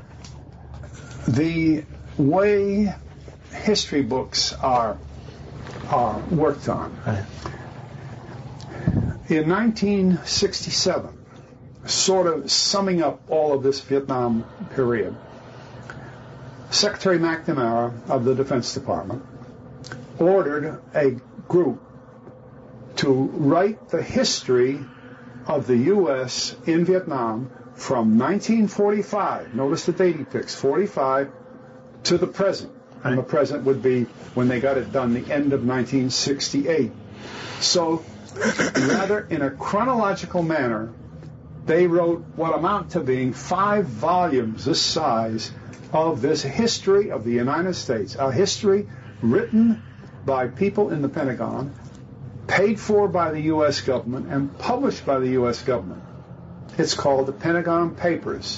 the way history books are worked on. In 1967, sort of summing up all of this Vietnam period, Secretary McNamara of the Defense Department ordered a group to write the history of the U.S. in Vietnam from 1945, notice the date he picks, 45, to the present. And the present would be, when they got it done, the end of 1968. So, rather in a chronological manner, they wrote what amount to being 5 volumes this size of this history of the United States, a history written by people in the Pentagon, paid for by the U.S. government, and published by the U.S. government. It's called the Pentagon Papers.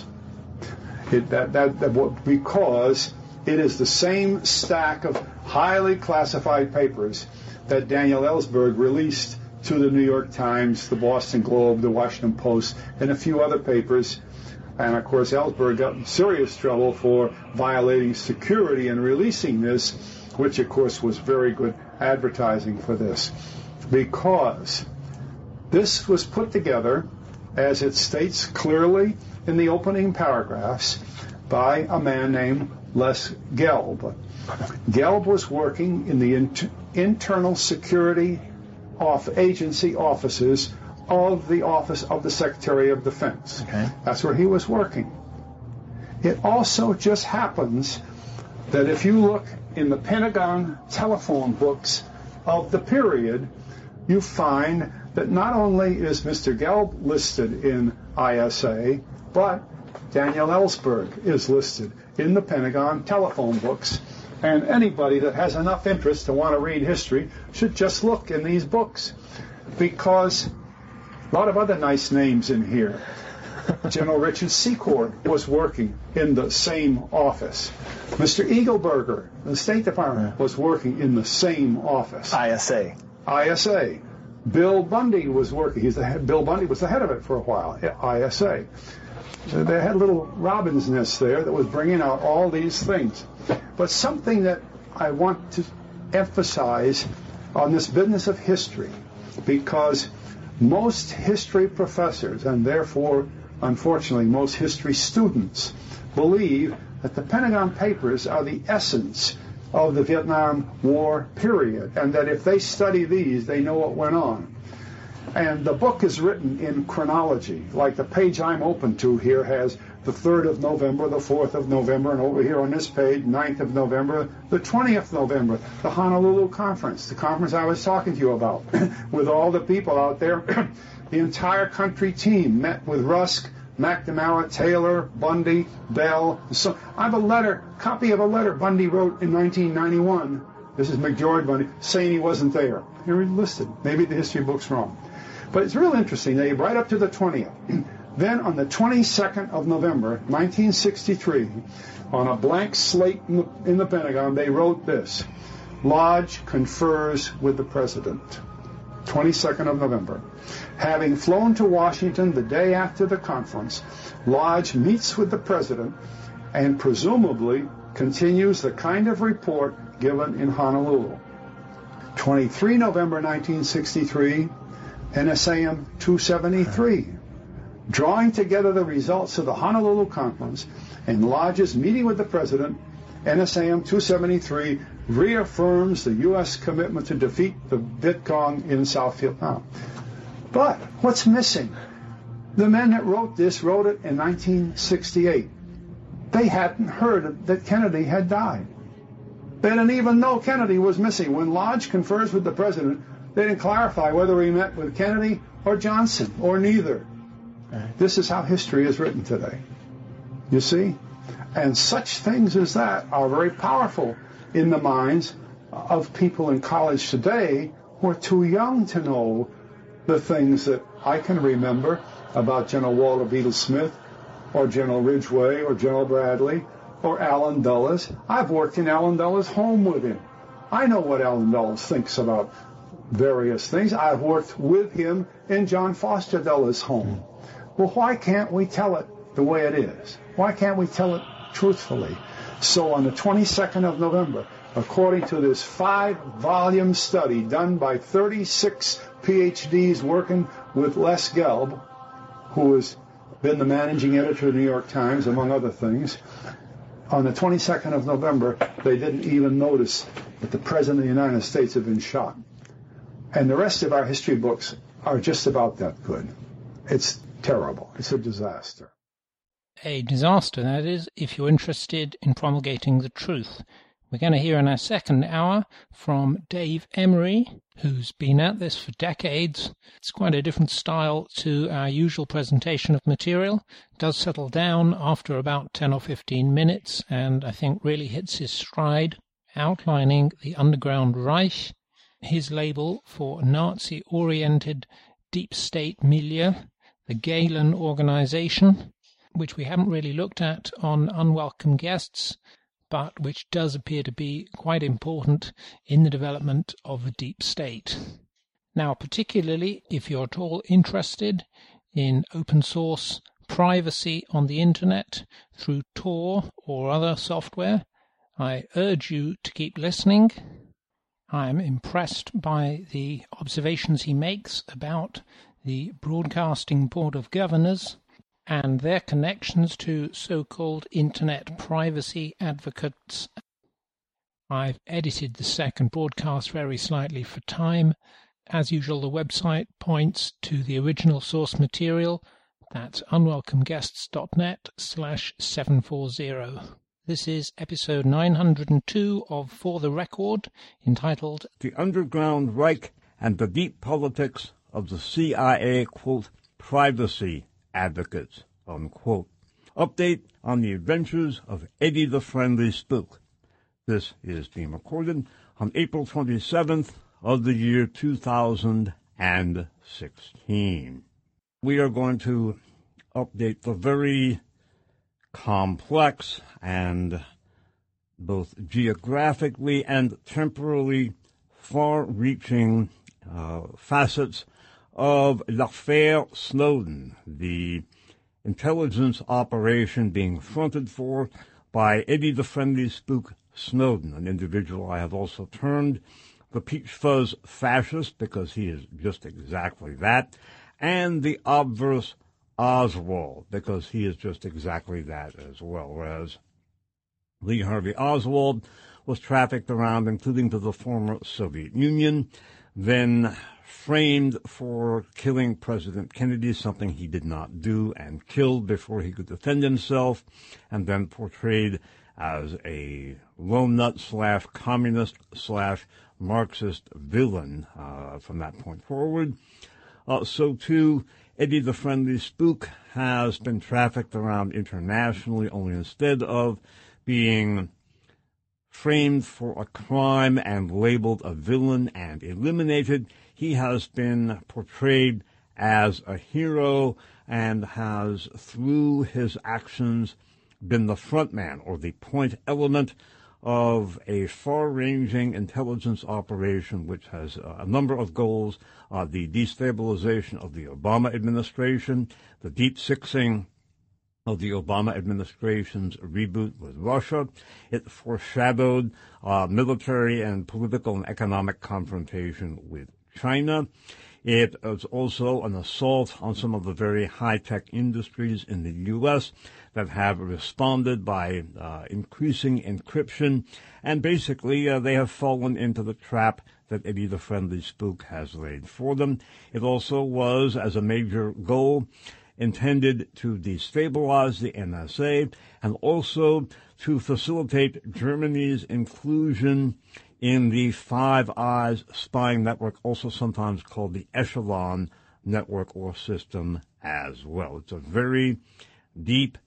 Because it is the same stack of highly classified papers that Daniel Ellsberg released to the New York Times, the Boston Globe, the Washington Post, and a few other papers. And, of course, Ellsberg got in serious trouble for violating security and releasing this, which, of course, was very good advertising for this. Because this was put together, as it states clearly in the opening paragraphs, by a man named Les Gelb. Gelb was working in the internal security agency offices of the Office of the Secretary of Defense. Okay. That's where he was working. It also just happens that if you look in the Pentagon telephone books of the period, you find that not only is Mr. Gelb listed in ISA, but Daniel Ellsberg is listed in the Pentagon telephone books. And anybody that has enough interest to want to read history should just look in these books, because a lot of other nice names in here. General Richard Secord was working in the same office. Mr. Eagleberger, the State Department, was working in the same office. ISA. ISA. Bill Bundy was working. Bill Bundy was the head of it for a while, ISA. So they had a little robin's nest there that was bringing out all these things. But something that I want to emphasize on this business of history, because most history professors, and therefore, unfortunately, most history students, believe that the Pentagon Papers are the essence of the Vietnam War period, and that if they study these, they know what went on. And the book is written in chronology. Like the page I'm open to here has the 3rd of November, the 4th of November, and over here on this page, 9th of November, the 20th of November, the Honolulu Conference, the conference I was talking to you about, with all the people out there. The entire country team met with Rusk, McNamara, Taylor, Bundy, Bell. So I have a copy of a letter Bundy wrote in 1991. This is McGeorge Bundy, saying he wasn't there. Here he's listed. Maybe the history book's wrong. But it's real interesting. They right up to the 20th. Then on the 22nd of November, 1963, on a blank slate in the Pentagon, they wrote this: Lodge confers with the President. 22nd of November. Having flown to Washington the day after the conference, Lodge meets with the President and presumably continues the kind of report given in Honolulu. 23 November 1963, NSAM 273. Drawing together the results of the Honolulu Conference and Lodge's meeting with the President, NSAM 273 reaffirms the U.S. commitment to defeat the Viet Cong in South Vietnam. But what's missing? The men that wrote this wrote it in 1968. They hadn't heard that Kennedy had died. They didn't even know Kennedy was missing. When Lodge confers with the President, they didn't clarify whether he met with Kennedy or Johnson or neither. This is how history is written today. You see? And such things as that are very powerful in the minds of people in college today who are too young to know the things that I can remember about General Walter Beadle Smith or General Ridgway or General Bradley or Allen Dulles. I've worked in Allen Dulles' home with him. I know what Allen Dulles thinks about various things. I've worked with him in John Foster Dulles' home. Well, why can't we tell it the way it is? Why can't we tell it truthfully? So on the 22nd of November, according to this 5-volume study done by 36 PhDs working with Les Gelb, who has been the managing editor of the New York Times, among other things, on the 22nd of November, they didn't even notice that the President of the United States had been shot. And the rest of our history books are just about that good. It's terrible. It's a disaster. A disaster, that is, if you're interested in promulgating the truth. We're going to hear in our second hour from Dave Emery, who's been at this for decades. It's quite a different style to our usual presentation of material. It does settle down after about 10 or 15 minutes, and I think really hits his stride, outlining the Underground Reich, his label for Nazi-oriented deep state milieu, the Gehlen Organization, which we haven't really looked at on Unwelcome Guests, but which does appear to be quite important in the development of the deep state. Now, particularly if you're at all interested in open source privacy on the internet through Tor or other software, I urge you to keep listening. I am impressed by the observations he makes about the Broadcasting Board of Governors and their connections to so-called internet privacy advocates. I've edited the second broadcast very slightly for time. As usual, the website points to the original source material. That's unwelcomeguests.net/740. This is episode 902 of For the Record, entitled The Underground Reich and the Deep Politics of the CIA, quote, Privacy Advocates, unquote. Update on the adventures of Eddie the Friendly Spook. This is being recorded on April 27th of the year 2016. We are going to update the very complex and both geographically and temporally far-reaching facets of l'affaire Snowden, the intelligence operation being fronted for by Eddie the Friendly Spook Snowden, an individual I have also termed the Peach Fuzz fascist, because he is just exactly that, and the obverse Oswald, because he is just exactly that as well. Whereas Lee Harvey Oswald was trafficked around, including to the former Soviet Union, then framed for killing President Kennedy, something he did not do, and killed before he could defend himself, and then portrayed as a lone nut / communist / Marxist villain from that point forward. So too, Eddie the Friendly Spook has been trafficked around internationally, only instead of being framed for a crime and labeled a villain and eliminated, he has been portrayed as a hero and has, through his actions, been the front man or the point element of a far-ranging intelligence operation which has a number of goals: the destabilization of the Obama administration, the deep sixing of the Obama administration's reboot with Russia. It foreshadowed military and political and economic confrontation with China. It is also an assault on some of the very high-tech industries in the U.S. that have responded by increasing encryption, and basically they have fallen into the trap that Eddie the Friendly Spook has laid for them. It also was, as a major goal, intended to destabilize the NSA and also to facilitate Germany's inclusion in the Five Eyes spying network, also sometimes called the Echelon network or system as well. It's a very deep,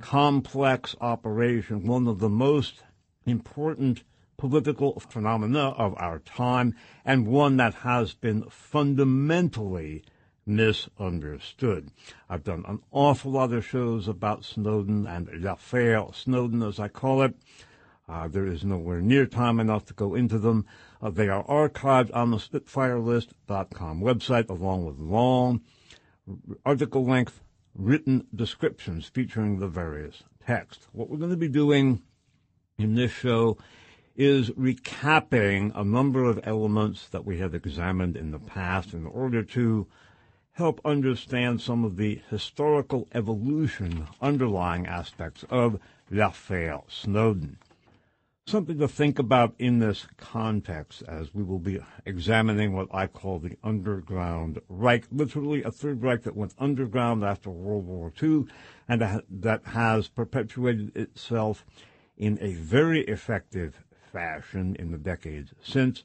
complex operation, one of the most important political phenomena of our time, and one that has been fundamentally misunderstood. I've done an awful lot of shows about Snowden and l'affaire Snowden, as I call it. There is nowhere near time enough to go into them. They are archived on the SpitfireList.com website, along with long article-length written descriptions featuring the various texts. What we're going to be doing in this show is recapping a number of elements that we have examined in the past in order to help understand some of the historical evolution underlying aspects of l'affaire Snowden. Something to think about in this context, as we will be examining what I call the Underground Reich, literally a Third Reich that went underground after World War II, and that has perpetuated itself in a very effective fashion in the decades since.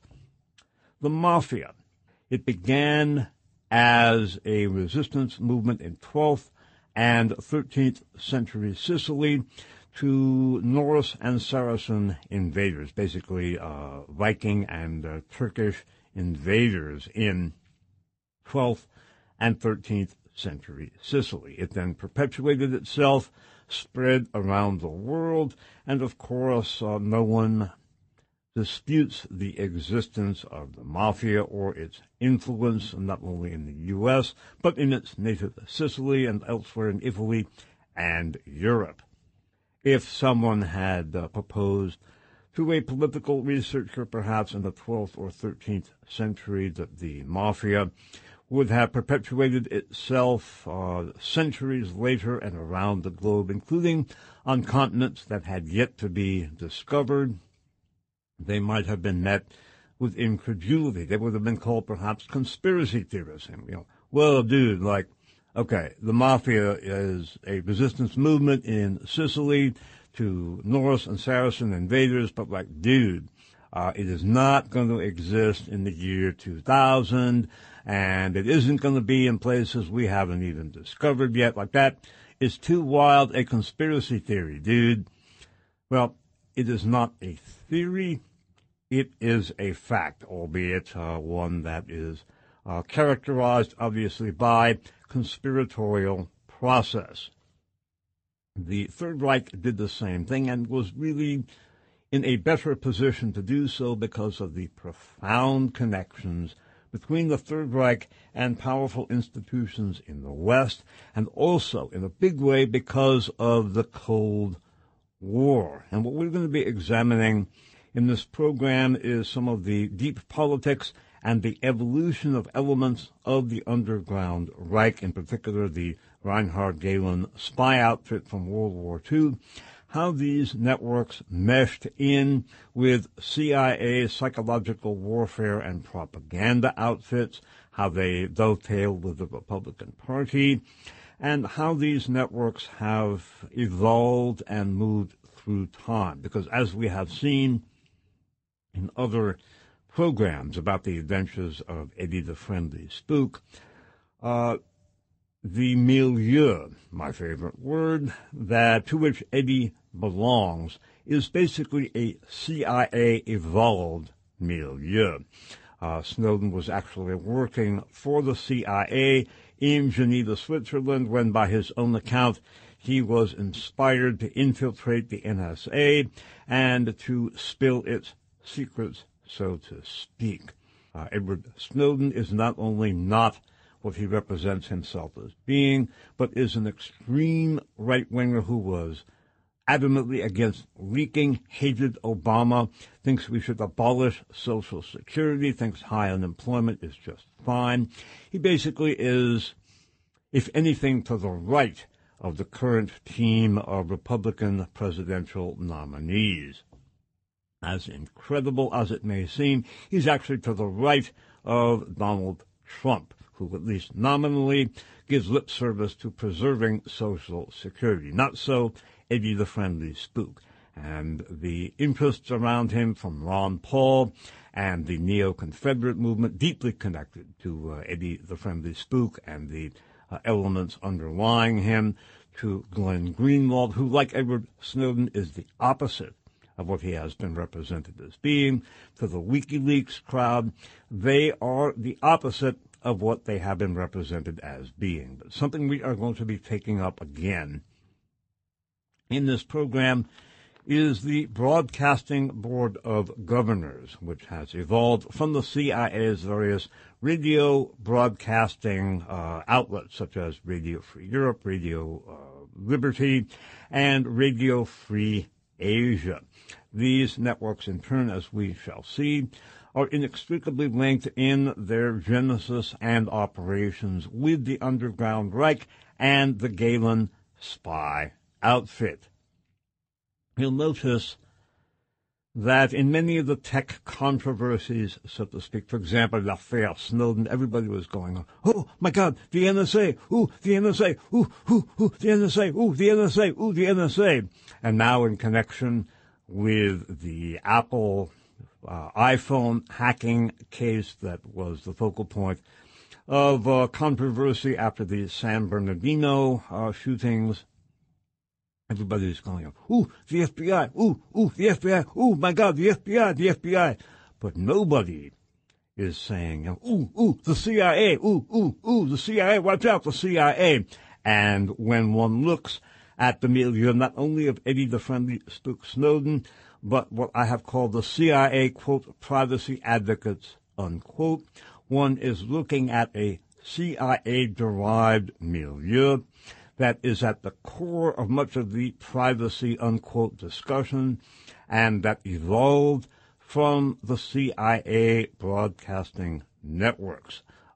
The Mafia. It began as a resistance movement in 12th and 13th century Sicily to Norse and Saracen invaders, basically Viking and Turkish invaders in 12th and 13th century Sicily. It then perpetuated itself, spread around the world, and of course no one disputes the existence of the Mafia or its influence, not only in the U.S., but in its native Sicily and elsewhere in Italy and Europe. If someone had proposed to a political researcher, perhaps in the 12th or 13th century, that the Mafia would have perpetuated itself centuries later and around the globe, including on continents that had yet to be discovered. They might have been met with incredulity. They would have been called perhaps conspiracy theorists. Well, dude, okay, the mafia is a resistance movement in Sicily to Norse and Saracen invaders, but dude, it is not going to exist in the year 2000, and it isn't going to be in places we haven't even discovered yet. That is too wild a conspiracy theory, dude. Well, it is not a theory. It is a fact, albeit one that is characterized, obviously, by conspiratorial process. The Third Reich did the same thing and was really in a better position to do so because of the profound connections between the Third Reich and powerful institutions in the West, and also, in a big way, because of the Cold War. And what we're going to be examining in this program is some of the deep politics and the evolution of elements of the Underground Reich, in particular the Reinhard Gehlen spy outfit from World War II, how these networks meshed in with CIA psychological warfare and propaganda outfits, how they dovetailed with the Republican Party, and how these networks have evolved and moved through time. Because as we have seen in other programs about the adventures of Eddie the Friendly Spook, the milieu, my favorite word, to which Eddie belongs, is basically a CIA-evolved milieu. Snowden was actually working for the CIA in Geneva, Switzerland, when, by his own account, he was inspired to infiltrate the NSA and to spill its secrets, so to speak. Edward Snowden is not only not what he represents himself as being, but is an extreme right-winger who was adamantly against leaking, hated Obama, thinks we should abolish Social Security, thinks high unemployment is just fine. He basically is, if anything, to the right of the current team of Republican presidential nominees. As incredible as it may seem, he's actually to the right of Donald Trump, who at least nominally gives lip service to preserving Social Security. Not so Eddie the Friendly Spook. And the interests around him, from Ron Paul and the Neo-Confederate movement, deeply connected to Eddie the Friendly Spook and the elements underlying him, to Glenn Greenwald, who, like Edward Snowden, is the opposite of what he has been represented as being, to the WikiLeaks crowd. They are the opposite of what they have been represented as being. But something we are going to be taking up again in this program is the Broadcasting Board of Governors, which has evolved from the CIA's various radio broadcasting outlets, such as Radio Free Europe, Radio Liberty, and Radio Free Asia. These networks, in turn, as we shall see, are inextricably linked in their genesis and operations with the Underground Reich and the Gehlen spy outfit. You'll notice that in many of the tech controversies, so to speak, for example, l'affaire Snowden, everybody was going, oh, my God, the NSA, ooh, the NSA, ooh, the NSA, ooh, the NSA, ooh, the NSA. And now in connection with the Apple iPhone hacking case that was the focal point of controversy after the San Bernardino shootings, everybody's going, ooh, the FBI, ooh, the FBI, ooh, my God, the FBI. But nobody is saying, ooh, the CIA, ooh, the CIA, watch out, the CIA. And when one looks at the milieu, not only of Eddie the Friendly Spook Snowden, but what I have called the CIA, quote, privacy advocates, unquote, one is looking at a CIA-derived milieu that is at the core of much of the privacy, unquote, discussion, and that evolved from the CIA broadcasting networks.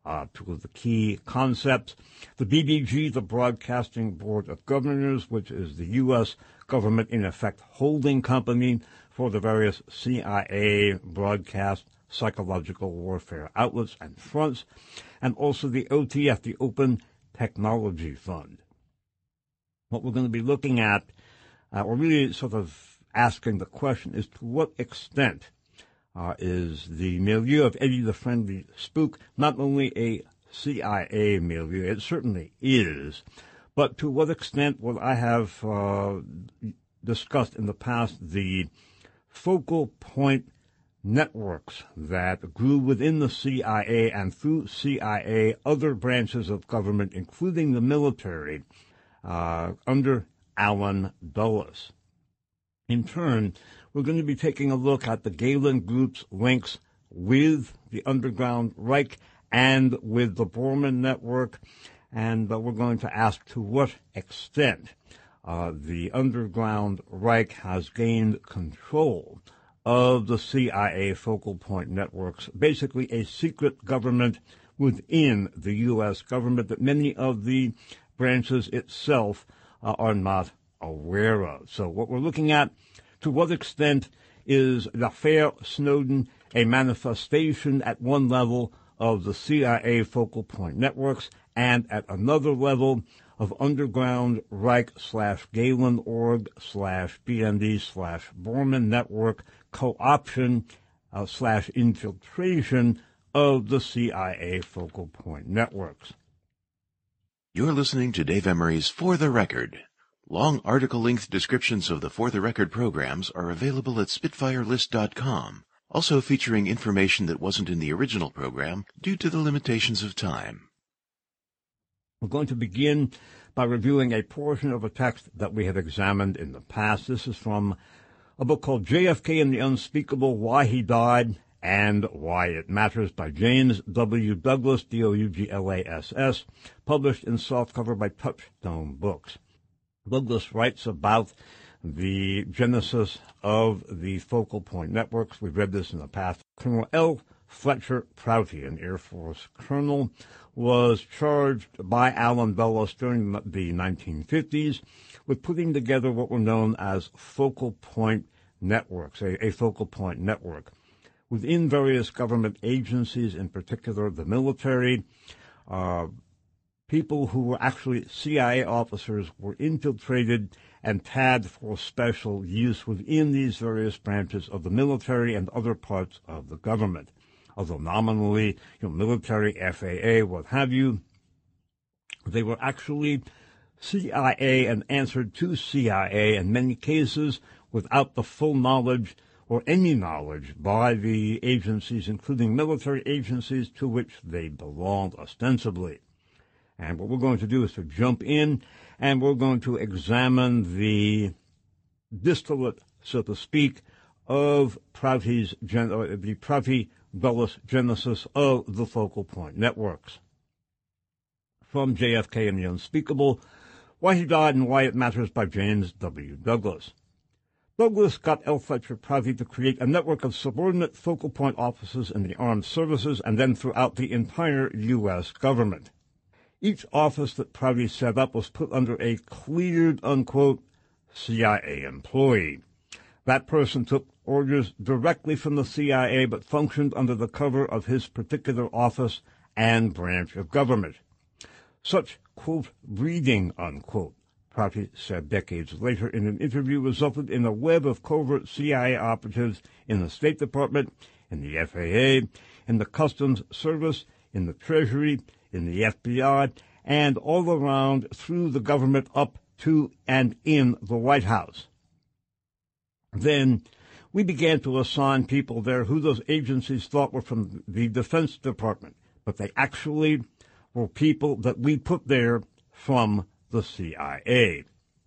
Two of the key concepts: the BBG, the Broadcasting Board of Governors, which is the U.S. government, in effect, holding company for the various CIA broadcast psychological warfare outlets and fronts, and also the OTF, the Open Technology Fund. What we're going to be looking at, or really sort of asking the question, is to what extent is the milieu of Eddie the Friendly Spook not only a CIA milieu, it certainly is, but to what extent, what I have discussed in the past, the focal point networks that grew within the CIA and through CIA other branches of government, including the military, under Allen Dulles. In turn, we're going to be taking a look at the Gehlen Group's links with the Underground Reich and with the Bormann Network, and we're going to ask to what extent the Underground Reich has gained control of the CIA focal point networks, basically a secret government within the U.S. government that many of the branches itself are not aware of. So what we're looking at, to what extent is l'affaire Snowden a manifestation at one level of the CIA focal point networks and at another level of Underground Reich /Gehlen org /BND /Bormann Network co-option /infiltration of the CIA focal point networks. You're listening to Dave Emery's For the Record. Long article-length descriptions of the For the Record programs are available at SpitfireList.com, also featuring information that wasn't in the original program due to the limitations of time. We're going to begin by reviewing a portion of a text that we have examined in the past. This is from a book called JFK and the Unspeakable, Why He Died and Why It Matters by James W. Douglas, Douglass, published in softcover by Touchstone Books. Douglas writes about the genesis of the focal point networks. We've read this in the past. Colonel L. Fletcher Prouty, an Air Force colonel, was charged by Allen Dulles during the 1950s with putting together what were known as focal point networks, a focal point network. Within various government agencies, in particular the military, people who were actually CIA officers were infiltrated and tagged for special use within these various branches of the military and other parts of the government. Although nominally, military, FAA, what have you, they were actually CIA and answered to CIA in many cases without the full knowledge or any knowledge by the agencies, including military agencies to which they belonged ostensibly. And what we're going to do is to jump in, and we're going to examine the distillate, so to speak, of the Prouty-Dulles genesis of the focal point networks. From JFK and the Unspeakable, Why He Died and Why It Matters by James W. Douglas. Douglas got L. Fletcher Prouty to create a network of subordinate focal point offices in the armed services and then throughout the entire U.S. government. Each office that Prouty set up was put under a cleared, unquote, CIA employee. That person took orders directly from the CIA but functioned under the cover of his particular office and branch of government. Such, quote, breeding, unquote, Prouty said decades later in an interview, resulted in a web of covert CIA operatives in the State Department, in the FAA, in the Customs Service, in the Treasury, in the FBI, and all around through the government up to and in the White House. Then we began to assign people there who those agencies thought were from the Defense Department, but they actually were people that we put there from the CIA.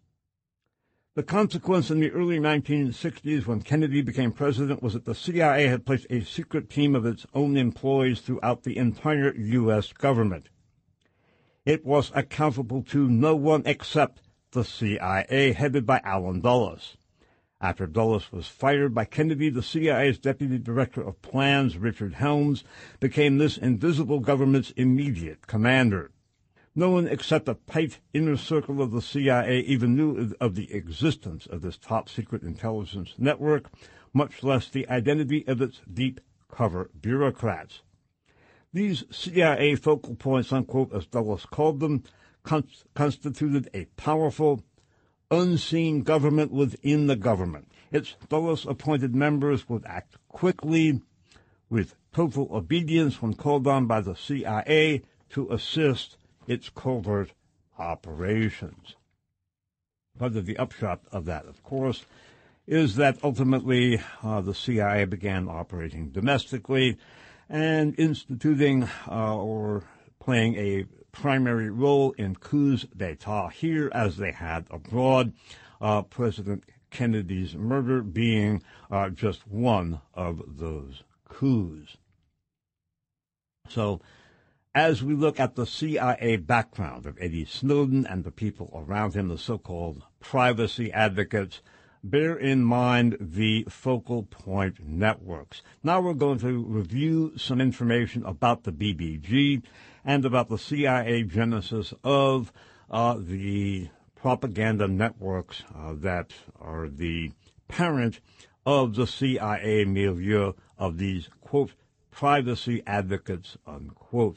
The consequence in the early 1960s, when Kennedy became president, was that the CIA had placed a secret team of its own employees throughout the entire U.S. government. It was accountable to no one except the CIA, headed by Allen Dulles. After Dulles was fired by Kennedy, the CIA's Deputy Director of Plans, Richard Helms, became this invisible government's immediate commander. No one except a tight inner circle of the CIA even knew of the existence of this top-secret intelligence network, much less the identity of its deep-cover bureaucrats. These CIA focal points, unquote, as Dulles called them, constituted a powerful, unseen government within the government. Its Dulles-appointed members would act quickly, with total obedience when called on by the CIA to assist its covert operations. Part of the upshot of that, of course, is that ultimately the CIA began operating domestically and instituting or playing a primary role in coups d'etat here as they had abroad, President Kennedy's murder being just one of those coups. So, as we look at the CIA background of Eddie Snowden and the people around him, the so-called privacy advocates, bear in mind the focal point networks. Now we're going to review some information about the BBG and about the CIA genesis of the propaganda networks that are the parent of the CIA milieu of these, quote, privacy advocates, unquote.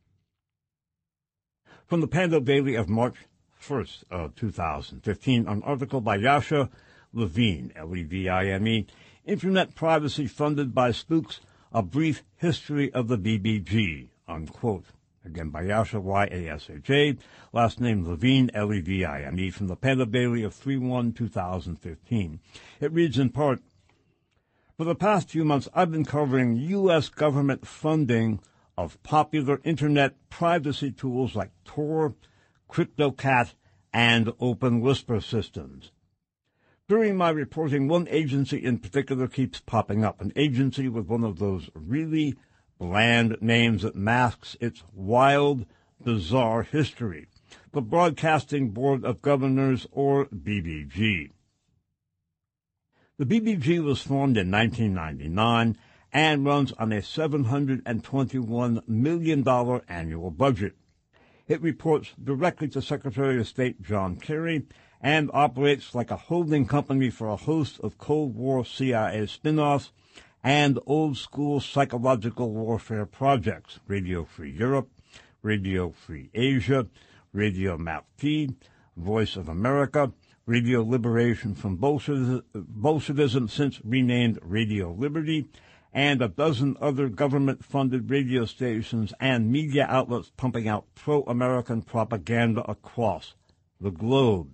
From the Pando Daily of March 1st, 2015, an article by Yasha Levine, Levine, Internet Privacy Funded by Spooks, A Brief History of the BBG, unquote. Again, by Yasha, Y-A-S-H-A, last name Levine, Levine, from the Panda Daily of 3/1/2015. It reads in part, for the past few months, I've been covering U.S. government funding of popular Internet privacy tools like Tor, CryptoCat, and Open Whisper systems. During my reporting, one agency in particular keeps popping up, an agency with one of those really bland names that masks its wild, bizarre history, the Broadcasting Board of Governors, or BBG. The BBG was formed in 1999 and runs on a $721 million annual budget. It reports directly to Secretary of State John Kerry and operates like a holding company for a host of Cold War CIA spin-offs and old-school psychological warfare projects, Radio Free Europe, Radio Free Asia, Radio Marti, Voice of America, Radio Liberation from Bolshevism, since renamed Radio Liberty, and a dozen other government-funded radio stations and media outlets pumping out pro-American propaganda across the globe.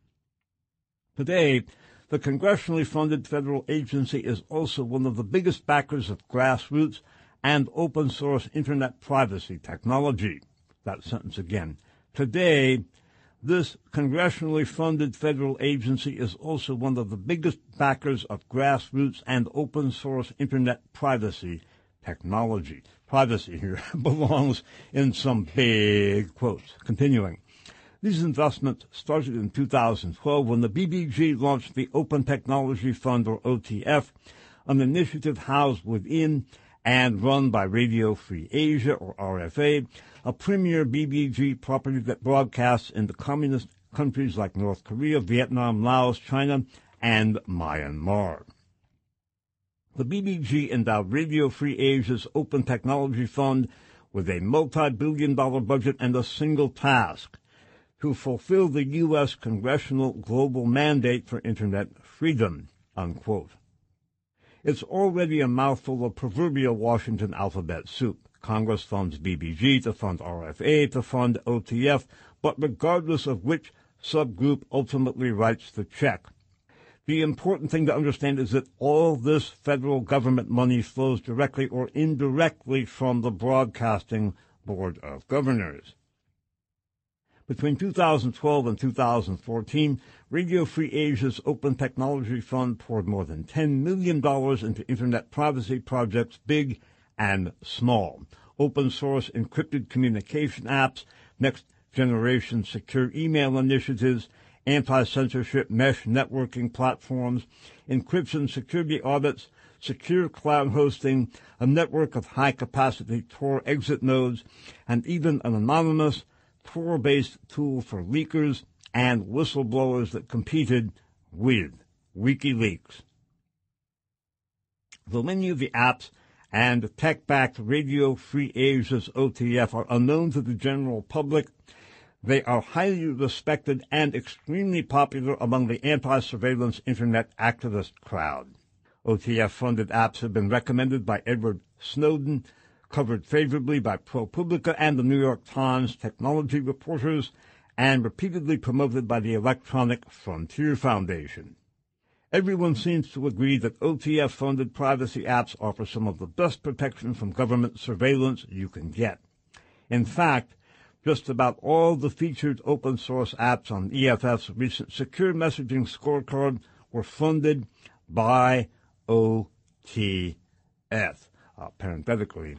Today, the congressionally funded federal agency is also one of the biggest backers of grassroots and open-source Internet privacy technology. That sentence again. Today, this congressionally funded federal agency is also one of the biggest backers of grassroots and open-source Internet privacy technology. Privacy here belongs in some big quotes. Continuing. These investments started in 2012 when the BBG launched the Open Technology Fund, or OTF, an initiative housed within and run by Radio Free Asia, or RFA, a premier BBG property that broadcasts into communist countries like North Korea, Vietnam, Laos, China, and Myanmar. The BBG endowed Radio Free Asia's Open Technology Fund with a multi-billion-dollar budget and a single task: to fulfill the U.S. congressional global mandate for Internet freedom, unquote. It's already a mouthful of proverbial Washington alphabet soup. Congress funds BBG to fund RFA to fund OTF, but regardless of which subgroup ultimately writes the check, the important thing to understand is that all this federal government money flows directly or indirectly from the Broadcasting Board of Governors. Between 2012 and 2014, Radio Free Asia's Open Technology Fund poured more than $10 million into Internet privacy projects, big and small, open-source encrypted communication apps, next-generation secure email initiatives, anti-censorship mesh networking platforms, encryption security audits, secure cloud hosting, a network of high-capacity Tor exit nodes, and even an anonymous Tor-based tool for leakers and whistleblowers that competed with WikiLeaks. Though many of the apps and tech-backed Radio Free Asia's OTF are unknown to the general public, they are highly respected and extremely popular among the anti-surveillance Internet activist crowd. OTF-funded apps have been recommended by Edward Snowden, covered favorably by ProPublica and the New York Times technology reporters, and repeatedly promoted by the Electronic Frontier Foundation. Everyone seems to agree that OTF-funded privacy apps offer some of the best protection from government surveillance you can get. In fact, just about all the featured open-source apps on EFF's recent Secure Messaging Scorecard were funded by OTF. Parenthetically,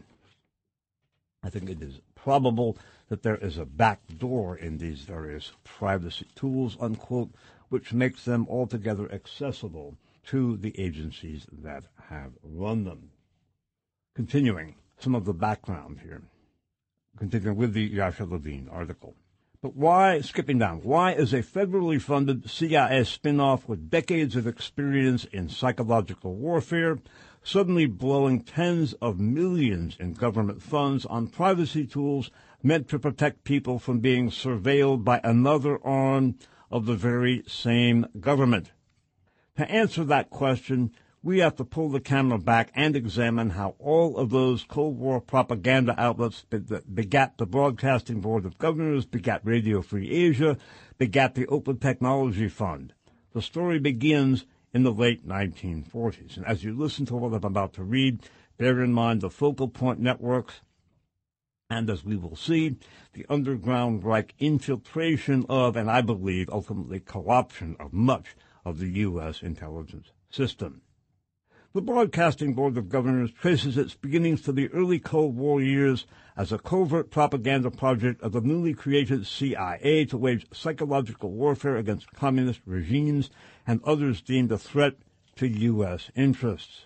I think it is probable that there is a back door in these various privacy tools, unquote, which makes them altogether accessible to the agencies that have run them. Continuing, some of the background here. Continuing with the Yasha Levine article. But why, skipping down, why is a federally funded CIA spin-off with decades of experience in psychological warfare suddenly blowing tens of millions in government funds on privacy tools meant to protect people from being surveilled by another arm of the very same government? To answer that question, we have to pull the camera back and examine how all of those Cold War propaganda outlets that begat the Broadcasting Board of Governors, begat Radio Free Asia, begat the Open Technology Fund. The story begins in the late 1940s. And as you listen to what I'm about to read, bear in mind the focal point networks, and as we will see, the underground Reich infiltration of, and I believe ultimately corruption of, much of the U.S. intelligence system. The Broadcasting Board of Governors traces its beginnings to the early Cold War years as a covert propaganda project of the newly created CIA to wage psychological warfare against communist regimes and others deemed a threat to U.S. interests.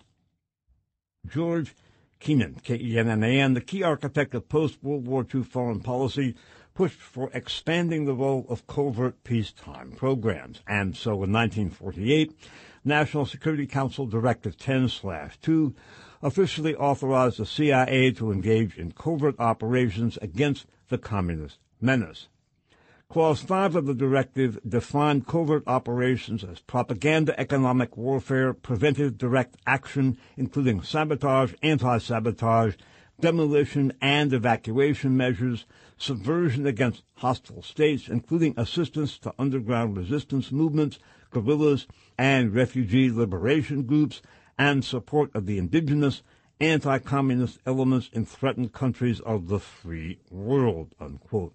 George Kennan, Kennan, the key architect of post-World War II foreign policy, pushed for expanding the role of covert peacetime programs, and so in 1948, National Security Council Directive 10/2 officially authorized the CIA to engage in covert operations against the communist menace. Clause 5 of the directive defined covert operations as propaganda, economic warfare, preventive direct action, including sabotage, anti-sabotage, demolition and evacuation measures, subversion against hostile states, including assistance to underground resistance movements, guerrillas, and refugee liberation groups, and support of the indigenous, anti-communist elements in threatened countries of the free world, unquote.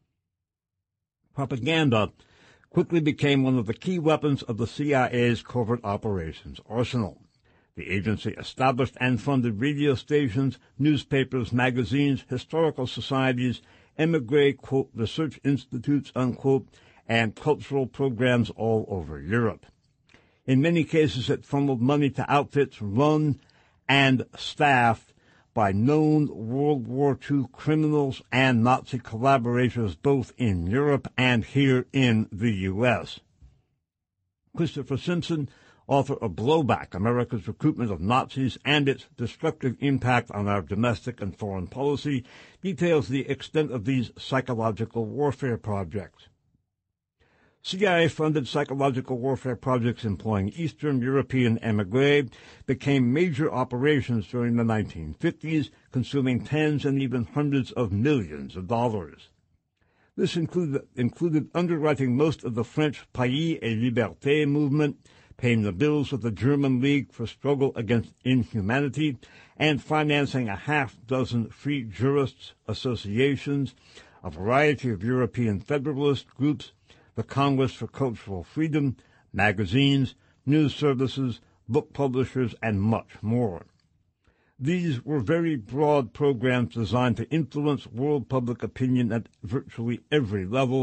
Propaganda quickly became one of the key weapons of the CIA's covert operations arsenal. The agency established and funded radio stations, newspapers, magazines, historical societies, emigre, quote, research institutes, unquote, and cultural programs all over Europe. In many cases, it funneled money to outfits run and staffed by known World War II criminals and Nazi collaborators both in Europe and here in the U.S. Christopher Simpson, author of Blowback, America's Recruitment of Nazis and Its Destructive Impact on Our Domestic and Foreign Policy, details the extent of these psychological warfare projects. CIA-funded psychological warfare projects employing Eastern European émigrés became major operations during the 1950s, consuming tens and even hundreds of millions of dollars. This included underwriting most of the French Pays et Liberté movement, paying the bills of the German League for Struggle Against Inhumanity, and financing a half-dozen free jurists associations, a variety of European federalist groups, the Congress for Cultural Freedom, magazines, news services, book publishers, and much more. These were very broad programs designed to influence world public opinion at virtually every level,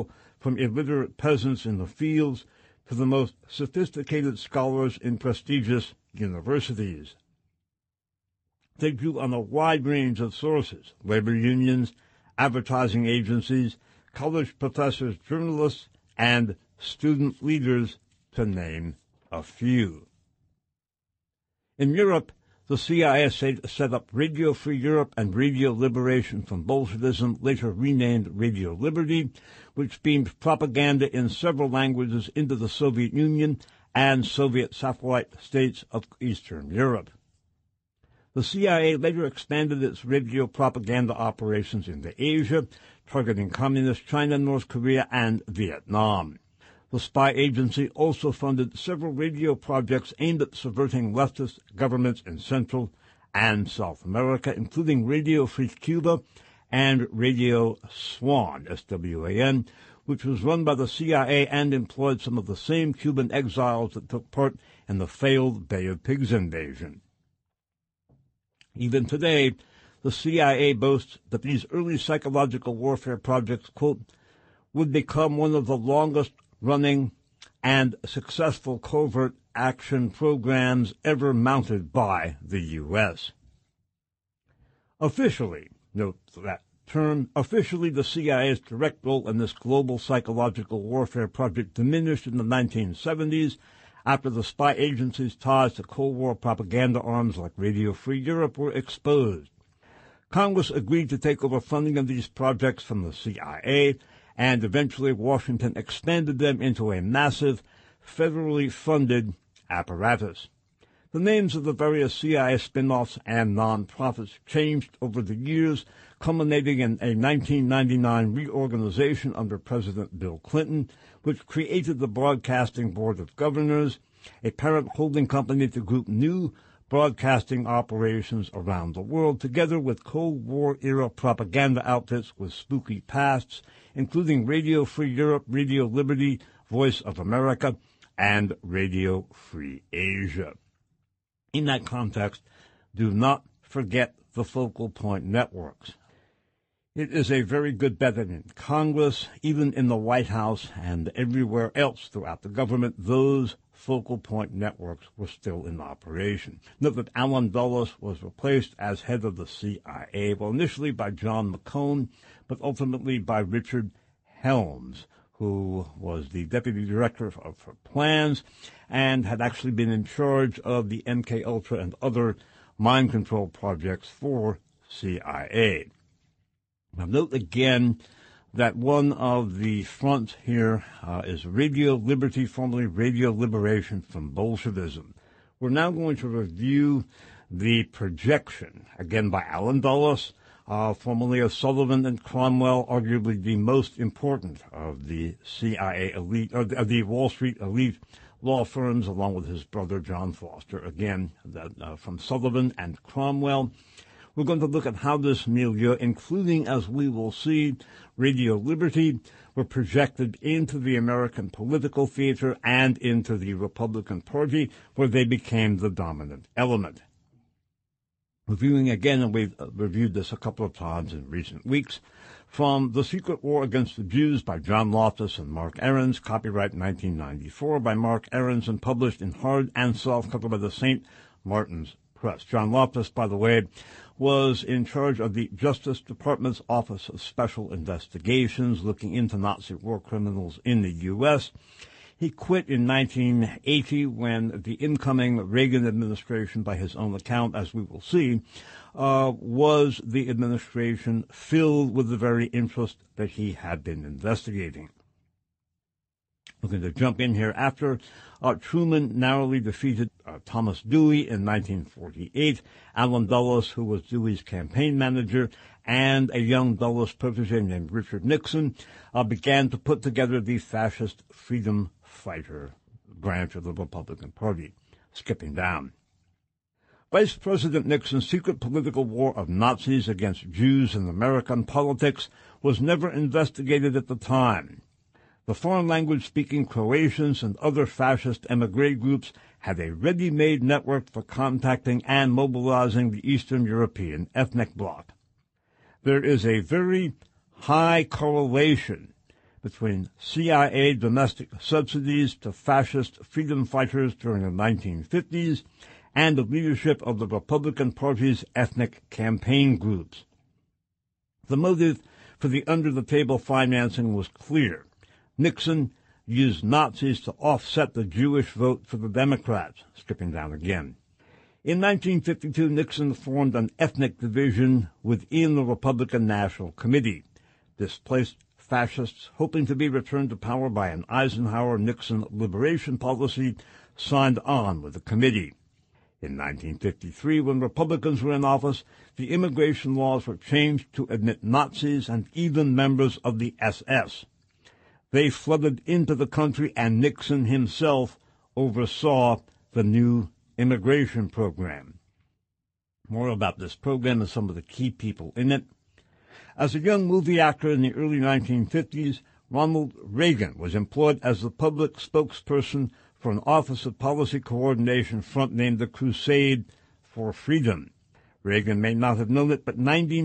from illiterate peasants in the fields to the most sophisticated scholars in prestigious universities. They drew on a wide range of sources: labor unions, advertising agencies, college professors, journalists, and student leaders, to name a few. In Europe, the CIA set up Radio Free Europe and Radio Liberation from Bolshevism, later renamed Radio Liberty, which beamed propaganda in several languages into the Soviet Union and Soviet satellite states of Eastern Europe. The CIA later expanded its radio propaganda operations into Asia, targeting Communist China, North Korea, and Vietnam. The spy agency also funded several radio projects aimed at subverting leftist governments in Central and South America, including Radio Free Cuba and Radio SWAN, S-W-A-N, which was run by the CIA and employed some of the same Cuban exiles that took part in the failed Bay of Pigs invasion. Even today, the CIA boasts that these early psychological warfare projects, quote, would become one of the longest-running and successful covert action programs ever mounted by the U.S. Officially, note that term, officially the CIA's direct role in this global psychological warfare project diminished in the 1970s after the spy agency's ties to Cold War propaganda arms like Radio Free Europe were exposed. Congress agreed to take over funding of these projects from the CIA, and eventually Washington expanded them into a massive, federally funded apparatus. The names of the various CIA spin-offs and non-profits changed over the years, culminating in a 1999 reorganization under President Bill Clinton, which created the Broadcasting Board of Governors, a parent holding company to group new broadcasting operations around the world, together with Cold War-era propaganda outfits with spooky pasts, including Radio Free Europe, Radio Liberty, Voice of America, and Radio Free Asia. In that context, do not forget the focal point networks. It is a very good bet that in Congress, even in the White House, and everywhere else throughout the government, those focal point networks were still in operation. Note that Allen Dulles was replaced as head of the CIA, well, initially by John McCone, but ultimately by Richard Helms, who was the deputy director for plans and had actually been in charge of the MKUltra and other mind control projects for CIA. Now, note again that one of the fronts here is Radio Liberty, formerly Radio Liberation from Bolshevism. We're now going to review the projection, again by Allen Dulles, formerly of Sullivan and Cromwell, arguably the most important of the CIA elite, or of the Wall Street elite law firms, along with his brother John Foster, again from Sullivan and Cromwell. We're going to look at how this milieu, including, as we will see, Radio Liberty, were projected into the American political theater and into the Republican Party, where they became the dominant element. Reviewing again, and we've reviewed this a couple of times in recent weeks, from The Secret War Against the Jews by John Loftus and Mark Ahrens, copyright 1994 by Mark Ahrens and published in hard and soft cover by the St. Martin's Press. John Loftus, by the way, was in charge of the Justice Department's Office of Special Investigations, looking into Nazi war criminals in the U.S. He quit in 1980 when the incoming Reagan administration, by his own account, as we will see, was the administration filled with the very interest that he had been investigating. We're going to jump in here. After Truman narrowly defeated Thomas Dewey in 1948, Allen Dulles, who was Dewey's campaign manager, and a young Dulles protege named Richard Nixon, began to put together the fascist freedom fighter branch of the Republican Party. Skipping down. Vice President Nixon's secret political war of Nazis against Jews in American politics was never investigated at the time. The foreign language-speaking Croatians and other fascist emigre groups had a ready-made network for contacting and mobilizing the Eastern European ethnic bloc. There is a very high correlation between CIA domestic subsidies to fascist freedom fighters during the 1950s and the leadership of the Republican Party's ethnic campaign groups. The motive for the under-the-table financing was clear. Nixon used Nazis to offset the Jewish vote for the Democrats. Skipping down again. In 1952, Nixon formed an ethnic division within the Republican National Committee. This placed fascists hoping to be returned to power by an Eisenhower-Nixon liberation policy signed on with the committee. In 1953, when Republicans were in office, the immigration laws were changed to admit Nazis and even members of the SS. They flooded into the country, and Nixon himself oversaw the new immigration program. More about this program and some of the key people in it. As a young movie actor in the early 1950s, Ronald Reagan was employed as the public spokesperson for an Office of Policy Coordination front named the Crusade for Freedom. Reagan may not have known it, but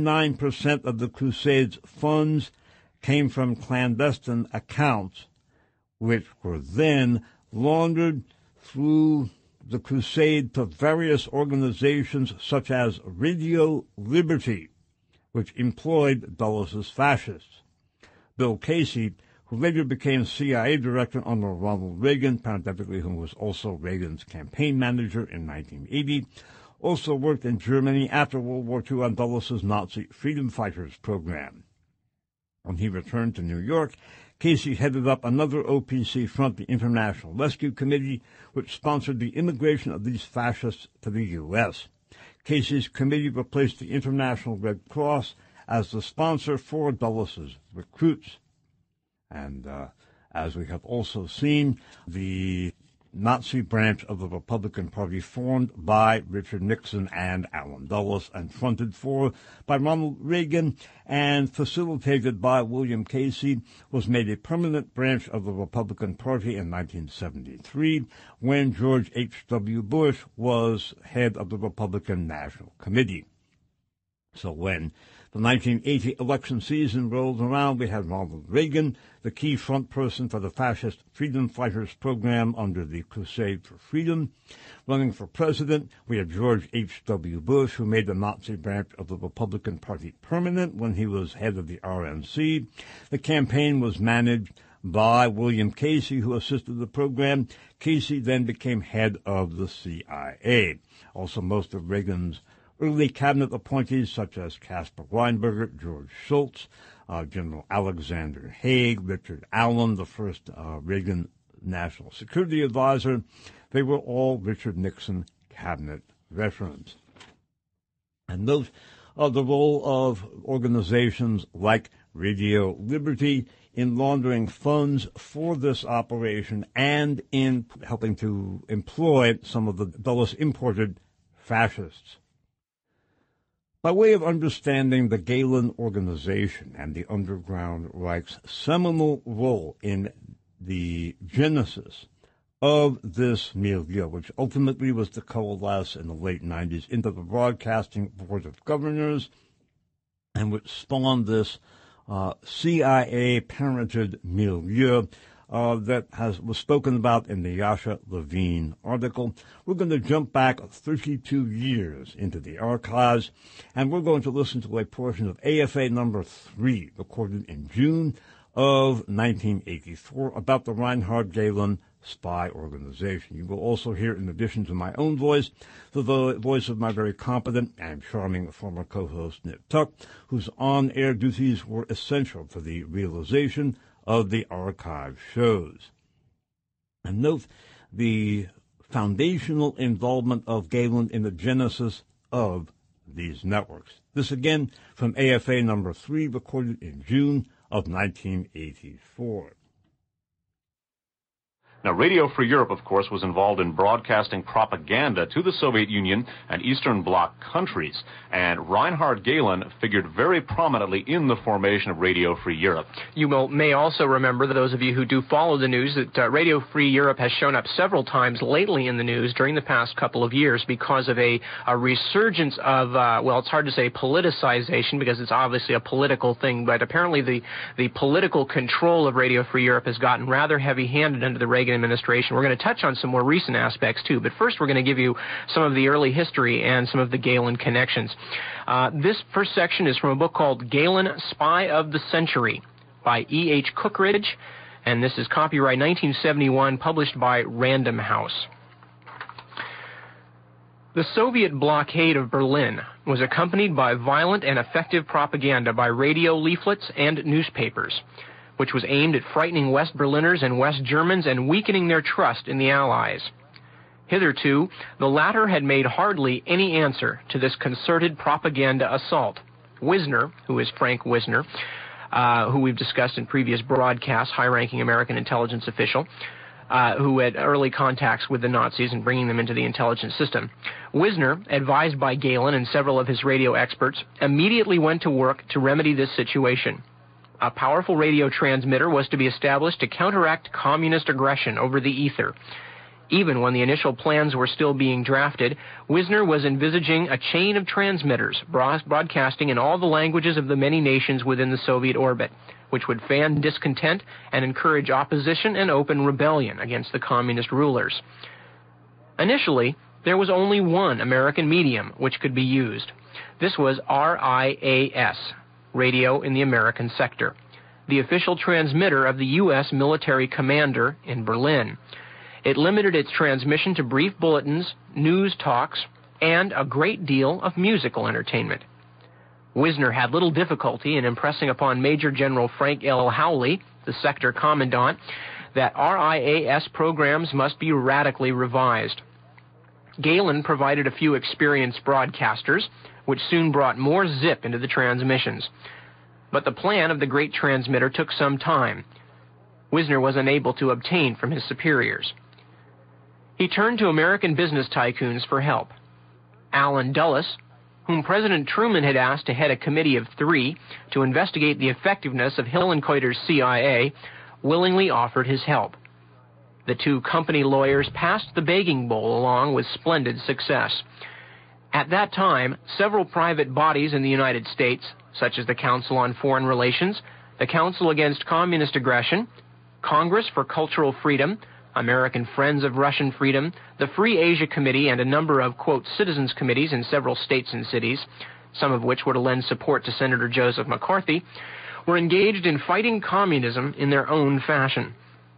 99% of the Crusade's funds came from clandestine accounts, which were then laundered through the Crusade to various organizations such as Radio Liberty, which employed Dulles' fascists. Bill Casey, who later became CIA director under Ronald Reagan, parenthetically who was also Reagan's campaign manager in 1980, also worked in Germany after World War II on Dulles' Nazi freedom fighters program. When he returned to New York, Casey headed up another OPC front, the International Rescue Committee, which sponsored the immigration of these fascists to the U.S. Casey's committee replaced the International Red Cross as the sponsor for Dulles' recruits. And as we have also seen, the Nazi branch of the Republican Party formed by Richard Nixon and Allen Dulles and fronted for by Ronald Reagan and facilitated by William Casey was made a permanent branch of the Republican Party in 1973 when George H.W. Bush was head of the Republican National Committee. So when the 1980 election season rolled around, we had Ronald Reagan, the key front person for the fascist freedom fighters program under the Crusade for Freedom. Running for president, we had George H.W. Bush, who made the Nazi branch of the Republican Party permanent when he was head of the RNC. The campaign was managed by William Casey, who assisted the program. Casey then became head of the CIA. Also, most of Reagan's early cabinet appointees, such as Caspar Weinberger, George Shultz, General Alexander Haig, Richard Allen, the first Reagan National Security Advisor, they were all Richard Nixon cabinet veterans. And note the role of organizations like Radio Liberty in laundering funds for this operation and in helping to employ some of the Dulles imported fascists. By way of understanding the Gehlen Organization and the Underground Reich's seminal role in the genesis of this milieu, which ultimately was to coalesce in the late 90s into the Broadcasting Board of Governors, and which spawned this CIA-parented milieu that was spoken about in the Yasha Levine article. We're going to jump back 32 years into the archives, and we're going to listen to a portion of AFA number 3, recorded in June of 1984, about the Reinhard Gehlen spy organization. You will also hear, in addition to my own voice, the voice of my very competent and charming former co-host, Nick Tuck, whose on-air duties were essential for the realization of the archive shows. And note the foundational involvement of Gehlen in the genesis of these networks. This again from AFA number 3, recorded in June of 1984. Now, Radio Free Europe, of course, was involved in broadcasting propaganda to the Soviet Union and Eastern Bloc countries, and Reinhard Gehlen figured very prominently in the formation of Radio Free Europe. You may also remember, those of you who do follow the news, that Radio Free Europe has shown up several times lately in the news during the past couple of years because of a resurgence of, well, it's hard to say politicization because it's obviously a political thing, but apparently the political control of Radio Free Europe has gotten rather heavy-handed under the Reagan administration. We're going to touch on some more recent aspects, too, but first we're going to give you some of the early history and some of the Gehlen connections. This first section is from a book called Gehlen, Spy of the Century by E.H. Cookridge, and this is copyright 1971, published by Random House. The Soviet blockade of Berlin was accompanied by violent and effective propaganda by radio leaflets and newspapers, which was aimed at frightening West Berliners and West Germans and weakening their trust in the Allies. Hitherto, the latter had made hardly any answer to this concerted propaganda assault. Wisner, who is Frank Wisner, who we've discussed in previous broadcasts, high-ranking American intelligence official, who had early contacts with the Nazis and bringing them into the intelligence system. Wisner, advised by Gehlen and several of his radio experts, immediately went to work to remedy this situation. A powerful radio transmitter was to be established to counteract communist aggression over the ether. Even when the initial plans were still being drafted, Wisner was envisaging a chain of transmitters broadcasting in all the languages of the many nations within the Soviet orbit, which would fan discontent and encourage opposition and open rebellion against the communist rulers. Initially, there was only one American medium which could be used. This was RIAS, Radio in the American Sector, the official transmitter of the U.S. military commander in Berlin. It limited its transmission to brief bulletins, news talks, and a great deal of musical entertainment. Wisner had little difficulty in impressing upon Major General Frank L. Howley, the sector commandant, that RIAS programs must be radically revised. Gehlen provided a few experienced broadcasters, which soon brought more zip into the transmissions. But the plan of the great transmitter took some time. Wisner was unable to obtain from his superiors. He turned to American business tycoons for help. Allen Dulles, whom President Truman had asked to head a committee of 3 to investigate the effectiveness of Hillenkoetter's CIA, willingly offered his help. The two company lawyers passed the begging bowl along with splendid success. At that time, several private bodies in the United States, such as the Council on Foreign Relations, the Council Against Communist Aggression, Congress for Cultural Freedom, American Friends of Russian Freedom, the Free Asia Committee, and a number of, quote, citizens committees in several states and cities, some of which were to lend support to Senator Joseph McCarthy, were engaged in fighting communism in their own fashion.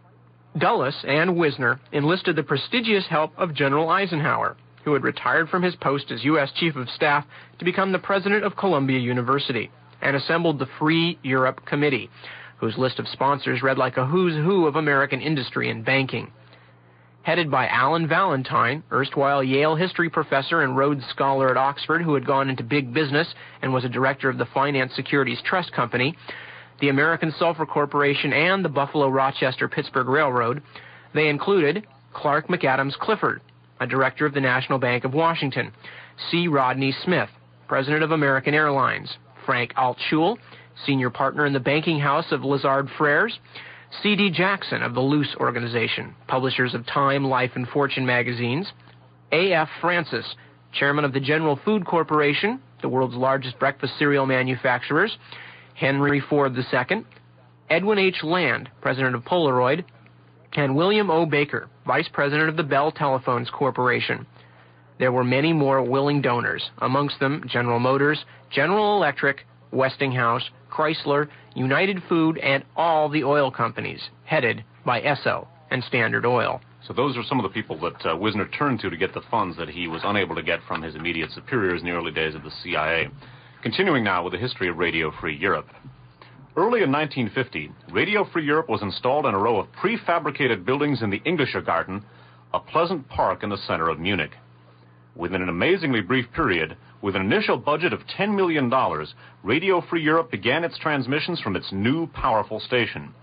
Dulles and Wisner enlisted the prestigious help of General Eisenhower, who had retired from his post as U.S. Chief of Staff to become the president of Columbia University, and assembled the Free Europe Committee, whose list of sponsors read like a who's who of American industry and banking. Headed by Alan Valentine, erstwhile Yale history professor and Rhodes Scholar at Oxford who had gone into big business and was a director of the Finance Securities Trust Company, the American Sulphur Corporation, and the Buffalo, Rochester, Pittsburgh Railroad, they included Clark McAdams Clifford, a director of the National Bank of Washington, C. Rodney Smith, president of American Airlines, Frank Altschul, senior partner in the banking house of Lazard Frères, C.D. Jackson of the Luce Organization, publishers of Time, Life, and Fortune magazines, A.F. Francis, chairman of the General Food Corporation, the world's largest breakfast cereal manufacturers, Henry Ford II, Edwin H. Land, president of Polaroid, and William O. Baker, vice president of the Bell Telephones Corporation. There were many more willing donors, amongst them General Motors, General Electric, Westinghouse, Chrysler, United Food, and all the oil companies, headed by Esso and Standard Oil. So those are some of the people that Wisner turned to get the funds that he was unable to get from his immediate superiors in the early days of the CIA. Continuing now with the history of Radio Free Europe. Early in 1950, Radio Free Europe was installed in a row of prefabricated buildings in the Englischer Garten, a pleasant park in the center of Munich. Within an amazingly brief period, with an initial budget of $10 million, Radio Free Europe began its transmissions from its new, powerful station.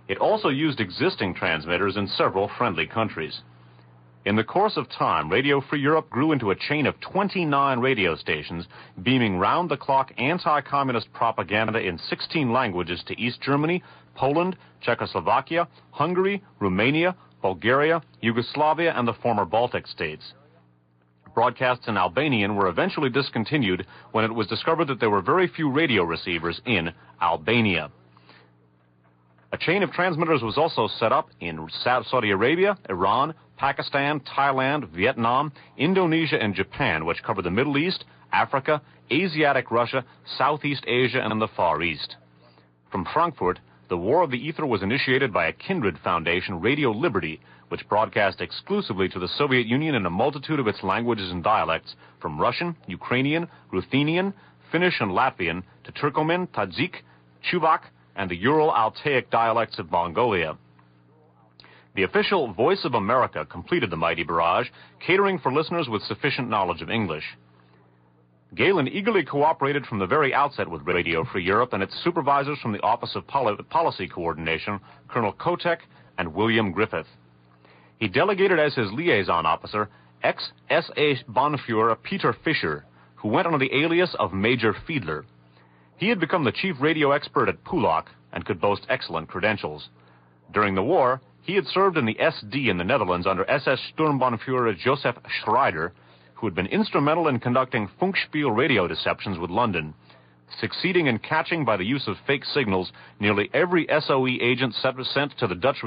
It also used existing transmitters in several friendly countries. In the course of time, Radio Free Europe grew into a chain of 29 radio stations, beaming round-the-clock anti-communist propaganda in 16 languages to East Germany, Poland, Czechoslovakia, Hungary, Romania, Bulgaria, Yugoslavia, and the former Baltic states. Broadcasts in Albanian were eventually discontinued when it was discovered that there were very few radio receivers in Albania. A chain of transmitters was also set up in Saudi Arabia, Iran, Pakistan, Thailand, Vietnam, Indonesia, and Japan, which covered the Middle East, Africa, Asiatic Russia, Southeast Asia, and the Far East. From Frankfurt, the War of the Ether was initiated by a kindred foundation, Radio Liberty, which broadcast exclusively to the Soviet Union in a multitude of its languages and dialects, from Russian, Ukrainian, Ruthenian, Finnish, and Latvian, to Turkoman, Tajik, Chuvak, and the Ural-Altaic dialects of Mongolia. The official Voice of America completed the mighty barrage, catering for listeners with sufficient knowledge of English. Galen eagerly cooperated from the very outset with Radio Free Europe and its supervisors from the Office of Policy Coordination, Colonel Kotek and William Griffith. He delegated as his liaison officer ex-SA Bonführer Peter Fischer, who went under the alias of Major Fiedler. He had become the chief radio expert at Pulak and could boast excellent credentials. During the war, he had served in the SD in the Netherlands under SS Sturmbannführer Joseph Schreider, who had been instrumental in conducting Funkspiel radio deceptions with London, succeeding in catching by the use of fake signals nearly every SOE agent sent to the Dutch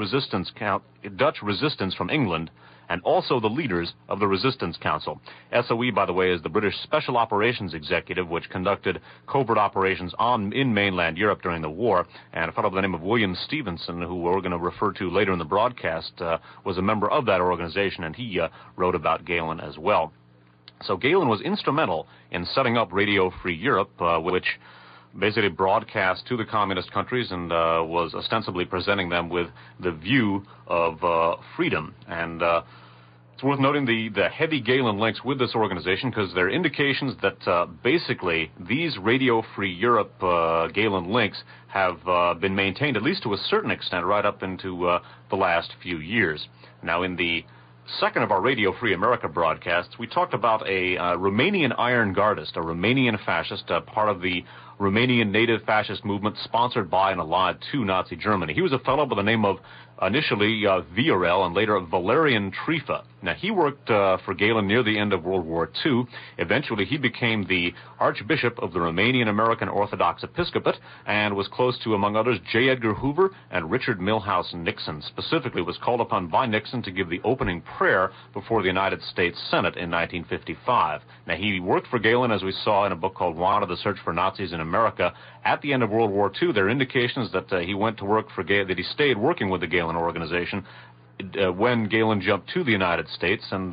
resistance from England, and also the leaders of the Resistance Council. SOE, by the way, is the British Special Operations Executive, which conducted covert operations in mainland Europe during the war, and a fellow by the name of William Stevenson, who we're going to refer to later in the broadcast, was a member of that organization, and he wrote about Galen as well. So Galen was instrumental in setting up Radio Free Europe, which basically broadcast to the communist countries and was ostensibly presenting them with the view of freedom. And it's worth noting the heavy Galen links with this organization, because there are indications that basically these Radio Free Europe Galen links have been maintained, at least to a certain extent, right up into the last few years. Now, in the second of our Radio Free America broadcasts, we talked about a Romanian iron guardist, a Romanian fascist, part of the Romanian native fascist movement sponsored by and allied to Nazi Germany. He was a fellow by the name of initially Viorel and later Valerian Trifa. Now, he worked for Galen near the end of World War II. Eventually, he became the Archbishop of the Romanian American Orthodox Episcopate and was close to, among others, J. Edgar Hoover and Richard Milhous Nixon. Specifically, was called upon by Nixon to give the opening prayer before the United States Senate in 1955. Now, he worked for Galen, as we saw in a book called Wanted: The Search for Nazis in America. At the end of World War II, there are indications that he went to work for that he stayed working with the Galen organization when Galen jumped to the United States, and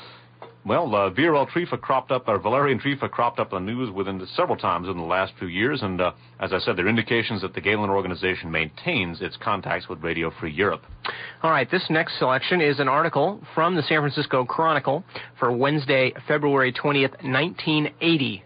Valerian Trifa cropped up on the news several times in the last few years, and as I said, there are indications that the Galen organization maintains its contacts with Radio Free Europe. All right, this next selection is an article from the San Francisco Chronicle for Wednesday, February 20th, 1980.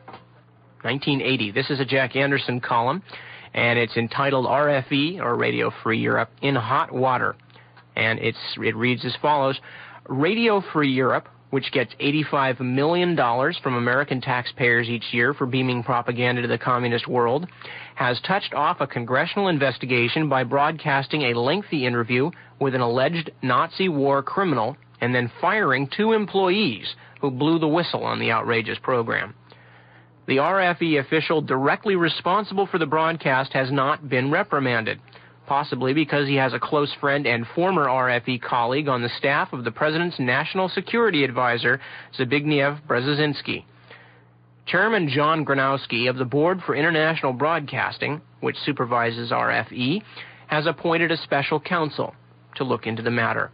1980. This is a Jack Anderson column, and it's entitled RFE, or Radio Free Europe, in Hot Water. And it reads as follows: Radio Free Europe, which gets $85 million from American taxpayers each year for beaming propaganda to the communist world, has touched off a congressional investigation by broadcasting a lengthy interview with an alleged Nazi war criminal and then firing 2 employees who blew the whistle on the outrageous program. The RFE official directly responsible for the broadcast has not been reprimanded, possibly because he has a close friend and former RFE colleague on the staff of the President's National Security Advisor, Zbigniew Brzezinski. Chairman John Gronowski of the Board for International Broadcasting, which supervises RFE, has appointed a special counsel to look into the matter.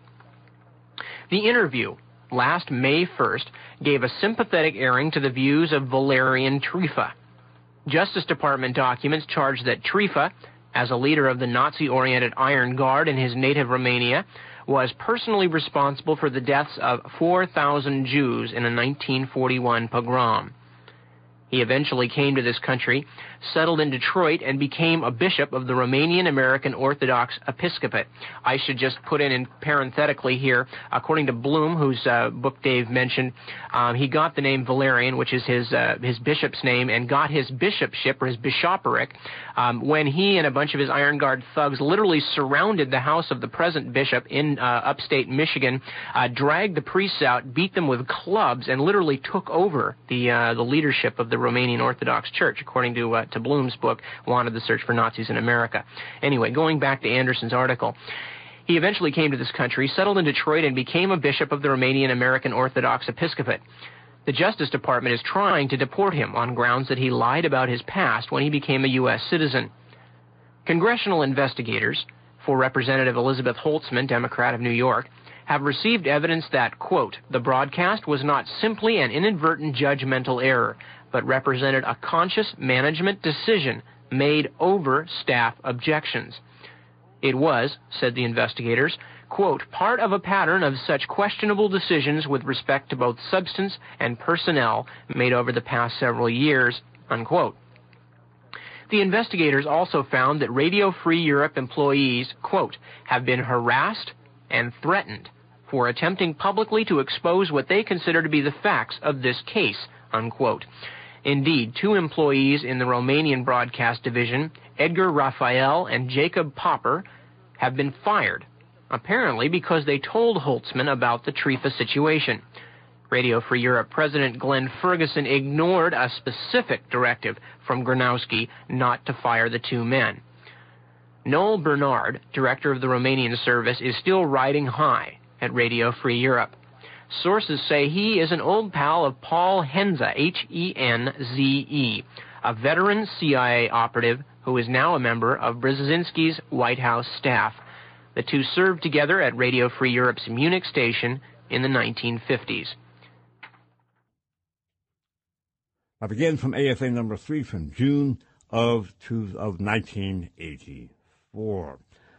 The interview, last May 1st, gave a sympathetic airing to the views of Valerian Trifa. Justice Department documents charge that Trifa, as a leader of the Nazi-oriented Iron Guard in his native Romania, was personally responsible for the deaths of 4,000 Jews in a 1941 pogrom. He eventually came to this country, settled in Detroit and became a bishop of the Romanian American Orthodox Episcopate. I should just put in parenthetically here, according to Bloom, whose book Dave mentioned, he got the name Valerian, which is his bishop's name, and got his bishopship, or his bishopric, when he and a bunch of his Iron Guard thugs literally surrounded the house of the present bishop in upstate Michigan, dragged the priests out, beat them with clubs, and literally took over the leadership of the Romanian Orthodox Church, according to Bloom's book, Wanted: The Search for Nazis in America. Anyway, going back to Anderson's article, he eventually came to this country, settled in Detroit, and became a bishop of the Romanian American Orthodox Episcopate. The Justice Department is trying to deport him on grounds that he lied about his past when he became a U.S. citizen. Congressional investigators, for Representative Elizabeth Holtzman, Democrat of New York, have received evidence that, quote, the broadcast was not simply an inadvertent judgmental error, but represented a conscious management decision made over staff objections. It was, said the investigators, quote, part of a pattern of such questionable decisions with respect to both substance and personnel made over the past several years, unquote. The investigators also found that Radio Free Europe employees, quote, have been harassed and threatened for attempting publicly to expose what they consider to be the facts of this case, unquote. Indeed, 2 employees in the Romanian broadcast division, Edgar Rafael and Jacob Popper, have been fired, apparently because they told Holtzman about the Trifa situation. Radio Free Europe President Glenn Ferguson ignored a specific directive from Gronowski not to fire the 2 men. Noel Bernard, director of the Romanian service, is still riding high at Radio Free Europe. Sources say he is an old pal of Paul Henze, H-E-N-Z-E, a veteran CIA operative who is now a member of Brzezinski's White House staff. The 2 served together at Radio Free Europe's Munich station in the 1950s. I begin from AFA number 3 from June of 1984.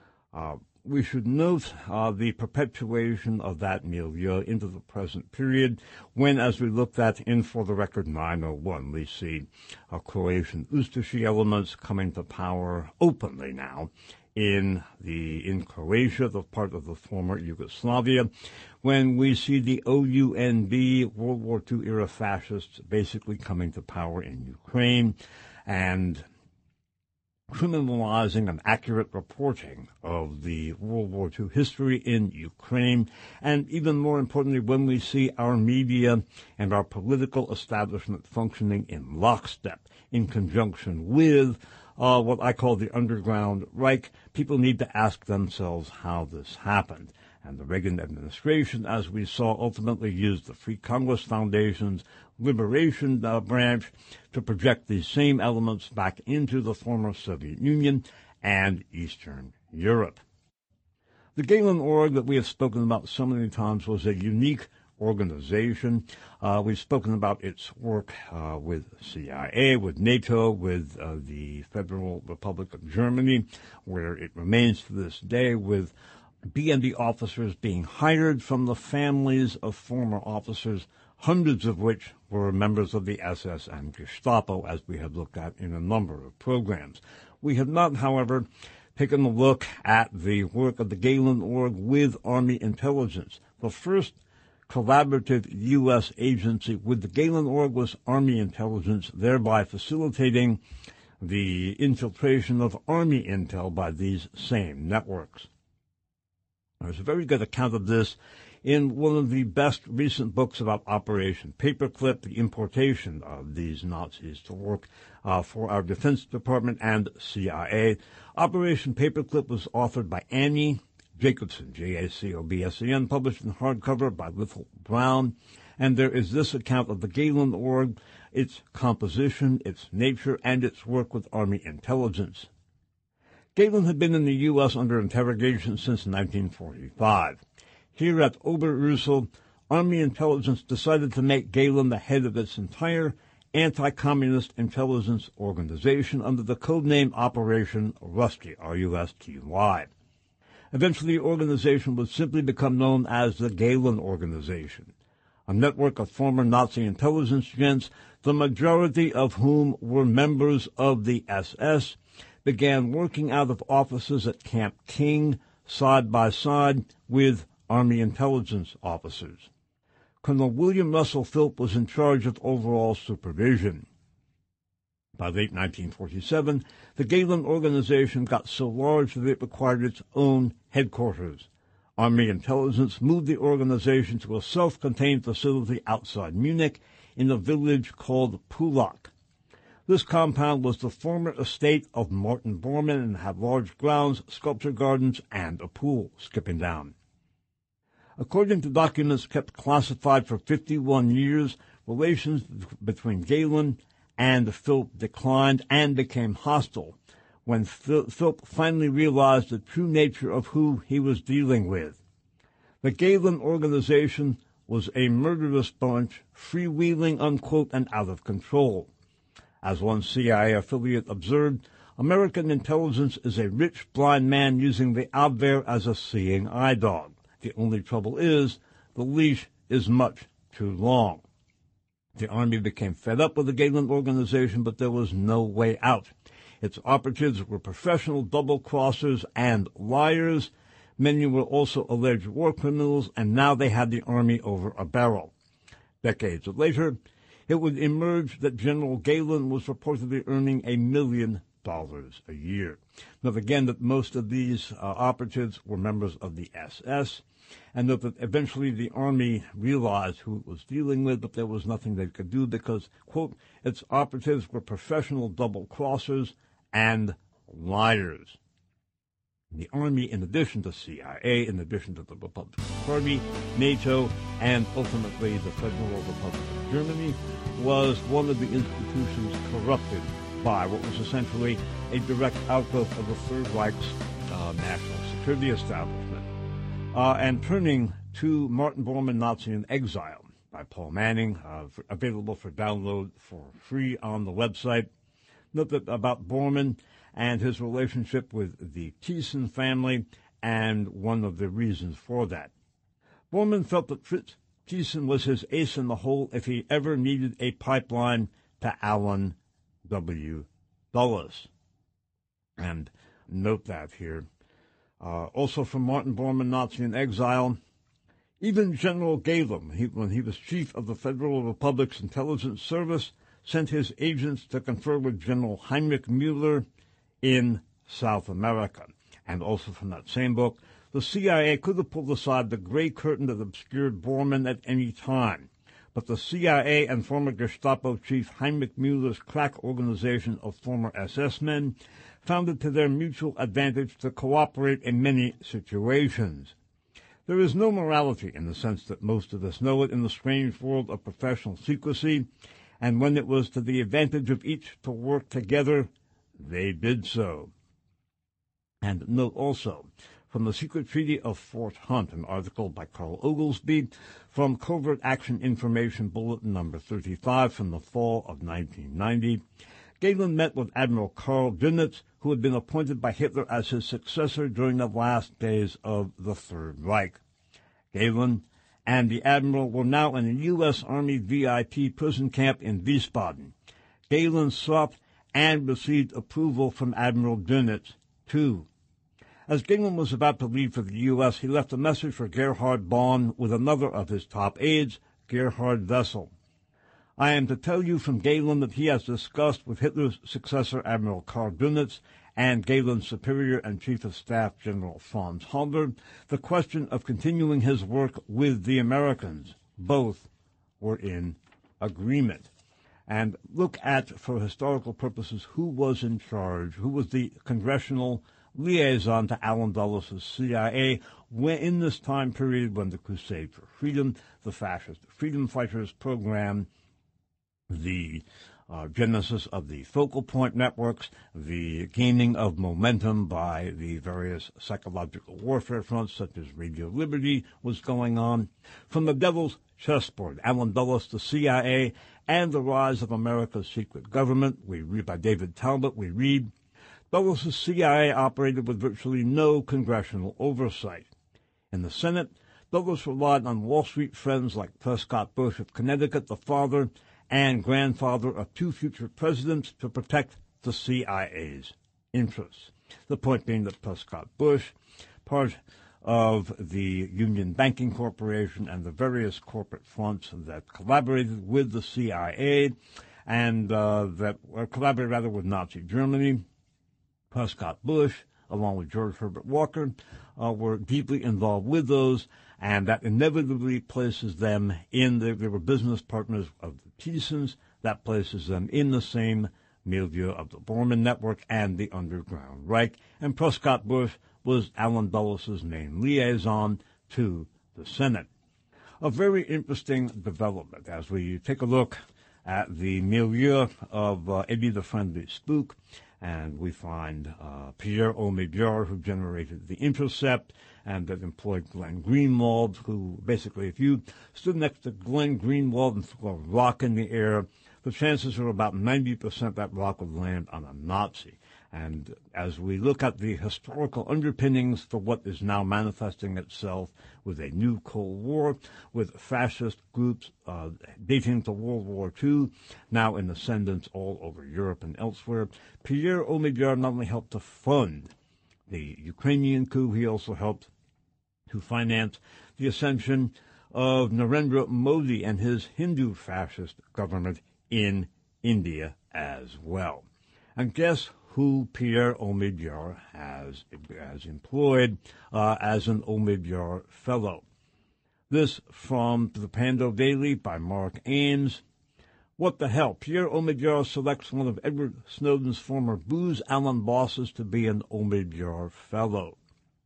We should note the perpetuation of that milieu into the present period when, as we looked at in For the Record 901, we see Croatian Ustashi elements coming to power openly now in Croatia, the part of the former Yugoslavia, when we see the OUNB, World War II era fascists basically coming to power in Ukraine and criminalizing an accurate reporting of the World War II history in Ukraine, and even more importantly, when we see our media and our political establishment functioning in lockstep, in conjunction with what I call the underground Reich, people need to ask themselves how this happened. And the Reagan administration, as we saw, ultimately used the Free Congress Foundation's Liberation branch to project these same elements back into the former Soviet Union and Eastern Europe. The Galen Org that we have spoken about so many times was a unique organization. We've spoken about its work with CIA, with NATO, with the Federal Republic of Germany, where it remains to this day, with BND officers being hired from the families of former officers, hundreds of which were members of the SS and Gestapo, as we have looked at in a number of programs. We have not, however, taken a look at the work of the Galen Org with Army Intelligence. The first collaborative U.S. agency with the Galen Org was Army Intelligence, thereby facilitating the infiltration of Army intel by these same networks. There's a very good account of this in one of the best recent books about Operation Paperclip, the importation of these Nazis to work for our Defense Department and CIA. Operation Paperclip was authored by Annie Jacobson, Jacobsen, published in hardcover by Lythal Brown. And there is this account of the Galen Org, its composition, its nature, and its work with Army Intelligence. Galen had been in the U.S. under interrogation since 1945. Here at Oberursel, Army Intelligence decided to make Galen the head of its entire anti-communist intelligence organization under the codename Operation Rusty, R-U-S-T-Y. Eventually, the organization would simply become known as the Galen Organization. a network of former Nazi intelligence agents, the majority of whom were members of the SS, began working out of offices at Camp King side by side with Army intelligence officers. Colonel William Russell Philp was in charge of overall supervision. By late 1947, the Gehlen organization got so large that it required its own headquarters. Army intelligence moved the organization to a self-contained facility outside Munich in a village called Pullach. This compound was the former estate of Martin Bormann and had large grounds, sculpture gardens, and a pool skipping down. According to documents kept classified for 51 years, relations between Gehlen and Philp declined and became hostile when Philp finally realized the true nature of who he was dealing with. The Gehlen organization was a murderous bunch, freewheeling, unquote, and out of control. As one CIA affiliate observed, American intelligence is a rich blind man using the Abwehr as a seeing eye dog. The only trouble is the leash is much too long. The Army became fed up with the Gehlen organization, but there was no way out. Its operatives were professional double-crossers and liars. Many were also alleged war criminals, and now they had the Army over a barrel. Decades later, it would emerge that General Gehlen was reportedly earning $1 million a year. Note again that most of these operatives were members of the SS, and note that eventually the Army realized who it was dealing with, but there was nothing they could do because, quote, its operatives were professional double-crossers and liars. The Army, in addition to CIA, in addition to the Republican Party, NATO, and ultimately the Federal Republic of Germany, was one of the institutions corrupted by what was essentially a direct outgrowth of the Third Reich's national security establishment. And turning to Martin Bormann, Nazi in Exile, by Paul Manning, available for download for free on the website. Note that about Bormann and his relationship with the Thiessen family, and one of the reasons for that. Bormann felt that Fritz Thiessen was his ace in the hole if he ever needed a pipeline to Allen W. Dulles. And note that here. Also from Martin Bormann, Nazi in Exile, even General Gehlen, when he was chief of the Federal Republic's Intelligence Service, sent his agents to confer with General Heinrich Müller in South America. And also from that same book, the CIA could have pulled aside the gray curtain that obscured Bormann at any time, but the CIA and former Gestapo chief Heinrich Müller's crack organization of former SS men found it to their mutual advantage to cooperate in many situations. There is no morality in the sense that most of us know it in the strange world of professional secrecy, and when it was to the advantage of each to work together, they did so. And note also, from the Secret Treaty of Fort Hunt, an article by Carl Oglesby from Covert Action Information Bulletin number 35 from the fall of 1990, Gehlen met with Admiral Karl Dönitz, who had been appointed by Hitler as his successor during the last days of the Third Reich. Gehlen and the Admiral were now in a U.S. Army VIP prison camp in Wiesbaden. Gehlen sought and received approval from Admiral Dönitz, too. As Gehlen was about to leave for the U.S., he left a message for Gerhard Bahn with another of his top aides, Gerhard Wessel. I am to tell you from Gehlen that he has discussed with Hitler's successor, Admiral Karl Dönitz, and Gehlen's superior and chief of staff, General Franz Halder, the question of continuing his work with the Americans. Both were in agreement. And look at, for historical purposes, who was in charge, who was the congressional liaison to Allen Dulles' CIA in this time period when the Crusade for Freedom, the fascist freedom fighters program, the genesis of the focal point networks, the gaining of momentum by the various psychological warfare fronts, such as Radio Liberty, was going on. From the devil's chessboard, Allen Dulles, the CIA, and the rise of America's secret government, we read by David Talbot, we read, Dulles' CIA operated with virtually no congressional oversight. In the Senate, Douglas relied on Wall Street friends like Prescott Bush of Connecticut, the father and grandfather of two future presidents, to protect the CIA's interests. The point being that Prescott Bush, part of the Union Banking Corporation and the various corporate fronts that collaborated with the CIA and collaborated rather with Nazi Germany, Prescott Bush, along with George Herbert Walker, were deeply involved with those, and that inevitably places them they were business partners of the Thysens. That places them in the same milieu of the Bormann Network and the Underground Reich, and Prescott Bush was Allen Dulles' main liaison to the Senate. A very interesting development as we take a look at the milieu of Eddie the Friendly Spook, and we find Pierre Omidyar, who generated The Intercept, and that employed Glenn Greenwald, who basically, if you stood next to Glenn Greenwald and threw a rock in the air, the chances are about 90% that rock would land on a Nazi. And as we look at the historical underpinnings for what is now manifesting itself with a new Cold War, with fascist groups dating to World War II, now in ascendance all over Europe and elsewhere, Pierre Omidyar not only helped to fund the Ukrainian coup, he also helped to finance the ascension of Narendra Modi and his Hindu fascist government in India as well. And guess who Pierre Omidyar has employed as an Omidyar Fellow? This from the Pando Daily by Mark Ames. What the hell? Pierre Omidyar selects one of Edward Snowden's former Booz Allen bosses to be an Omidyar Fellow.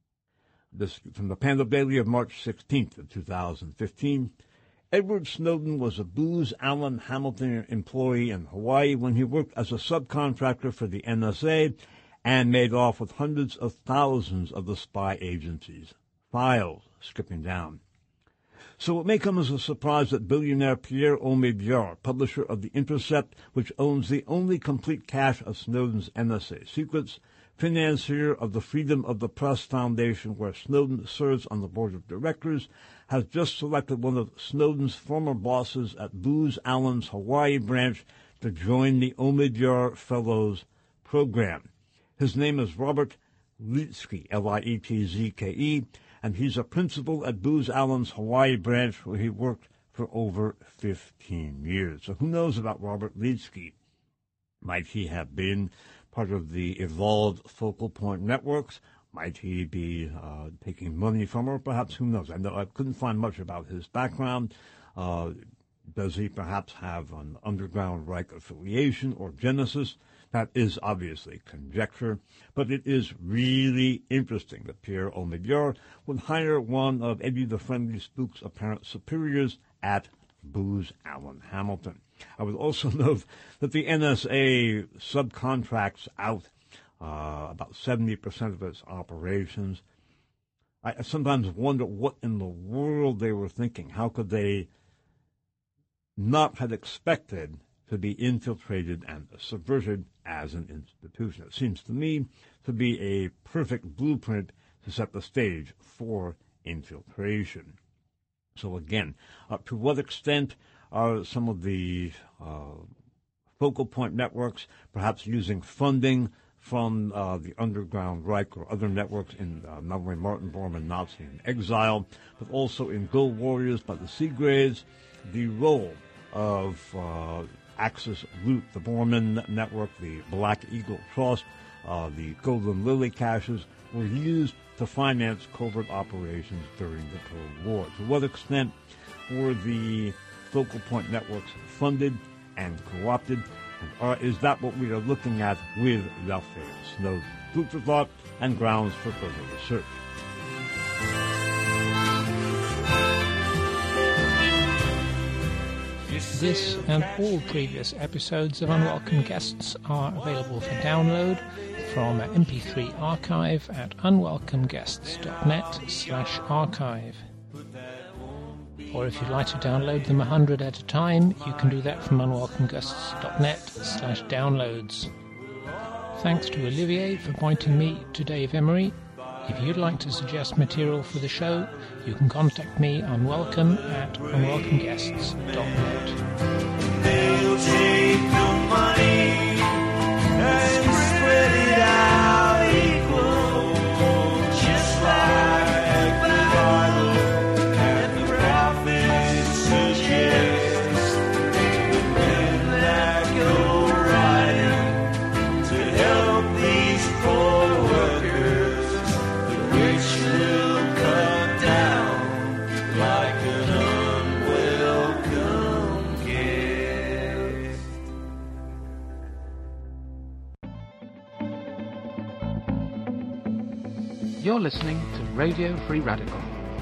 This from the Pando Daily of March 16th of 2015. Edward Snowden was a Booz Allen Hamilton employee in Hawaii when he worked as a subcontractor for the NSA and made off with hundreds of thousands of the spy agency's files, skipping down. So it may come as a surprise that billionaire Pierre Omidyar, publisher of The Intercept, which owns the only complete cache of Snowden's NSA secrets, financier of the Freedom of the Press Foundation, where Snowden serves on the board of directors, has just selected one of Snowden's former bosses at Booz Allen's Hawaii branch to join the Omidyar Fellows program. His name is Robert Lietzke, Lietzke, and he's a principal at Booz Allen's Hawaii branch, where he worked for over 15 years. So who knows about Robert Lietzke? Might he have been part of the evolved Focal Point networks? Might he be taking money from her? Perhaps, who knows? I couldn't find much about his background. Does he perhaps have an Underground Reich affiliation or genesis? That is obviously conjecture, but it is really interesting that Pierre Omidyar would hire one of Eddie the Friendly Spook's apparent superiors at Booz Allen Hamilton. I would also note that the NSA subcontracts out about 70% of its operations. I sometimes wonder what in the world they were thinking. How could they not have expected to be infiltrated and subverted as an institution? It seems to me to be a perfect blueprint to set the stage for infiltration. So again, to what extent are some of the Focal Point networks perhaps using funding from the Underground Reich or other networks in not only Martin Bormann, Nazi in exile, but also in Go Warriors by the Seagraves, the role of Axis Root, the Bormann Network, the Black Eagle Trust, the Golden Lily caches were used to finance covert operations during the Cold War. To what extent were the Focal Point networks funded and co-opted? And is that what we are looking at with Raphael Snowden? Food for thought and grounds for further research. This and all previous episodes of Unwelcome Guests are available for download from our MP3 archive at unwelcomeguests.net/archive. Or if you'd like to download them 100 at a time, you can do that from unwelcomeguests.net/downloads. Thanks to Olivier for pointing me to Dave Emery. If you'd like to suggest material for the show, you can contact me on welcome@unwelcomeguests.net. They'll take the money and spread it out equal, just like the Bible and the prophets suggest. Men that go riding to help these poor workers, the rich will cut down like an unwelcome guest. You're listening to Radio Free Radical.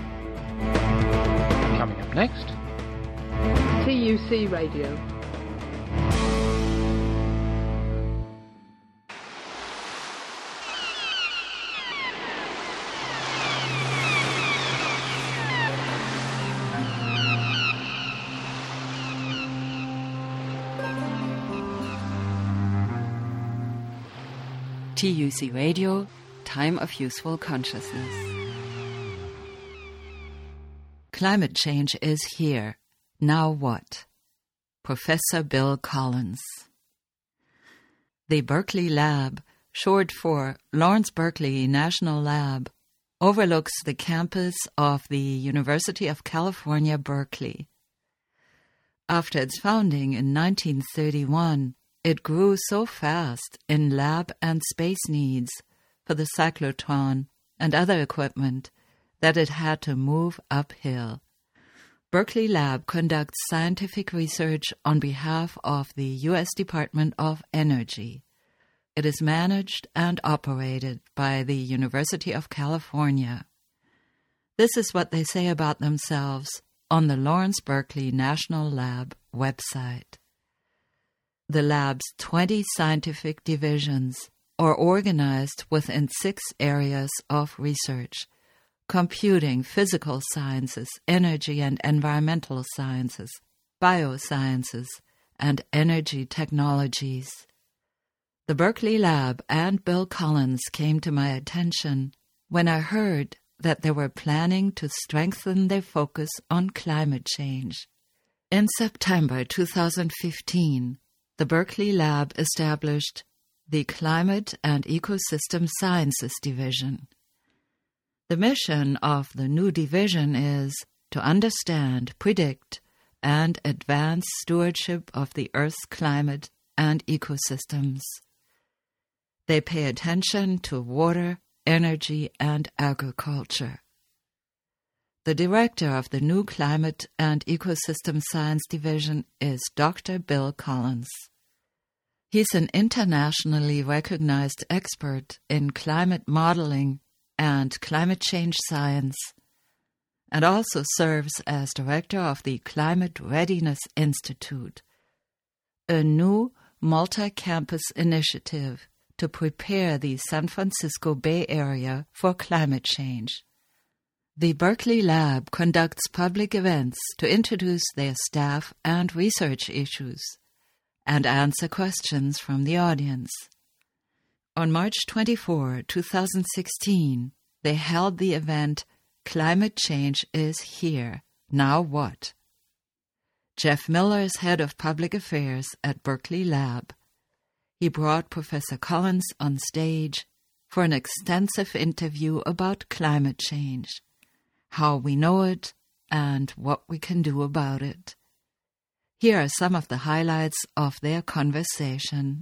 Coming up next, TUC Radio. TUC Radio, Time of Useful Consciousness. Climate change is here. Now what? Professor Bill Collins. The Berkeley Lab, short for Lawrence Berkeley National Lab, overlooks the campus of the University of California, Berkeley. After its founding in 1931, it grew so fast in lab and space needs for the cyclotron and other equipment that it had to move uphill. Berkeley Lab conducts scientific research on behalf of the U.S. Department of Energy. It is managed and operated by the University of California. This is what they say about themselves on the Lawrence Berkeley National Lab website. The lab's 20 scientific divisions are organized within 6 areas of research: computing, physical sciences, energy and environmental sciences, biosciences, and energy technologies. The Berkeley Lab and Bill Collins came to my attention when I heard that they were planning to strengthen their focus on climate change. In September 2015, the Berkeley Lab established the Climate and Ecosystem Sciences Division. The mission of the new division is to understand, predict, and advance stewardship of the Earth's climate and ecosystems. They pay attention to water, energy, and agriculture. The director of the new Climate and Ecosystem Science Division is Dr. Bill Collins. He's an internationally recognized expert in climate modeling and climate change science, and also serves as director of the Climate Readiness Institute, a new multi-campus initiative to prepare the San Francisco Bay Area for climate change. The Berkeley Lab conducts public events to introduce their staff and research issues and answer questions from the audience. On March 24, 2016, they held the event Climate Change is Here. Now what? Jeff Miller is head of public affairs at Berkeley Lab. He brought Professor Collins on stage for an extensive interview about climate change, how we know it, and what we can do about it. Here are some of the highlights of their conversation.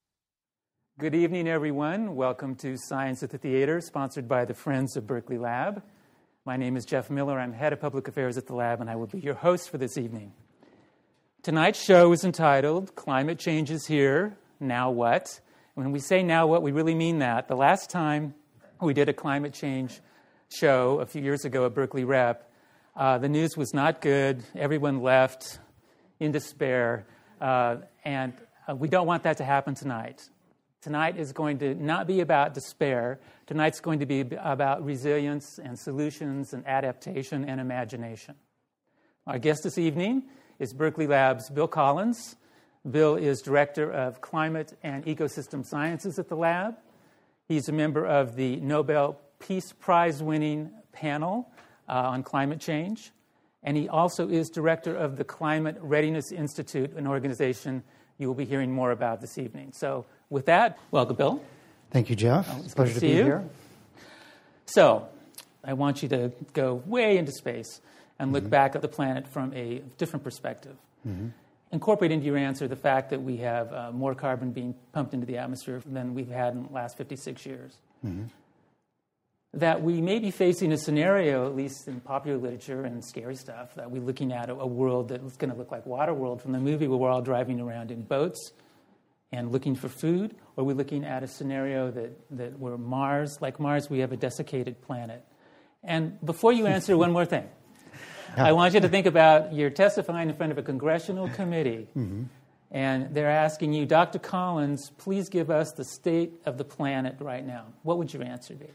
Good evening, everyone. Welcome to Science at the Theater, sponsored by the Friends of Berkeley Lab. My name is Jeff Miller. I'm head of public affairs at the lab, and I will be your host for this evening. Tonight's show is entitled Climate Change is Here. Now what? When we say now what, we really mean that. The last time we did a climate change show a few years ago at Berkeley Rep, the news was not good. Everyone left in despair, and we don't want that to happen tonight. Tonight is going to not be about despair. Tonight's going to be about resilience and solutions and adaptation and imagination. Our guest this evening is Berkeley Lab's Bill Collins. Bill is Director of Climate and Ecosystem Sciences at the lab. He's a member of the Nobel Peace Prize-winning panel on climate change. And he also is director of the Climate Readiness Institute, an organization you will be hearing more about this evening. So with that, welcome, Bill. Thank you, Jeff. It's pleasure to be here. So I want you to go way into space and look back at the planet from a different perspective. Incorporate into your answer the fact that we have more carbon being pumped into the atmosphere than we've had in the last 56 years. That we may be facing a scenario, at least in popular literature and scary stuff, that we're looking at a world that's going to look like Waterworld from the movie where we're all driving around in boats and looking for food, or we're looking at a scenario that we're Mars, like Mars, we have a desiccated planet. And before you answer, one more thing. I want you to think about you're testifying in front of a congressional committee, and they're asking you, Dr. Collins, please give us the state of the planet right now. What would your answer be?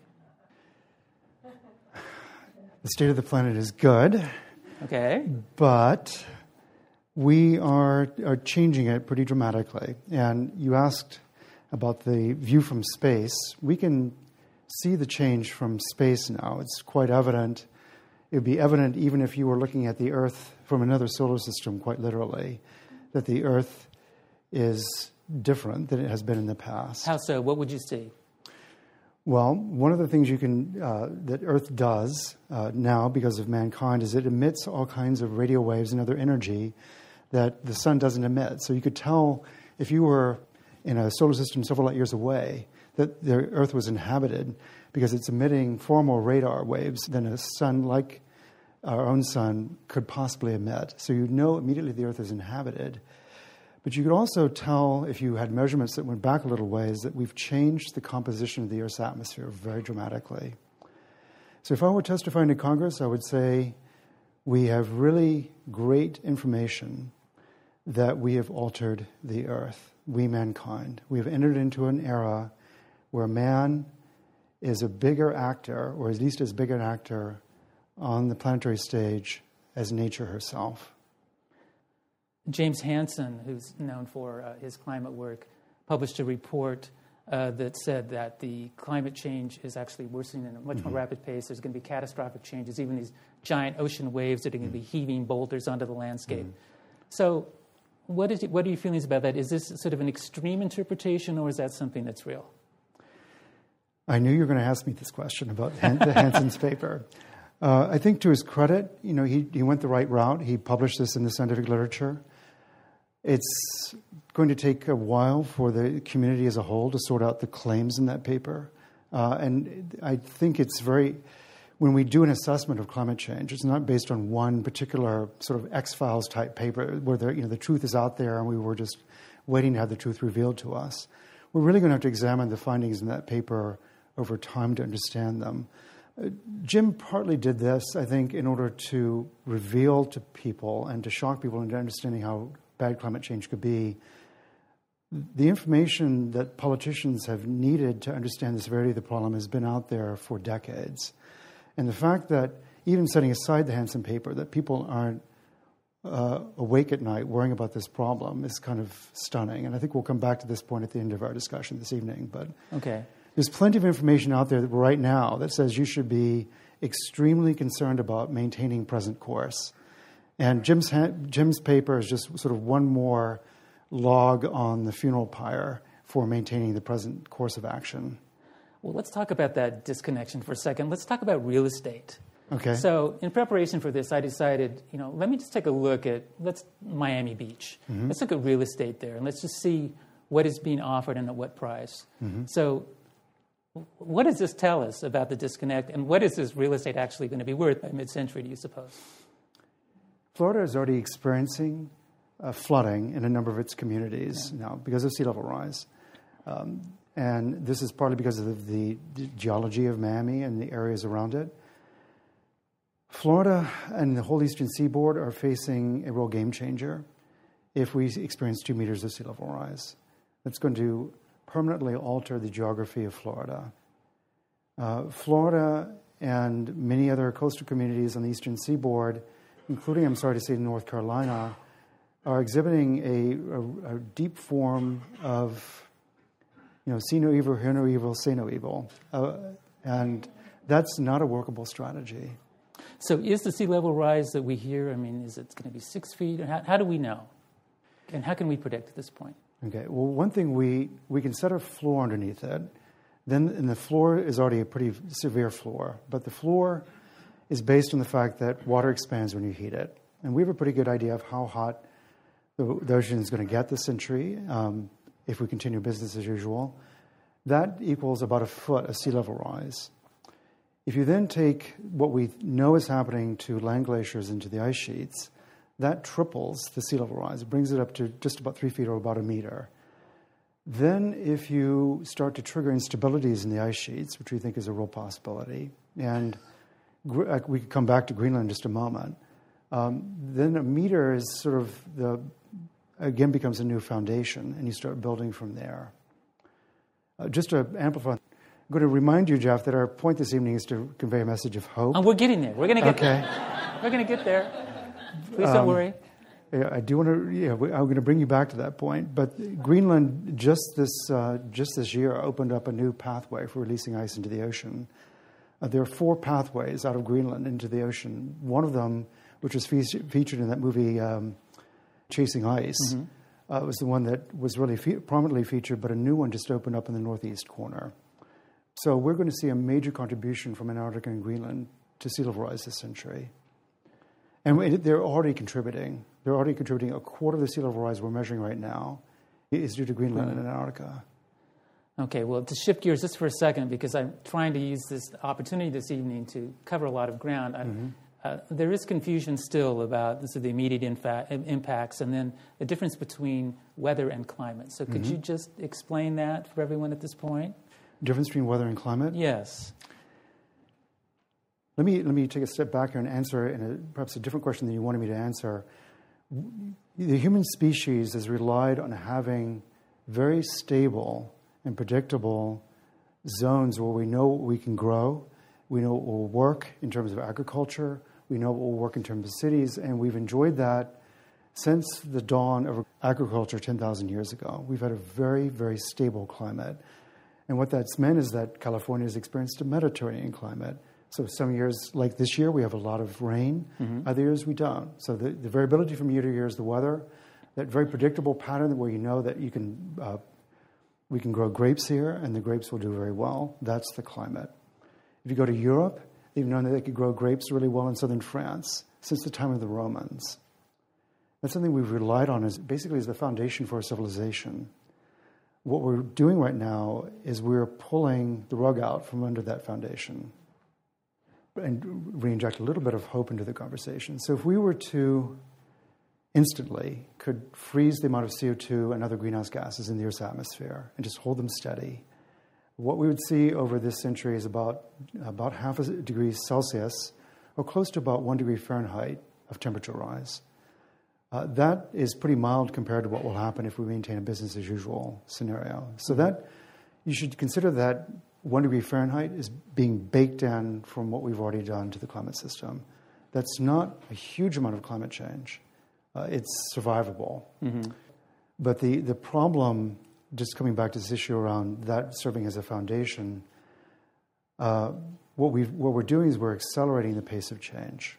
The state of the planet is good. Okay. But we are changing it pretty dramatically. And you asked about the view from space. We can see the change from space now. It's quite evident. It would be evident even if you were looking at the Earth from another solar system, quite literally, that the Earth is different than it has been in the past. How so? What would you see? Well, one of the things you can that Earth does now because of mankind is it emits all kinds of radio waves and other energy that the sun doesn't emit. So you could tell if you were in a solar system several light years away that the Earth was inhabited because it's emitting far more radar waves than a sun like our own sun could possibly emit. So you know immediately the Earth is inhabited. But you could also tell, if you had measurements that went back a little ways, that we've changed the composition of the Earth's atmosphere very dramatically. So if I were testifying to Congress, I would say we have really great information that we have altered the Earth, we mankind. We have entered into an era where man is a bigger actor, or at least as big an actor on the planetary stage as nature herself. James Hansen, who's known for his climate work, published a report that said that the climate change is actually worsening at a much more rapid pace. There's going to be catastrophic changes, even these giant ocean waves that are going to be heaving boulders onto the landscape. So what are your feelings about that? Is this sort of an extreme interpretation, or is that something that's real? I knew you were going to ask me this question about the Hansen's paper. I think to his credit, he went the right route. He published this in the scientific literature. It's going to take a while for the community as a whole to sort out the claims in that paper. And I think when we do an assessment of climate change, it's not based on one particular sort of X-Files type paper where the truth is out there and we were just waiting to have the truth revealed to us. We're really going to have to examine the findings in that paper over time to understand them. Jim partly did this, I think, in order to reveal to people and to shock people into understanding how bad climate change could be. The information that politicians have needed to understand the severity of the problem has been out there for decades. And the fact that, even setting aside the Hansen paper, that people aren't awake at night worrying about this problem is kind of stunning. And I think we'll come back to this point at the end of our discussion this evening. But okay. There's plenty of information out there right now that says you should be extremely concerned about maintaining present course. And Jim's paper is just sort of one more log on the funeral pyre for maintaining the present course of action. Well, let's talk about that disconnection for a second. Let's talk about real estate. Okay. So in preparation for this, I decided, let me just take a look at Miami Beach. Mm-hmm. Let's look at real estate there, and let's just see what is being offered and at what price. Mm-hmm. So what does this tell us about the disconnect, and what is this real estate actually going to be worth by mid-century, do you suppose? Florida is already experiencing flooding in a number of its communities now because of sea level rise. And this is partly because of the geology of Miami and the areas around it. Florida and the whole eastern seaboard are facing a real game changer if we experience 2 meters of sea level rise. That's going to permanently alter the geography of Florida. Florida and many other coastal communities on the eastern seaboard, including, I'm sorry to say, North Carolina, are exhibiting a deep form of, see no evil, hear no evil, say no evil. And That's not a workable strategy. So is the sea level rise that we hear, I mean, is it going to be 6 feet? How do we know? And how can we predict at this point? Okay, well, one thing, we can set a floor underneath it. And the floor is already a pretty severe floor. But the floor is based on the fact that water expands when you heat it. And we have a pretty good idea of how hot the ocean is going to get this century if we continue business as usual. That equals about a foot of sea level rise. If you then take what we know is happening to land glaciers and to the ice sheets, that triples the sea level rise. It brings it up to just about 3 feet or about a meter. Then if you start to trigger instabilities in the ice sheets, which we think is a real possibility, and we could come back to Greenland in just a moment, then a meter is sort of again becomes a new foundation, and you start building from there. Just to amplify, I'm going to remind you, Jeff, that our point this evening is to convey a message of hope. We're getting there. We're going to get there. We're going to get there. Please don't worry. Yeah, I do want to. Yeah, I'm going to bring you back to that point. But Greenland just this year opened up a new pathway for releasing ice into the ocean. There are 4 pathways out of Greenland into the ocean. One of them, which was featured in that movie Chasing Ice, was the one that was really prominently featured. But a new one just opened up in the northeast corner. So we're going to see a major contribution from Antarctica and Greenland to sea level rise this century. And they're already contributing. They're already contributing. A quarter of the sea level rise we're measuring right now is due to Greenland and Antarctica. Okay, well, to shift gears just for a second, because I'm trying to use this opportunity this evening to cover a lot of ground. There is confusion still about the immediate impacts and then the difference between weather and climate. So could you just explain that for everyone at this point? Difference between weather and climate? Yes. Let me take a step back here and answer in perhaps a different question than you wanted me to answer. The human species has relied on having very stable and predictable zones where we know what we can grow, we know what will work in terms of agriculture, we know what will work in terms of cities, and we've enjoyed that since the dawn of agriculture 10,000 years ago. We've had a very, very stable climate. And what that's meant is that California has experienced a Mediterranean climate. So some years, like this year, we have a lot of rain. Other years, we don't. So the variability from year to year is the weather. That very predictable pattern where you know that you can, we can grow grapes here, and the grapes will do very well. That's the climate. If you go to Europe, they've known that they could grow grapes really well in southern France since the time of the Romans. That's something we've relied on as basically as the foundation for our civilization. What we're doing right now is we're pulling the rug out from under that foundation and re-inject a little bit of hope into the conversation. So if we were to instantly could freeze the amount of CO2 and other greenhouse gases in the Earth's atmosphere and just hold them steady, what we would see over this century is about half a degree Celsius, or close to about 1 degree Fahrenheit of temperature rise. That is pretty mild compared to what will happen if we maintain a business as usual scenario. So that you should consider that 1 degree Fahrenheit is being baked in from what we've already done to the climate system. That's not a huge amount of climate change. It's survivable. But the problem, just coming back to this issue around that serving as a foundation, what we're doing is we're accelerating the pace of change.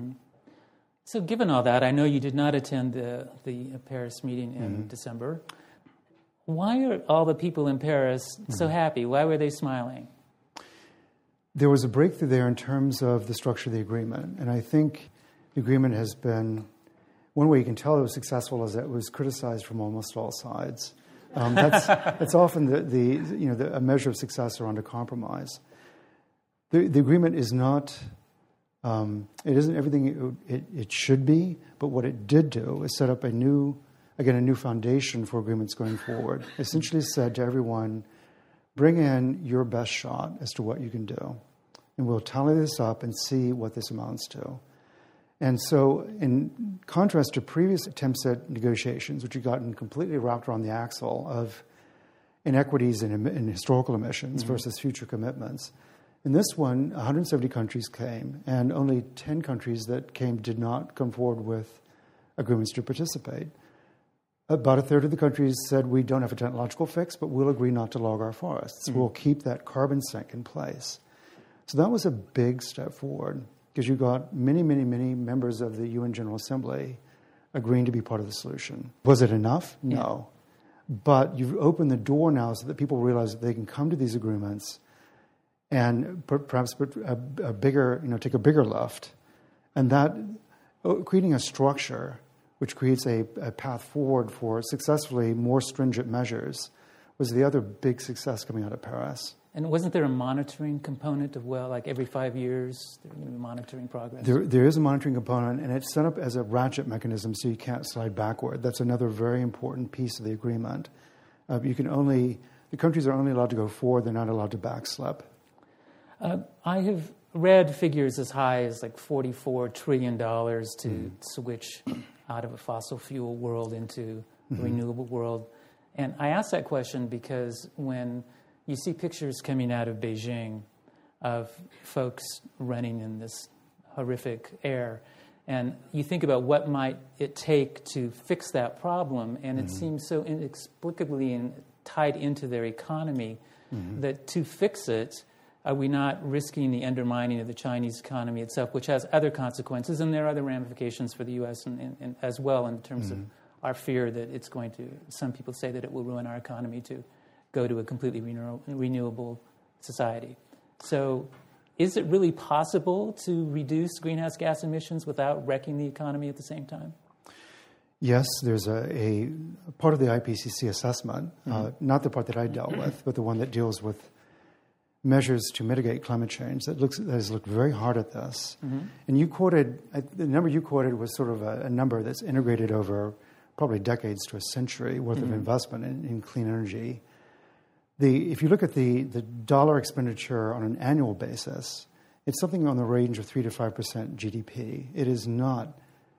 So given all that, I know you did not attend the Paris meeting in December. Why are all the people in Paris so happy? Why were they smiling? There was a breakthrough there in terms of the structure of the agreement. And I think the agreement has been, one way you can tell it was successful is that it was criticized from almost all sides. That's often a measure of success around a compromise. The agreement is not, it isn't everything it should be, but what it did do is set up a new foundation for agreements going forward. Essentially said to everyone, bring in your best shot as to what you can do. And we'll tally this up and see what this amounts to. And so in contrast to previous attempts at negotiations, which had gotten completely wrapped around the axle of inequities in historical emissions versus future commitments, in this one, 170 countries came, and only 10 countries that came did not come forward with agreements to participate. About a third of the countries said, we don't have a technological fix, but we'll agree not to log our forests. We'll keep that carbon sink in place. So that was a big step forward because you got many, many, many members of the UN General Assembly agreeing to be part of the solution. Was it enough? No. But you've opened the door now so that people realize that they can come to these agreements and perhaps put a bigger, take a bigger lift. And that, creating a structure which creates a path forward for successfully more stringent measures was the other big success coming out of Paris. And wasn't there a monitoring component of, like every 5 years, they're going to be monitoring progress? There is a monitoring component, and it's set up as a ratchet mechanism so you can't slide backward. That's another very important piece of the agreement. The countries are only allowed to go forward, they're not allowed to backslip. I have read figures as high as like $44 trillion to switch out of a fossil fuel world into a renewable world. And I ask that question because when you see pictures coming out of Beijing of folks running in this horrific air, and you think about what might it take to fix that problem, and it seems so inexplicably tied into their economy that to fix it, are we not risking the undermining of the Chinese economy itself, which has other consequences, and there are other ramifications for the U.S. and as well in terms of our fear that it's going to, some people say that it will ruin our economy to go to a completely renewable society. So is it really possible to reduce greenhouse gas emissions without wrecking the economy at the same time? Yes, there's a part of the IPCC assessment, not the part that I dealt with, but the one that deals with measures to mitigate climate change that has looked very hard at this. And you quoted, the number you quoted was sort of a number that's integrated over probably decades to a century worth of investment in clean energy. If you look at the dollar expenditure on an annual basis, it's something on the range of 3 to 5% GDP. It is not,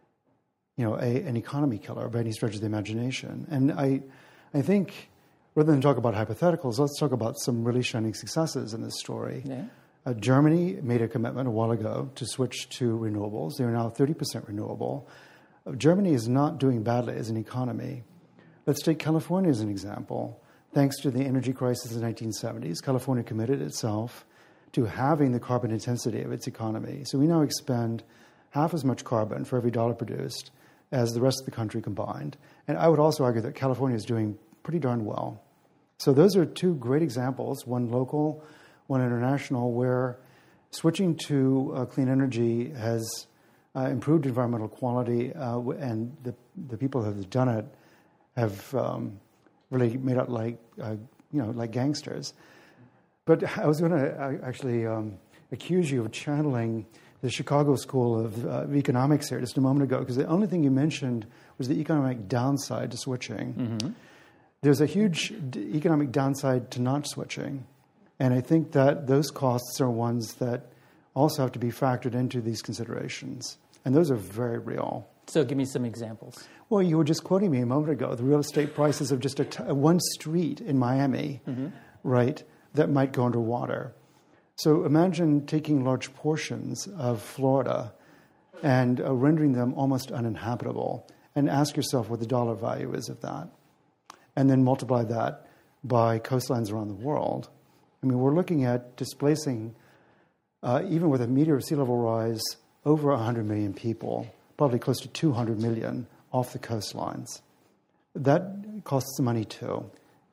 an economy killer by any stretch of the imagination. And I think, rather than talk about hypotheticals, let's talk about some really shining successes in this story. Yeah. Germany made a commitment a while ago to switch to renewables. They are now 30% renewable. Germany is not doing badly as an economy. Let's take California as an example. Thanks to the energy crisis in the 1970s, California committed itself to halving the carbon intensity of its economy. So we now expend half as much carbon for every dollar produced as the rest of the country combined. And I would also argue that California is doing pretty darn well. So those are two great examples, one local, one international, where switching to clean energy has improved environmental quality, and the people who have done it have really made out like gangsters. But I was going to actually accuse you of channeling the Chicago School of Economics here just a moment ago, because the only thing you mentioned was the economic downside to switching. There's a huge economic downside to not switching, and I think that those costs are ones that also have to be factored into these considerations, and those are very real. So give me some examples. Well, you were just quoting me a moment ago, the real estate prices of just one street in Miami, right, that might go underwater. So imagine taking large portions of Florida and rendering them almost uninhabitable, and ask yourself what the dollar value is of that. And then multiply that by coastlines around the world. I mean, we're looking at displacing, even with a meteor sea level rise, over 100 million people, probably close to 200 million off the coastlines. That costs money too.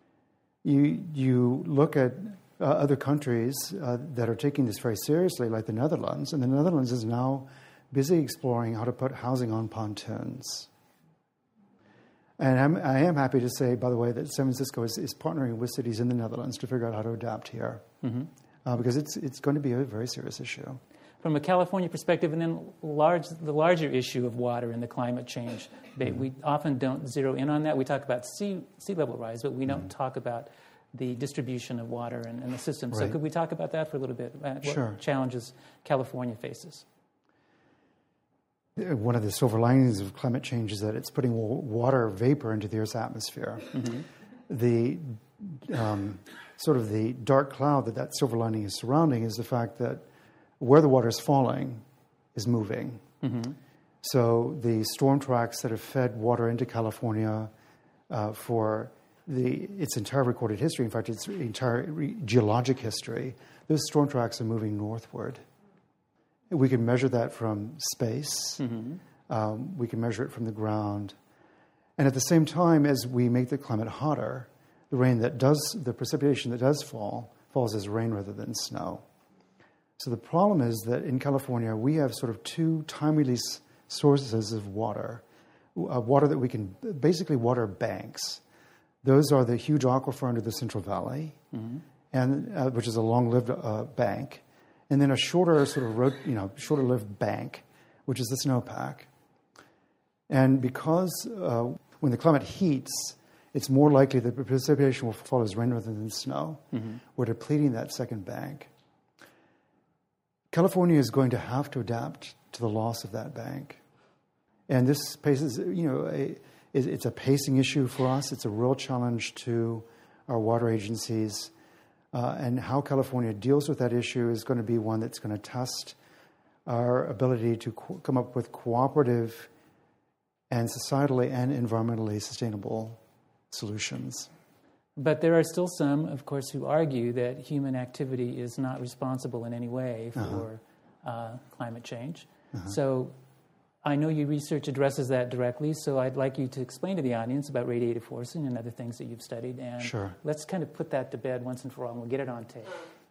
You look at other countries that are taking this very seriously, like the Netherlands, and the Netherlands is now busy exploring how to put housing on pontoons. And I am happy to say, by the way, that San Francisco is partnering with cities in the Netherlands to figure out how to adapt here, because it's going to be a very serious issue. From a California perspective, and then the larger issue of water and the climate change debate, we often don't zero in on that. We talk about sea level rise, but we don't talk about the distribution of water and the system. Right. So could we talk about that for a little bit? What challenges California faces? One of the silver linings of climate change is that it's putting water vapor into the Earth's atmosphere. The sort of the dark cloud that silver lining is surrounding is the fact that where the water is falling is moving. So the storm tracks that have fed water into California for its entire recorded history, in fact, its entire geologic history, those storm tracks are moving northward. We can measure that from space. We can measure it from the ground. And at the same time, as we make the climate hotter, the precipitation that does falls as rain rather than snow. So the problem is that in California, we have sort of two time-release sources of water that we can, basically water banks. Those are the huge aquifer under the Central Valley, and which is a long-lived bank, and then a shorter shorter-lived bank, which is the snowpack. And because when the climate heats, it's more likely that precipitation will fall as rain rather than snow. We're depleting that second bank. California is going to have to adapt to the loss of that bank. And this paces, it's a pacing issue for us. It's a real challenge to our water agencies. And how California deals with that issue is going to be one that's going to test our ability to come up with cooperative and societally and environmentally sustainable solutions. But there are still some, of course, who argue that human activity is not responsible in any way for climate change. So I know your research addresses that directly, so I'd like you to explain to the audience about radiative forcing and other things that you've studied. And let's kind of put that to bed once and for all, and we'll get it on tape.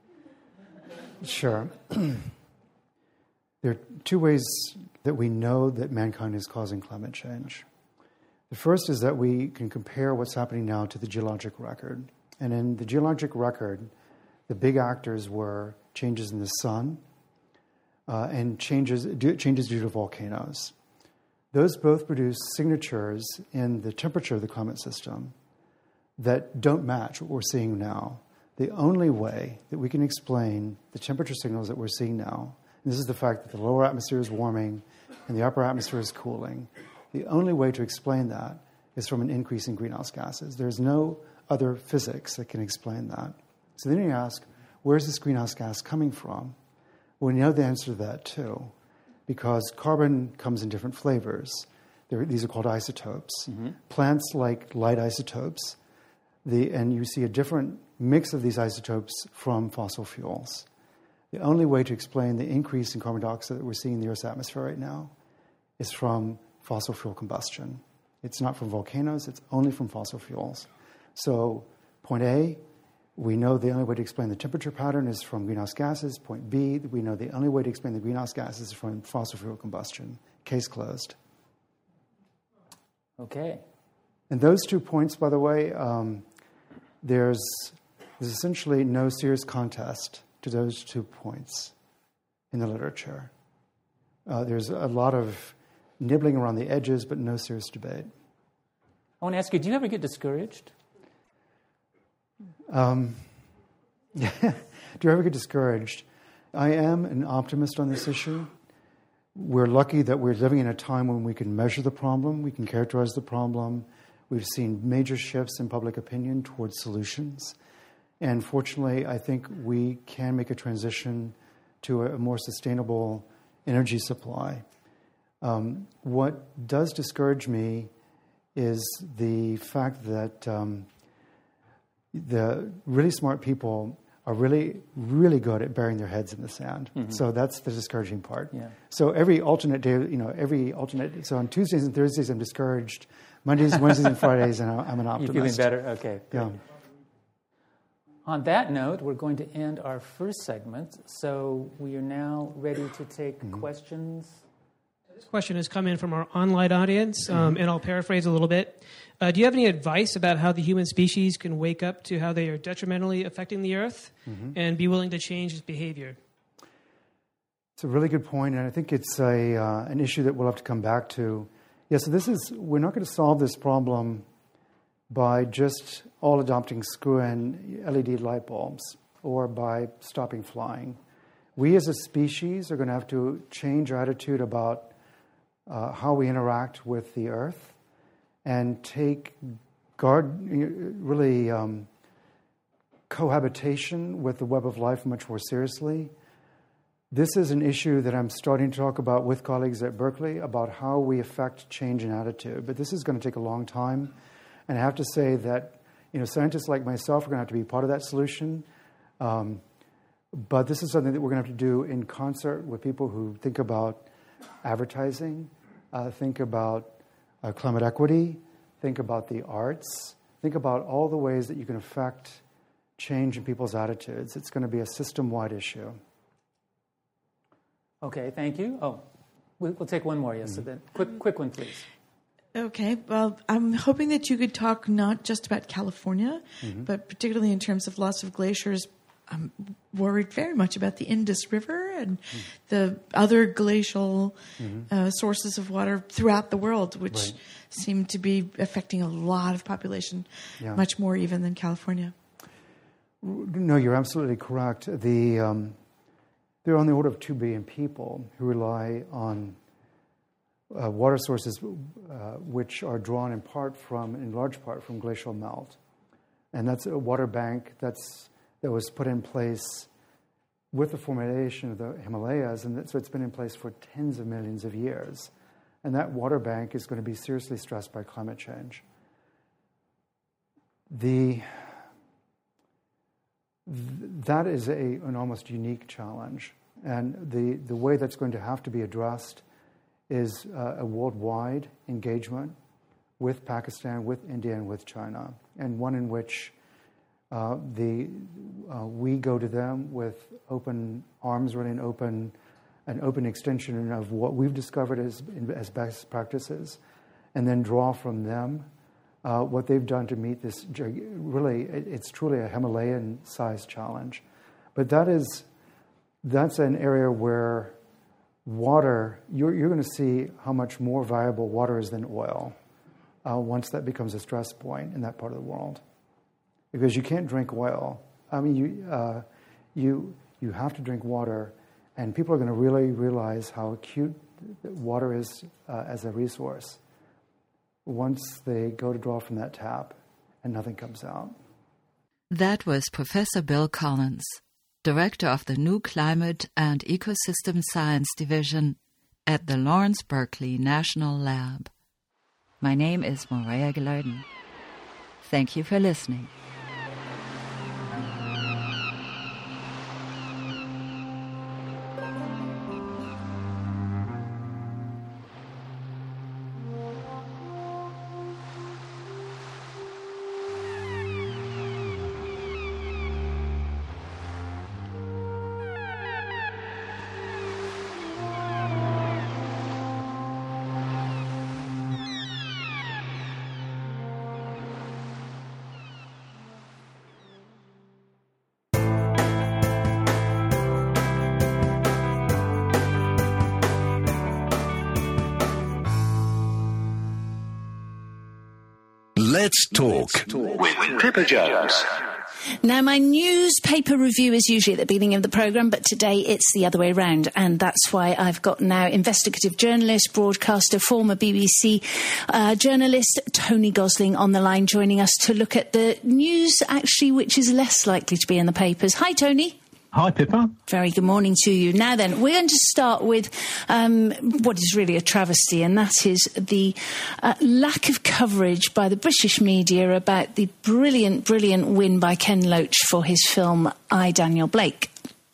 Sure. There are two ways that we know that mankind is causing climate change. The first is that we can compare what's happening now to the geologic record. And in the geologic record, the big actors were changes in the sun and changes due to volcanoes. Those both produce signatures in the temperature of the climate system that don't match what we're seeing now. The only way that we can explain the temperature signals that we're seeing now, and this is the fact that the lower atmosphere is warming and the upper atmosphere is cooling, the only way to explain that is from an increase in greenhouse gases. There's no other physics that can explain that. So then you ask, where's this greenhouse gas coming from? Well, we know the answer to that too, because carbon comes in different flavors. These are called isotopes. Plants like light isotopes, and you see a different mix of these isotopes from fossil fuels. The only way to explain the increase in carbon dioxide that we're seeing in the Earth's atmosphere right now is from fossil fuel combustion. It's not from volcanoes, it's only from fossil fuels. So point A, we know the only way to explain the temperature pattern is from greenhouse gases. Point B, we know the only way to explain the greenhouse gases is from fossil fuel combustion. Case closed. Okay. And those 2 points, by the way, there's essentially no serious contest to those 2 points in the literature. There's a lot of nibbling around the edges, but no serious debate. I want to ask you, do you ever get discouraged? Do you ever get discouraged? I am an optimist on this issue. We're lucky that we're living in a time when we can measure the problem, we can characterize the problem. We've seen major shifts in public opinion towards solutions. And fortunately, I think we can make a transition to a more sustainable energy supply. What does discourage me is the fact that the really smart people are really, really good at burying their heads in the sand. So that's the discouraging part. So every alternate day, so on Tuesdays and Thursdays I'm discouraged. Mondays, Wednesdays, and Fridays, and I'm an optimist. You're feeling better? Okay. Yeah. On that note, we're going to end our first segment. So we are now ready to take questions. This question has come in from our online audience, and I'll paraphrase a little bit. Do you have any advice about how the human species can wake up to how they are detrimentally affecting the Earth and be willing to change its behavior? It's a really good point, and I think it's an issue that we'll have to come back to. Yeah, so we're not going to solve this problem by just all adopting screw-in LED light bulbs or by stopping flying. We as a species are going to have to change our attitude about how we interact with the Earth and take cohabitation with the web of life much more seriously. This is an issue that I'm starting to talk about with colleagues at Berkeley about how we affect change in attitude. But this is going to take a long time. And I have to say that Scientists like myself are going to have to be part of that solution. But this is something that we're going to have to do in concert with people who think about advertising, think about climate equity, think about the arts, think about all the ways that you can affect change in people's attitudes. It's going to be a system-wide issue. Okay, thank you. Oh, we'll take one more, yes. So then, quick one, please. Okay, well, I'm hoping that you could talk not just about California, but particularly in terms of loss of glaciers. I'm worried very much about the Indus River and the other glacial sources of water throughout the world, which seem to be affecting a lot of population, much more even than California. No, you're absolutely correct. There are on the order of 2 billion people who rely on water sources which are drawn in large part from glacial melt. And that's a water bank that was put in place with the formation of the Himalayas, and so it's been in place for tens of millions of years. And that water bank is going to be seriously stressed by climate change. That is an almost unique challenge. And the way that's going to have to be addressed is a worldwide engagement with Pakistan, with India, and with China, and one in which we go to them with open arms, really an open extension of what we've discovered as best practices, and then draw from them what they've done to meet this. Really, it's truly a Himalayan-sized challenge, but that's an area where water, you're going to see how much more valuable water is than oil once that becomes a stress point in that part of the world. Because you can't drink oil. I mean, you have to drink water, and people are going to really realize how acute water is as a resource once they go to draw from that tap and nothing comes out. That was Professor Bill Collins, Director of the New Climate and Ecosystem Science Division at the Lawrence Berkeley National Lab. My name is Maria Gilardin. Thank you for listening. Let's Talk with Pippa Jones. Now, my newspaper review is usually at the beginning of the programme, but today it's the other way around, and that's why I've got now investigative journalist, broadcaster, former BBC journalist Tony Gosling on the line, joining us to look at the news, actually, which is less likely to be in the papers. Hi, Tony. Hi, Pippa. Very good morning to you. Now then, we're going to start with what is really a travesty, and that is the lack of coverage by the British media about the brilliant win by Ken Loach for his film I, Daniel Blake.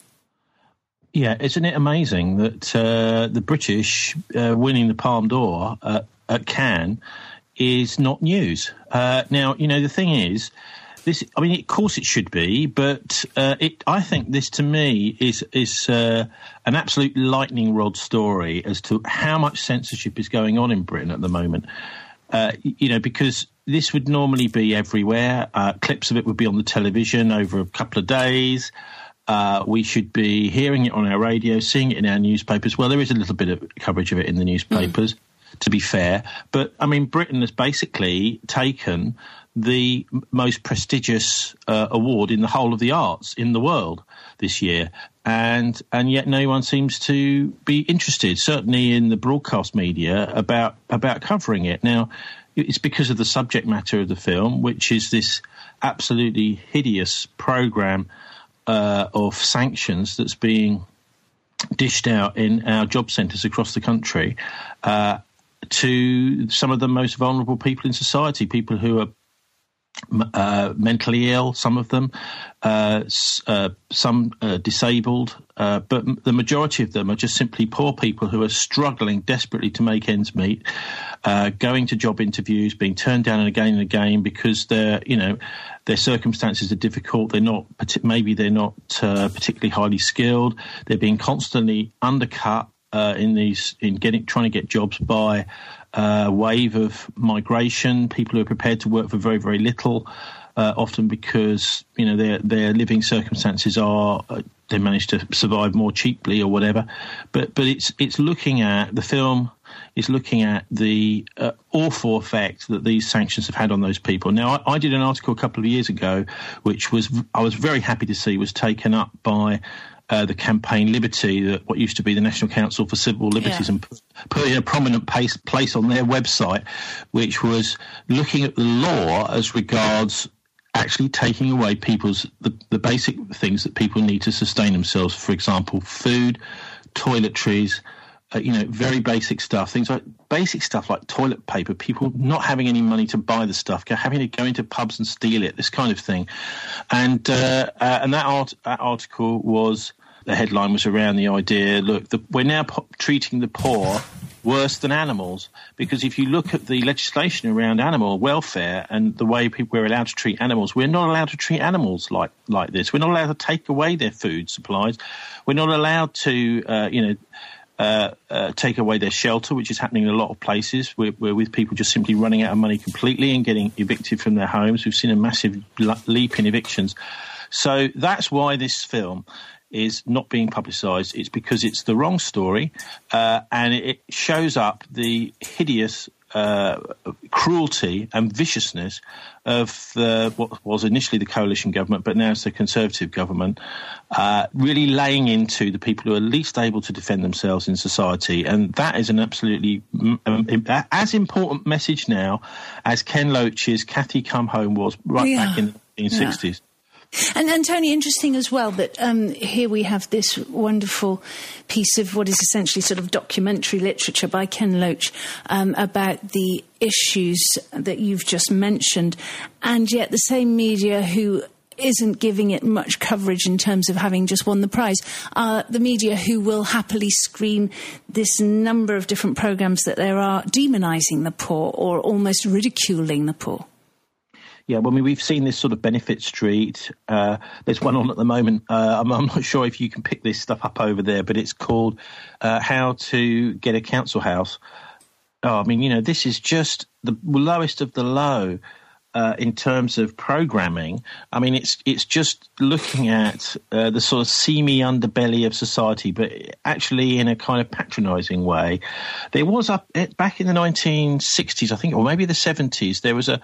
Yeah, isn't it amazing that the British winning the Palme d'Or at Cannes is not news? Now, you know, the thing is, of course it should be, but I think this, to me, is an absolute lightning rod story as to how much censorship is going on in Britain at the moment. Because this would normally be everywhere. Clips of it would be on the television over a couple of days. We should be hearing it on our radio, seeing it in our newspapers. Well, there is a little bit of coverage of it in the newspapers, to be fair. But, I mean, Britain has basically taken the most prestigious award in the whole of the arts in the world this year, and yet no one seems to be interested, certainly in the broadcast media, about covering it. Now, it's because of the subject matter of the film, which is this absolutely hideous programme of sanctions that's being dished out in our job centres across the country to some of the most vulnerable people in society, people who are mentally ill, some of them, some disabled, but the majority of them are just simply poor people who are struggling desperately to make ends meet, going to job interviews, being turned down and again because their circumstances are difficult. They're not particularly highly skilled. They're being constantly undercut trying to get jobs by wave of migration, people who are prepared to work for very, very little, often because their living circumstances are they manage to survive more cheaply or whatever. But it's looking at the film is looking at the awful effect that these sanctions have had on those people. Now, I did an article a couple of years ago, which I was very happy to see was taken up by the Campaign Liberty, what used to be the National Council for Civil Liberties, and put in a prominent place on their website, which was looking at the law as regards actually taking away the basic things that people need to sustain themselves. For example, food, toiletries, very basic stuff. Things like basic stuff like toilet paper, people not having any money to buy the stuff, having to go into pubs and steal it, this kind of thing. And that article was, the headline was around the idea, look, we're now treating the poor worse than animals, because if you look at the legislation around animal welfare and the way we're allowed to treat animals, we're not allowed to treat animals like this. We're not allowed to take away their food supplies. We're not allowed to, take away their shelter, which is happening in a lot of places, where with people just simply running out of money completely and getting evicted from their homes. We've seen a massive leap in evictions. So that's why this film is not being publicised. It's because it's the wrong story, and it shows up the hideous cruelty and viciousness of what was initially the coalition government, but now it's the Conservative government, really laying into the people who are least able to defend themselves in society. And that is an absolutely as important message now as Ken Loach's Cathy Come Home was back in the 1960s. Yeah. And Tony, interesting as well that here we have this wonderful piece of what is essentially sort of documentary literature by Ken Loach about the issues that you've just mentioned, and yet the same media who isn't giving it much coverage in terms of having just won the prize are the media who will happily screen this number of different programmes that there are demonising the poor or almost ridiculing the poor. Yeah, well, we've seen this sort of Benefit Street. There's one on at the moment. I'm not sure if you can pick this stuff up over there, but it's called How to Get a Council House. This is just the lowest of the low in terms of programming. I mean, it's just looking at the sort of seamy underbelly of society, but actually in a kind of patronising way. There was back in the 1960s, I think, or maybe the 70s, there was a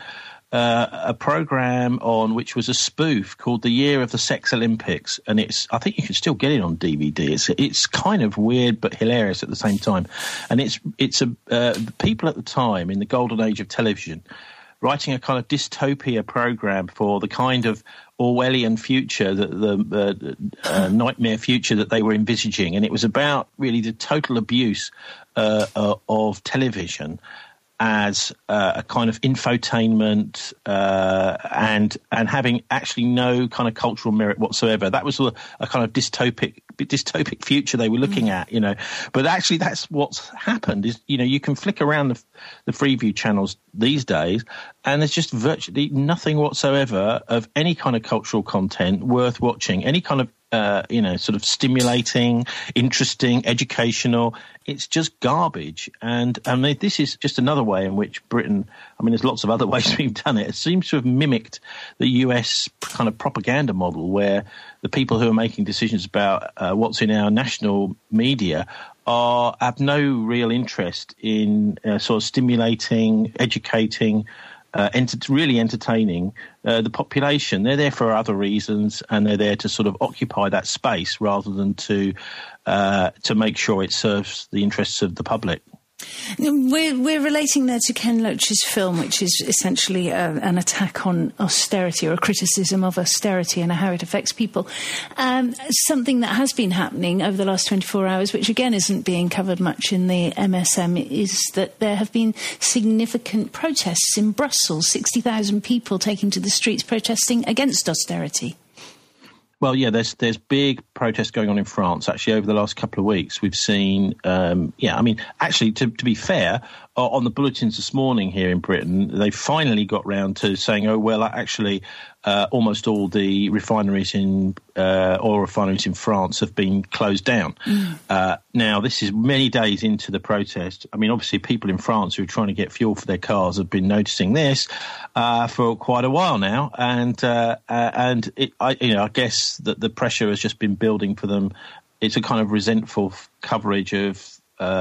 program on which was a spoof called The Year of the Sex Olympics, and I think you can still get it on DVD. It's kind of weird but hilarious at the same time, and it's people at the time in the golden age of television writing a kind of dystopia program for the kind of Orwellian future, the nightmare future that they were envisaging, and it was about really the total abuse of television as a kind of infotainment and having actually no kind of cultural merit whatsoever. That was a kind of dystopic future they were looking at, But actually, that's what's happened. Is you can flick around the Freeview channels these days, and there's just virtually nothing whatsoever of any kind of cultural content worth watching. Any kind of sort of stimulating, interesting, educational. It's just garbage. And this is just another way in which Britain, there's lots of other ways we've done it. It seems to have mimicked the US kind of propaganda model, where the people who are making decisions about what's in our national media have no real interest in sort of stimulating, educating, really entertaining the population. They're there for other reasons, and they're there to sort of occupy that space rather than to make sure it serves the interests of the public. We're relating there to Ken Loach's film, which is essentially an attack on austerity, or a criticism of austerity and how it affects people. Something that has been happening over the last 24 hours, which again isn't being covered much in the MSM, is that there have been significant protests in Brussels, 60,000 people taking to the streets protesting against austerity. Well, yeah, there's big protests going on in France. Actually, over the last couple of weeks, we've seen, actually, to be fair, on the bulletins this morning here in Britain, they finally got round to saying, almost all the refineries oil refineries in France have been closed down. Now, this is many days into the protest. I mean, obviously, people in France who are trying to get fuel for their cars have been noticing this for quite a while now, and I guess that the pressure has just been building for them. It's a kind of resentful coverage of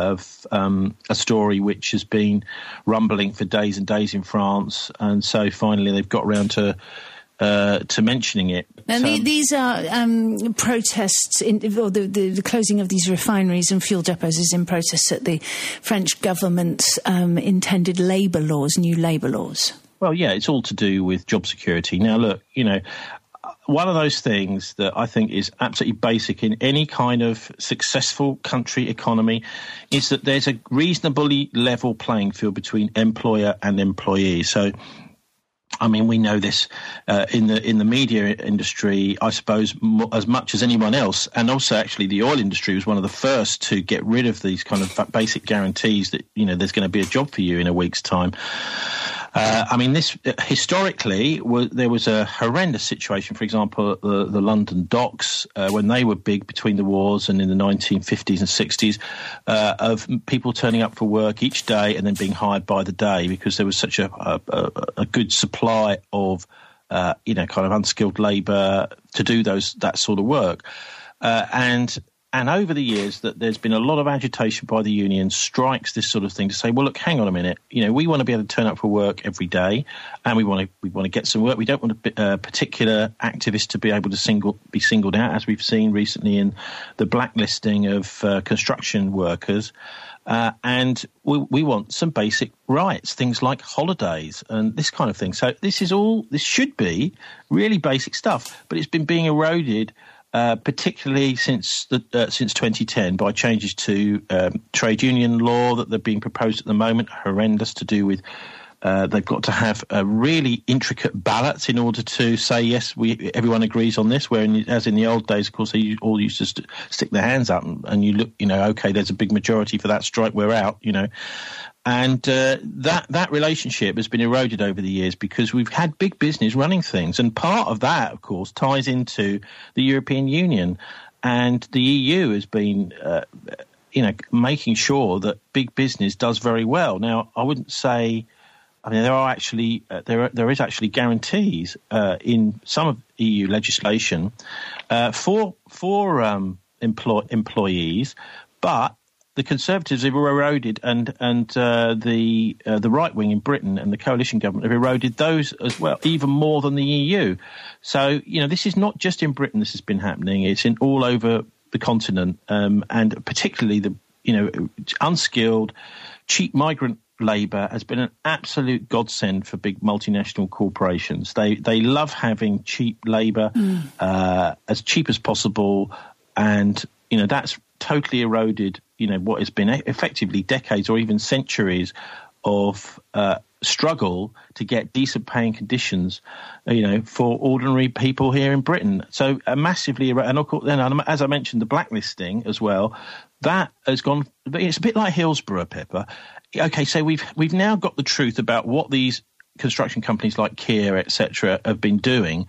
a story which has been rumbling for days and days in France, and so finally they've got around to mentioning it. And these are protests, or the closing of these refineries and fuel depots is in protest at the French government's intended labour laws, new labour laws. Well, yeah, it's all to do with job security. Now, look, one of those things that I think is absolutely basic in any kind of successful country economy is that there's a reasonably level playing field between employer and employee. So, I mean, we know this in the media industry, I suppose, as much as anyone else. And also, actually, the oil industry was one of the first to get rid of these kind of basic guarantees that, there's going to be a job for you in a week's time. This historically there was a horrendous situation. For example, the London docks when they were big between the wars and in the 1950s and 60s, of people turning up for work each day and then being hired by the day because there was such a good supply of kind of unskilled labour to do that sort of work, And over the years, that there's been a lot of agitation by the unions, strikes, this sort of thing, to say, well, look, hang on a minute. We want to be able to turn up for work every day, and we want to get some work. We don't want a particular activist to be able to be singled out, as we've seen recently in the blacklisting of construction workers. And we want some basic rights, things like holidays and this kind of thing. So this should be really basic stuff, but it's been being eroded. Particularly since 2010, by changes to trade union law that are being proposed at the moment, horrendous, to do with they've got to have really intricate ballots in order to say yes, everyone agrees on this. Where as in the old days, of course, they all used to stick their hands up and you look, okay, there's a big majority for that strike, we're out, And that relationship has been eroded over the years because we've had big business running things. And part of that, of course, ties into the European Union. And the EU has been, making sure that big business does very well. Now, I wouldn't say... there are actually there is actually guarantees in some of EU legislation for employees, but the Conservatives have eroded, and the right wing in Britain and the coalition government have eroded those as well, even more than the EU. So this is not just in Britain. This has been happening. It's in all over the continent, and particularly the unskilled, cheap migrant labour has been an absolute godsend for big multinational corporations. They love having cheap labour, as cheap as possible, and that's totally eroded what has been effectively decades or even centuries of struggle to get decent paying conditions for ordinary people here in Britain. So massively, and of course, then as I mentioned, the blacklisting as well, that has gone. It's a bit like Hillsborough, Pippa. Okay, so we've now got the truth about what these construction companies like Kier, etc., have been doing,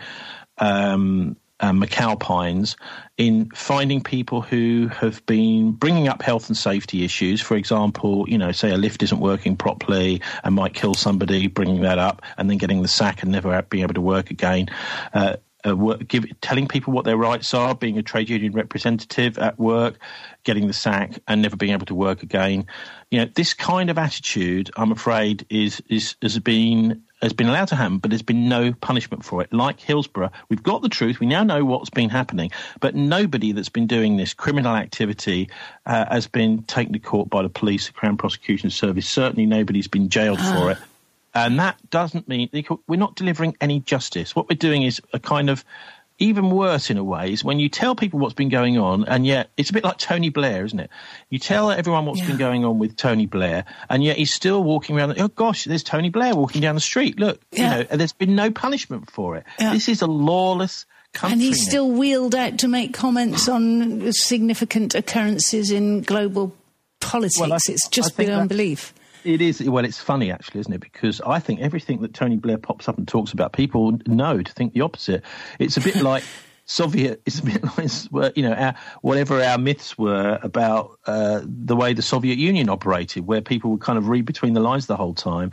McAlpines, in finding people who have been bringing up health and safety issues. For example, say a lift isn't working properly and might kill somebody, bringing that up and then getting the sack and never being able to work again. telling people what their rights are, being a trade union representative at work, getting the sack, and never being able to work again. This kind of attitude, I'm afraid, has been allowed to happen, but there's been no punishment for it. Like Hillsborough, we've got the truth. We now know what's been happening, but nobody that's been doing this criminal activity has been taken to court by the police, the Crown Prosecution Service. Certainly nobody's been jailed for it. And that doesn't mean we're not delivering any justice. What we're doing is a kind of even worse in a way is when you tell people what's been going on, and yet it's a bit like Tony Blair, isn't it? You tell everyone what's been going on with Tony Blair, and yet he's still walking around. Oh gosh, there's Tony Blair walking down the street. Look, and there's been no punishment for it. Yeah. This is a lawless country. And he's still wheeled out to make comments on significant occurrences in global politics. Well, it's just beyond belief. It is. Well, it's funny, actually, isn't it? Because I think everything that Tony Blair pops up and talks about, people know to think the opposite. It's a bit like Soviet. It's a bit like, whatever our myths were about the way the Soviet Union operated, where people would kind of read between the lines the whole time.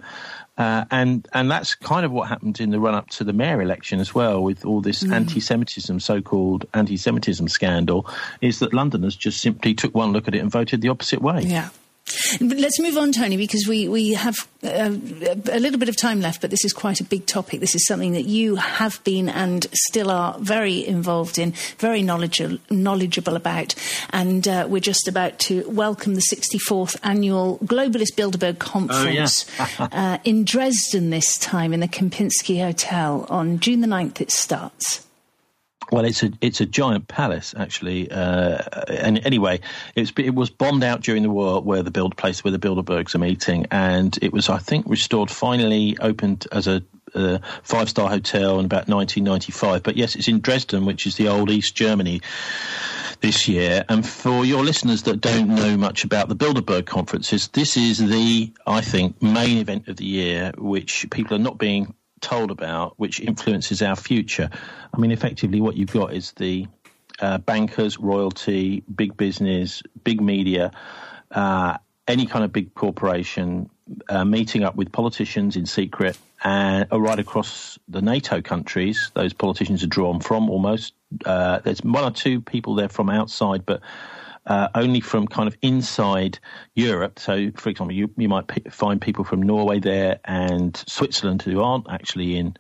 And that's kind of what happened in the run-up to the mayor election as well, with all this anti-Semitism, so-called anti-Semitism scandal, is that Londoners just simply took one look at it and voted the opposite way. Yeah. But let's move on, Tony, because we have a little bit of time left, but this is quite a big topic. This is something that you have been and still are very involved in, very knowledgeable about, and we're just about to welcome the 64th Annual Globalist Bilderberg Conference in Dresden this time, in the Kempinski Hotel. On June the 9th it starts. Well, it's a giant palace, actually. And anyway, it was bombed out during the war, where the Bilderbergs are meeting, and it was, I think, restored, finally opened as a 5-star hotel in about 1995. But yes, it's in Dresden, which is the old East Germany, this year. And for your listeners that don't know much about the Bilderberg conferences, this is the, I think, main event of the year, which people are not being told about, which influences our future. I mean, effectively what you've got is the bankers, royalty, big business, big media, any kind of big corporation meeting up with politicians in secret, and right across the NATO countries. Those politicians are drawn from almost. There's one or two people there from outside, but only from kind of inside Europe. So, for example, you might find people from Norway there and Switzerland who aren't actually in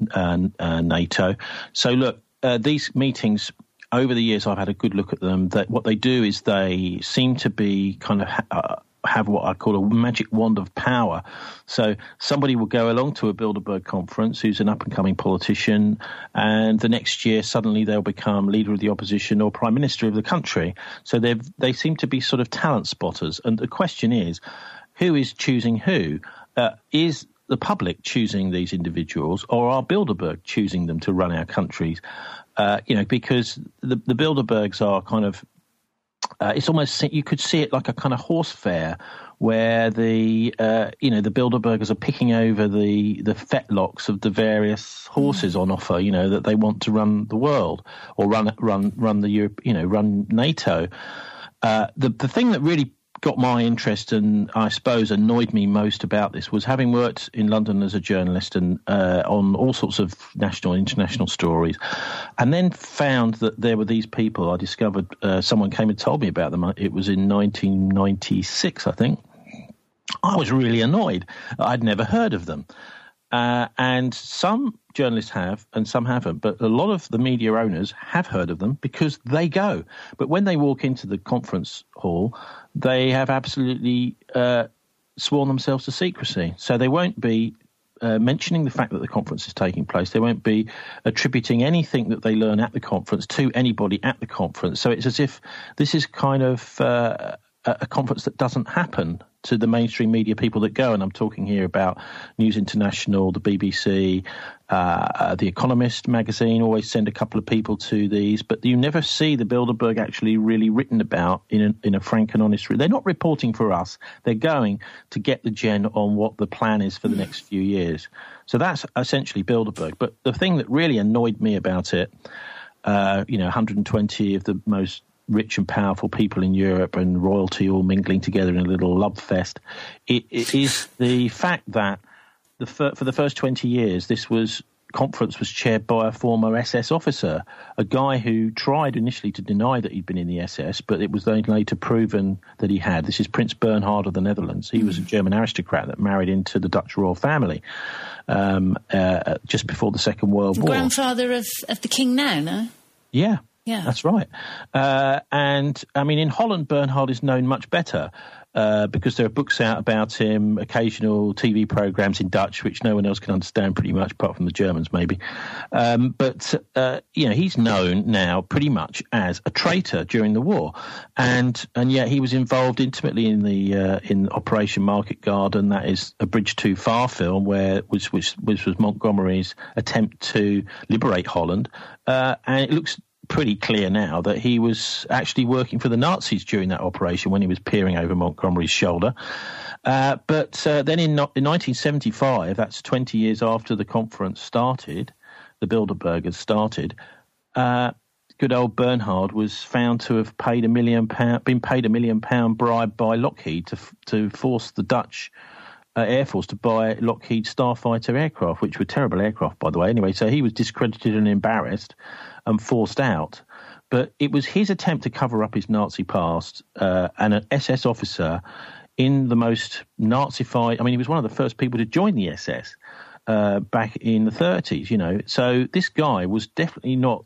NATO. So, look, these meetings, over the years, I've had a good look at them. That what they do is they seem to be kind of have what I call a magic wand of power. So somebody will go along to a Bilderberg conference who's an up-and-coming politician, and the next year suddenly they'll become leader of the opposition or prime minister of the country. So they seem to be sort of talent spotters. And the question is, who is choosing who? Is the public choosing these individuals, or are Bilderberg choosing them to run our countries? Because the Bilderbergs are kind of, it's almost, you could see it like a kind of horse fair where the Bilderbergers are picking over the fetlocks of the various horses on offer, that they want to run the world or run the Europe, run NATO. The thing that really got my interest and I suppose annoyed me most about this was, having worked in London as a journalist and on all sorts of national and international stories, and then found that there were these people. I discovered someone came and told me about them. It was in 1996, I think. I was really annoyed. I'd never heard of them. And some journalists have and some haven't, but a lot of the media owners have heard of them because they go. But when they walk into the conference hall, they have absolutely sworn themselves to secrecy. So they won't be mentioning the fact that the conference is taking place. They won't be attributing anything that they learn at the conference to anybody at the conference. So it's as if this is kind of a conference that doesn't happen to the mainstream media people that go. And I'm talking here about News International, the BBC, The Economist magazine always send a couple of people to these, but you never see the Bilderberg actually really written about in a frank and honest way. They're not reporting for us. They're going to get the gen on what the plan is for the next few years. So that's essentially Bilderberg. But the thing that really annoyed me about it, 120 of the most rich and powerful people in Europe and royalty all mingling together in a little love fest. It is the fact that for the first 20 years, this was conference was chaired by a former SS officer, a guy who tried initially to deny that he'd been in the SS, but it was then later proven that he had. This is Prince Bernhard of the Netherlands. He was a German aristocrat that married into the Dutch royal family just before the Second World War. Grandfather of the king now, no? Yeah. Yeah. That's right. And, I mean, in Holland, Bernhard is known much better because there are books out about him, occasional TV programmes in Dutch, which no one else can understand pretty much, apart from the Germans, maybe. But he's known now pretty much as a traitor during the war. And yet he was involved intimately in Operation Market Garden, that is a Bridge Too Far film, which was Montgomery's attempt to liberate Holland. And it looks pretty clear now that he was actually working for the Nazis during that operation when he was peering over Montgomery's shoulder. But then in 1975, that's 20 years after the conference started, the Bilderberg had started, good old Bernhard was found to have been paid £1 million bribe by Lockheed to force the Dutch Air Force to buy Lockheed Starfighter aircraft, which were terrible aircraft, by the way. Anyway, so he was discredited and embarrassed and forced out. But it was his attempt to cover up his Nazi past, and an SS officer in the most Nazified... I mean, he was one of the first people to join the SS back in the 30s, you know. So this guy was definitely not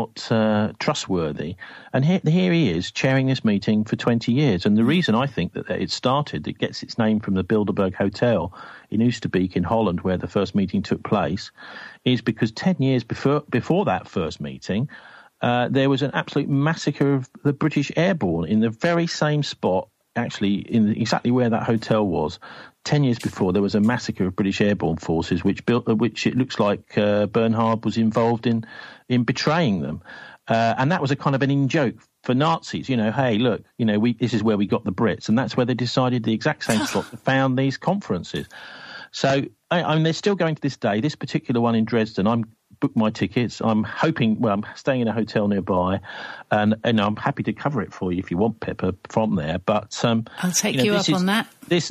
trustworthy. And here he is chairing this meeting for 20 years. And the reason I think that it started, it gets its name from the Bilderberg Hotel in Oosterbeek in Holland, where the first meeting took place, is because 10 years before that first meeting, there was an absolute massacre of the British airborne in the very same spot, actually in exactly where that hotel was. 10 years before, there was a massacre of British airborne forces, which it looks like Bernhard was involved in betraying them. And that was a kind of an in-joke for Nazis. You know, hey, look, you know, this is where we got the Brits. And that's where they decided the exact same spot to found these conferences. So, I mean, they're still going to this day. This particular one in Dresden, I'm booked my tickets. I'm staying in a hotel nearby, and I'm happy to cover it for you if you want, Pippa, from there. But I'll take you up on that. This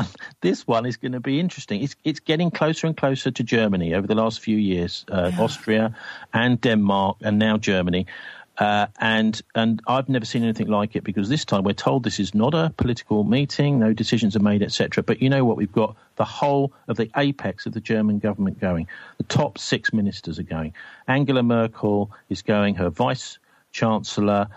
one is going to be interesting. It's getting closer and closer to Germany over the last few years. Austria and Denmark, and now Germany. And I've never seen anything like it, because this time we're told this is not a political meeting, no decisions are made, etc. But you know what? We've got the whole of the apex of the German government going. The top 6 ministers are going. Angela Merkel is going, her vice-chancellor,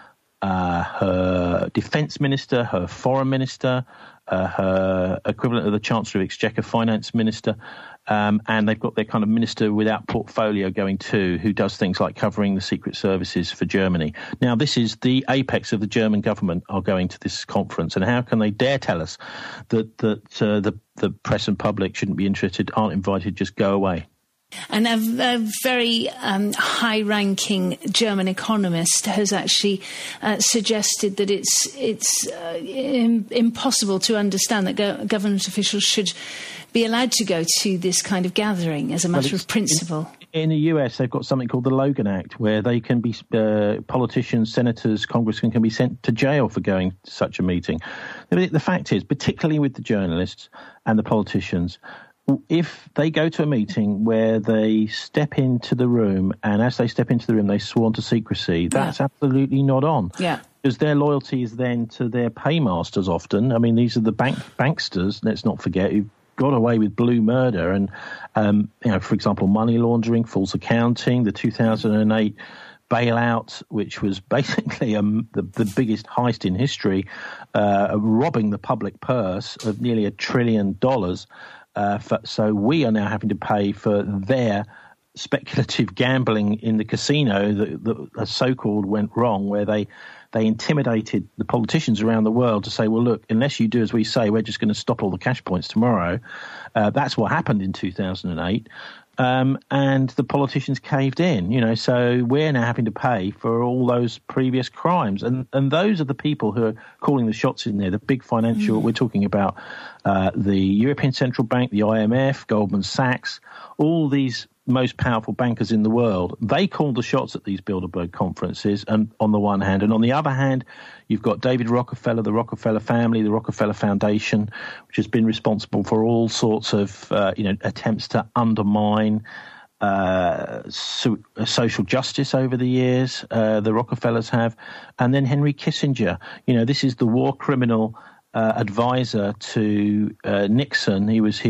her defence minister, her foreign minister, her equivalent of the Chancellor of Exchequer finance minister, and they've got their kind of minister without portfolio going too, who does things like covering the secret services for Germany. Now, this is the apex of the German government are going to this conference, and how can they dare tell us that the press and public shouldn't be interested, aren't invited, just go away? And a very high-ranking German economist has actually suggested that it's impossible to understand that government officials should be allowed to go to this kind of gathering as a matter of principle. In the US, they've got something called the Logan Act, where they can be politicians, senators, congressmen can be sent to jail for going to such a meeting. The fact is, particularly with the journalists and the politicians, if they go to a meeting where they step into the room, and as they step into the room, they sworn to secrecy, that's absolutely not on. Yeah. Because their loyalty is then to their paymasters often. I mean, these are the banksters, let's not forget, who got away with blue murder and, for example, money laundering, false accounting, the 2008 bailout, which was basically the biggest heist in history, robbing the public purse of nearly $1 trillion. So we are now having to pay for their speculative gambling in the casino that so-called went wrong, where they intimidated the politicians around the world to say, well, look, unless you do as we say, we're just going to stop all the cash points tomorrow. That's what happened in 2008. And the politicians caved in, so we're now having to pay for all those previous crimes. And those are the people who are calling the shots in there, the big financial, we're talking about the European Central Bank, the IMF, Goldman Sachs, all these most powerful bankers in the world. They call the shots at these Bilderberg conferences, and on the one hand. And on the other hand, you've got David Rockefeller, the Rockefeller family, the Rockefeller Foundation, which has been responsible for all sorts of, attempts to undermine social justice over the years, the Rockefellers have, and then Henry Kissinger. This is the war criminal advisor to Nixon. He was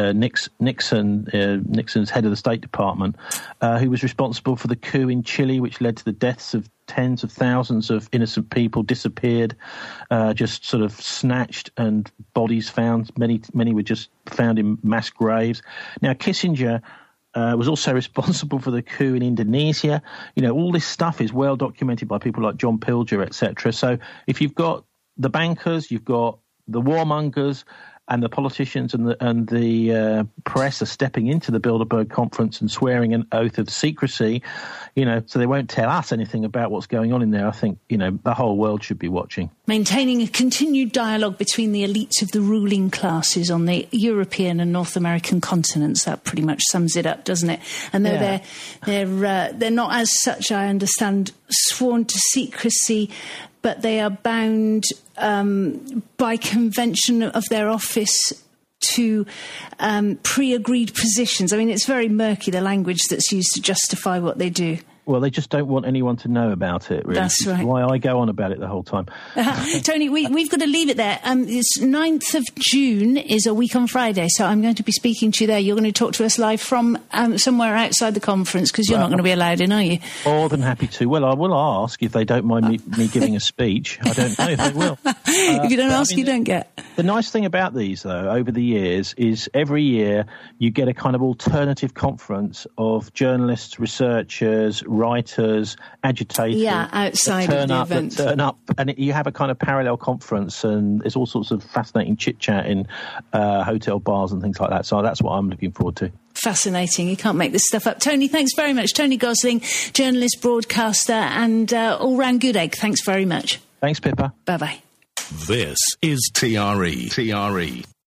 Nixon's head of the State Department, who was responsible for the coup in Chile, which led to the deaths of tens of thousands of innocent people disappeared, just sort of snatched, and bodies found. Many were just found in mass graves. Now, Kissinger was also responsible for the coup in Indonesia. All this stuff is well documented by people like John Pilger, etc. So if you've got the bankers, you've got the warmongers, and the politicians and the press are stepping into the Bilderberg conference and swearing an oath of secrecy, so they won't tell us anything about what's going on in there. I think, the whole world should be watching. Maintaining a continued dialogue between the elites of the ruling classes on the European and North American continents. That pretty much sums it up, doesn't it? And though they're not as such, I understand, sworn to secrecy, but they are bound by convention of their office to pre-agreed positions. I mean, it's very murky, the language that's used to justify what they do. Well, they just don't want anyone to know about it, really. That's right. Why I go on about it the whole time. Tony, we've got to leave it there. It's 9th of June is a week on Friday, so I'm going to be speaking to you there. You're going to talk to us live from somewhere outside the conference, because you're not going to be allowed in, are you? More than happy to. Well, I will ask if they don't mind me giving a speech. I don't know if they will. If you don't ask, you don't get. The nice thing about these, though, over the years, is every year you get a kind of alternative conference of journalists, researchers, writers, agitators. Yeah, outside of the event. Turn up, and you have a kind of parallel conference, and there's all sorts of fascinating chit-chat in hotel bars and things like that. So that's what I'm looking forward to. Fascinating. You can't make this stuff up. Tony, thanks very much. Tony Gosling, journalist, broadcaster, and all-round good egg. Thanks very much. Thanks, Pippa. Bye-bye. This is TRE.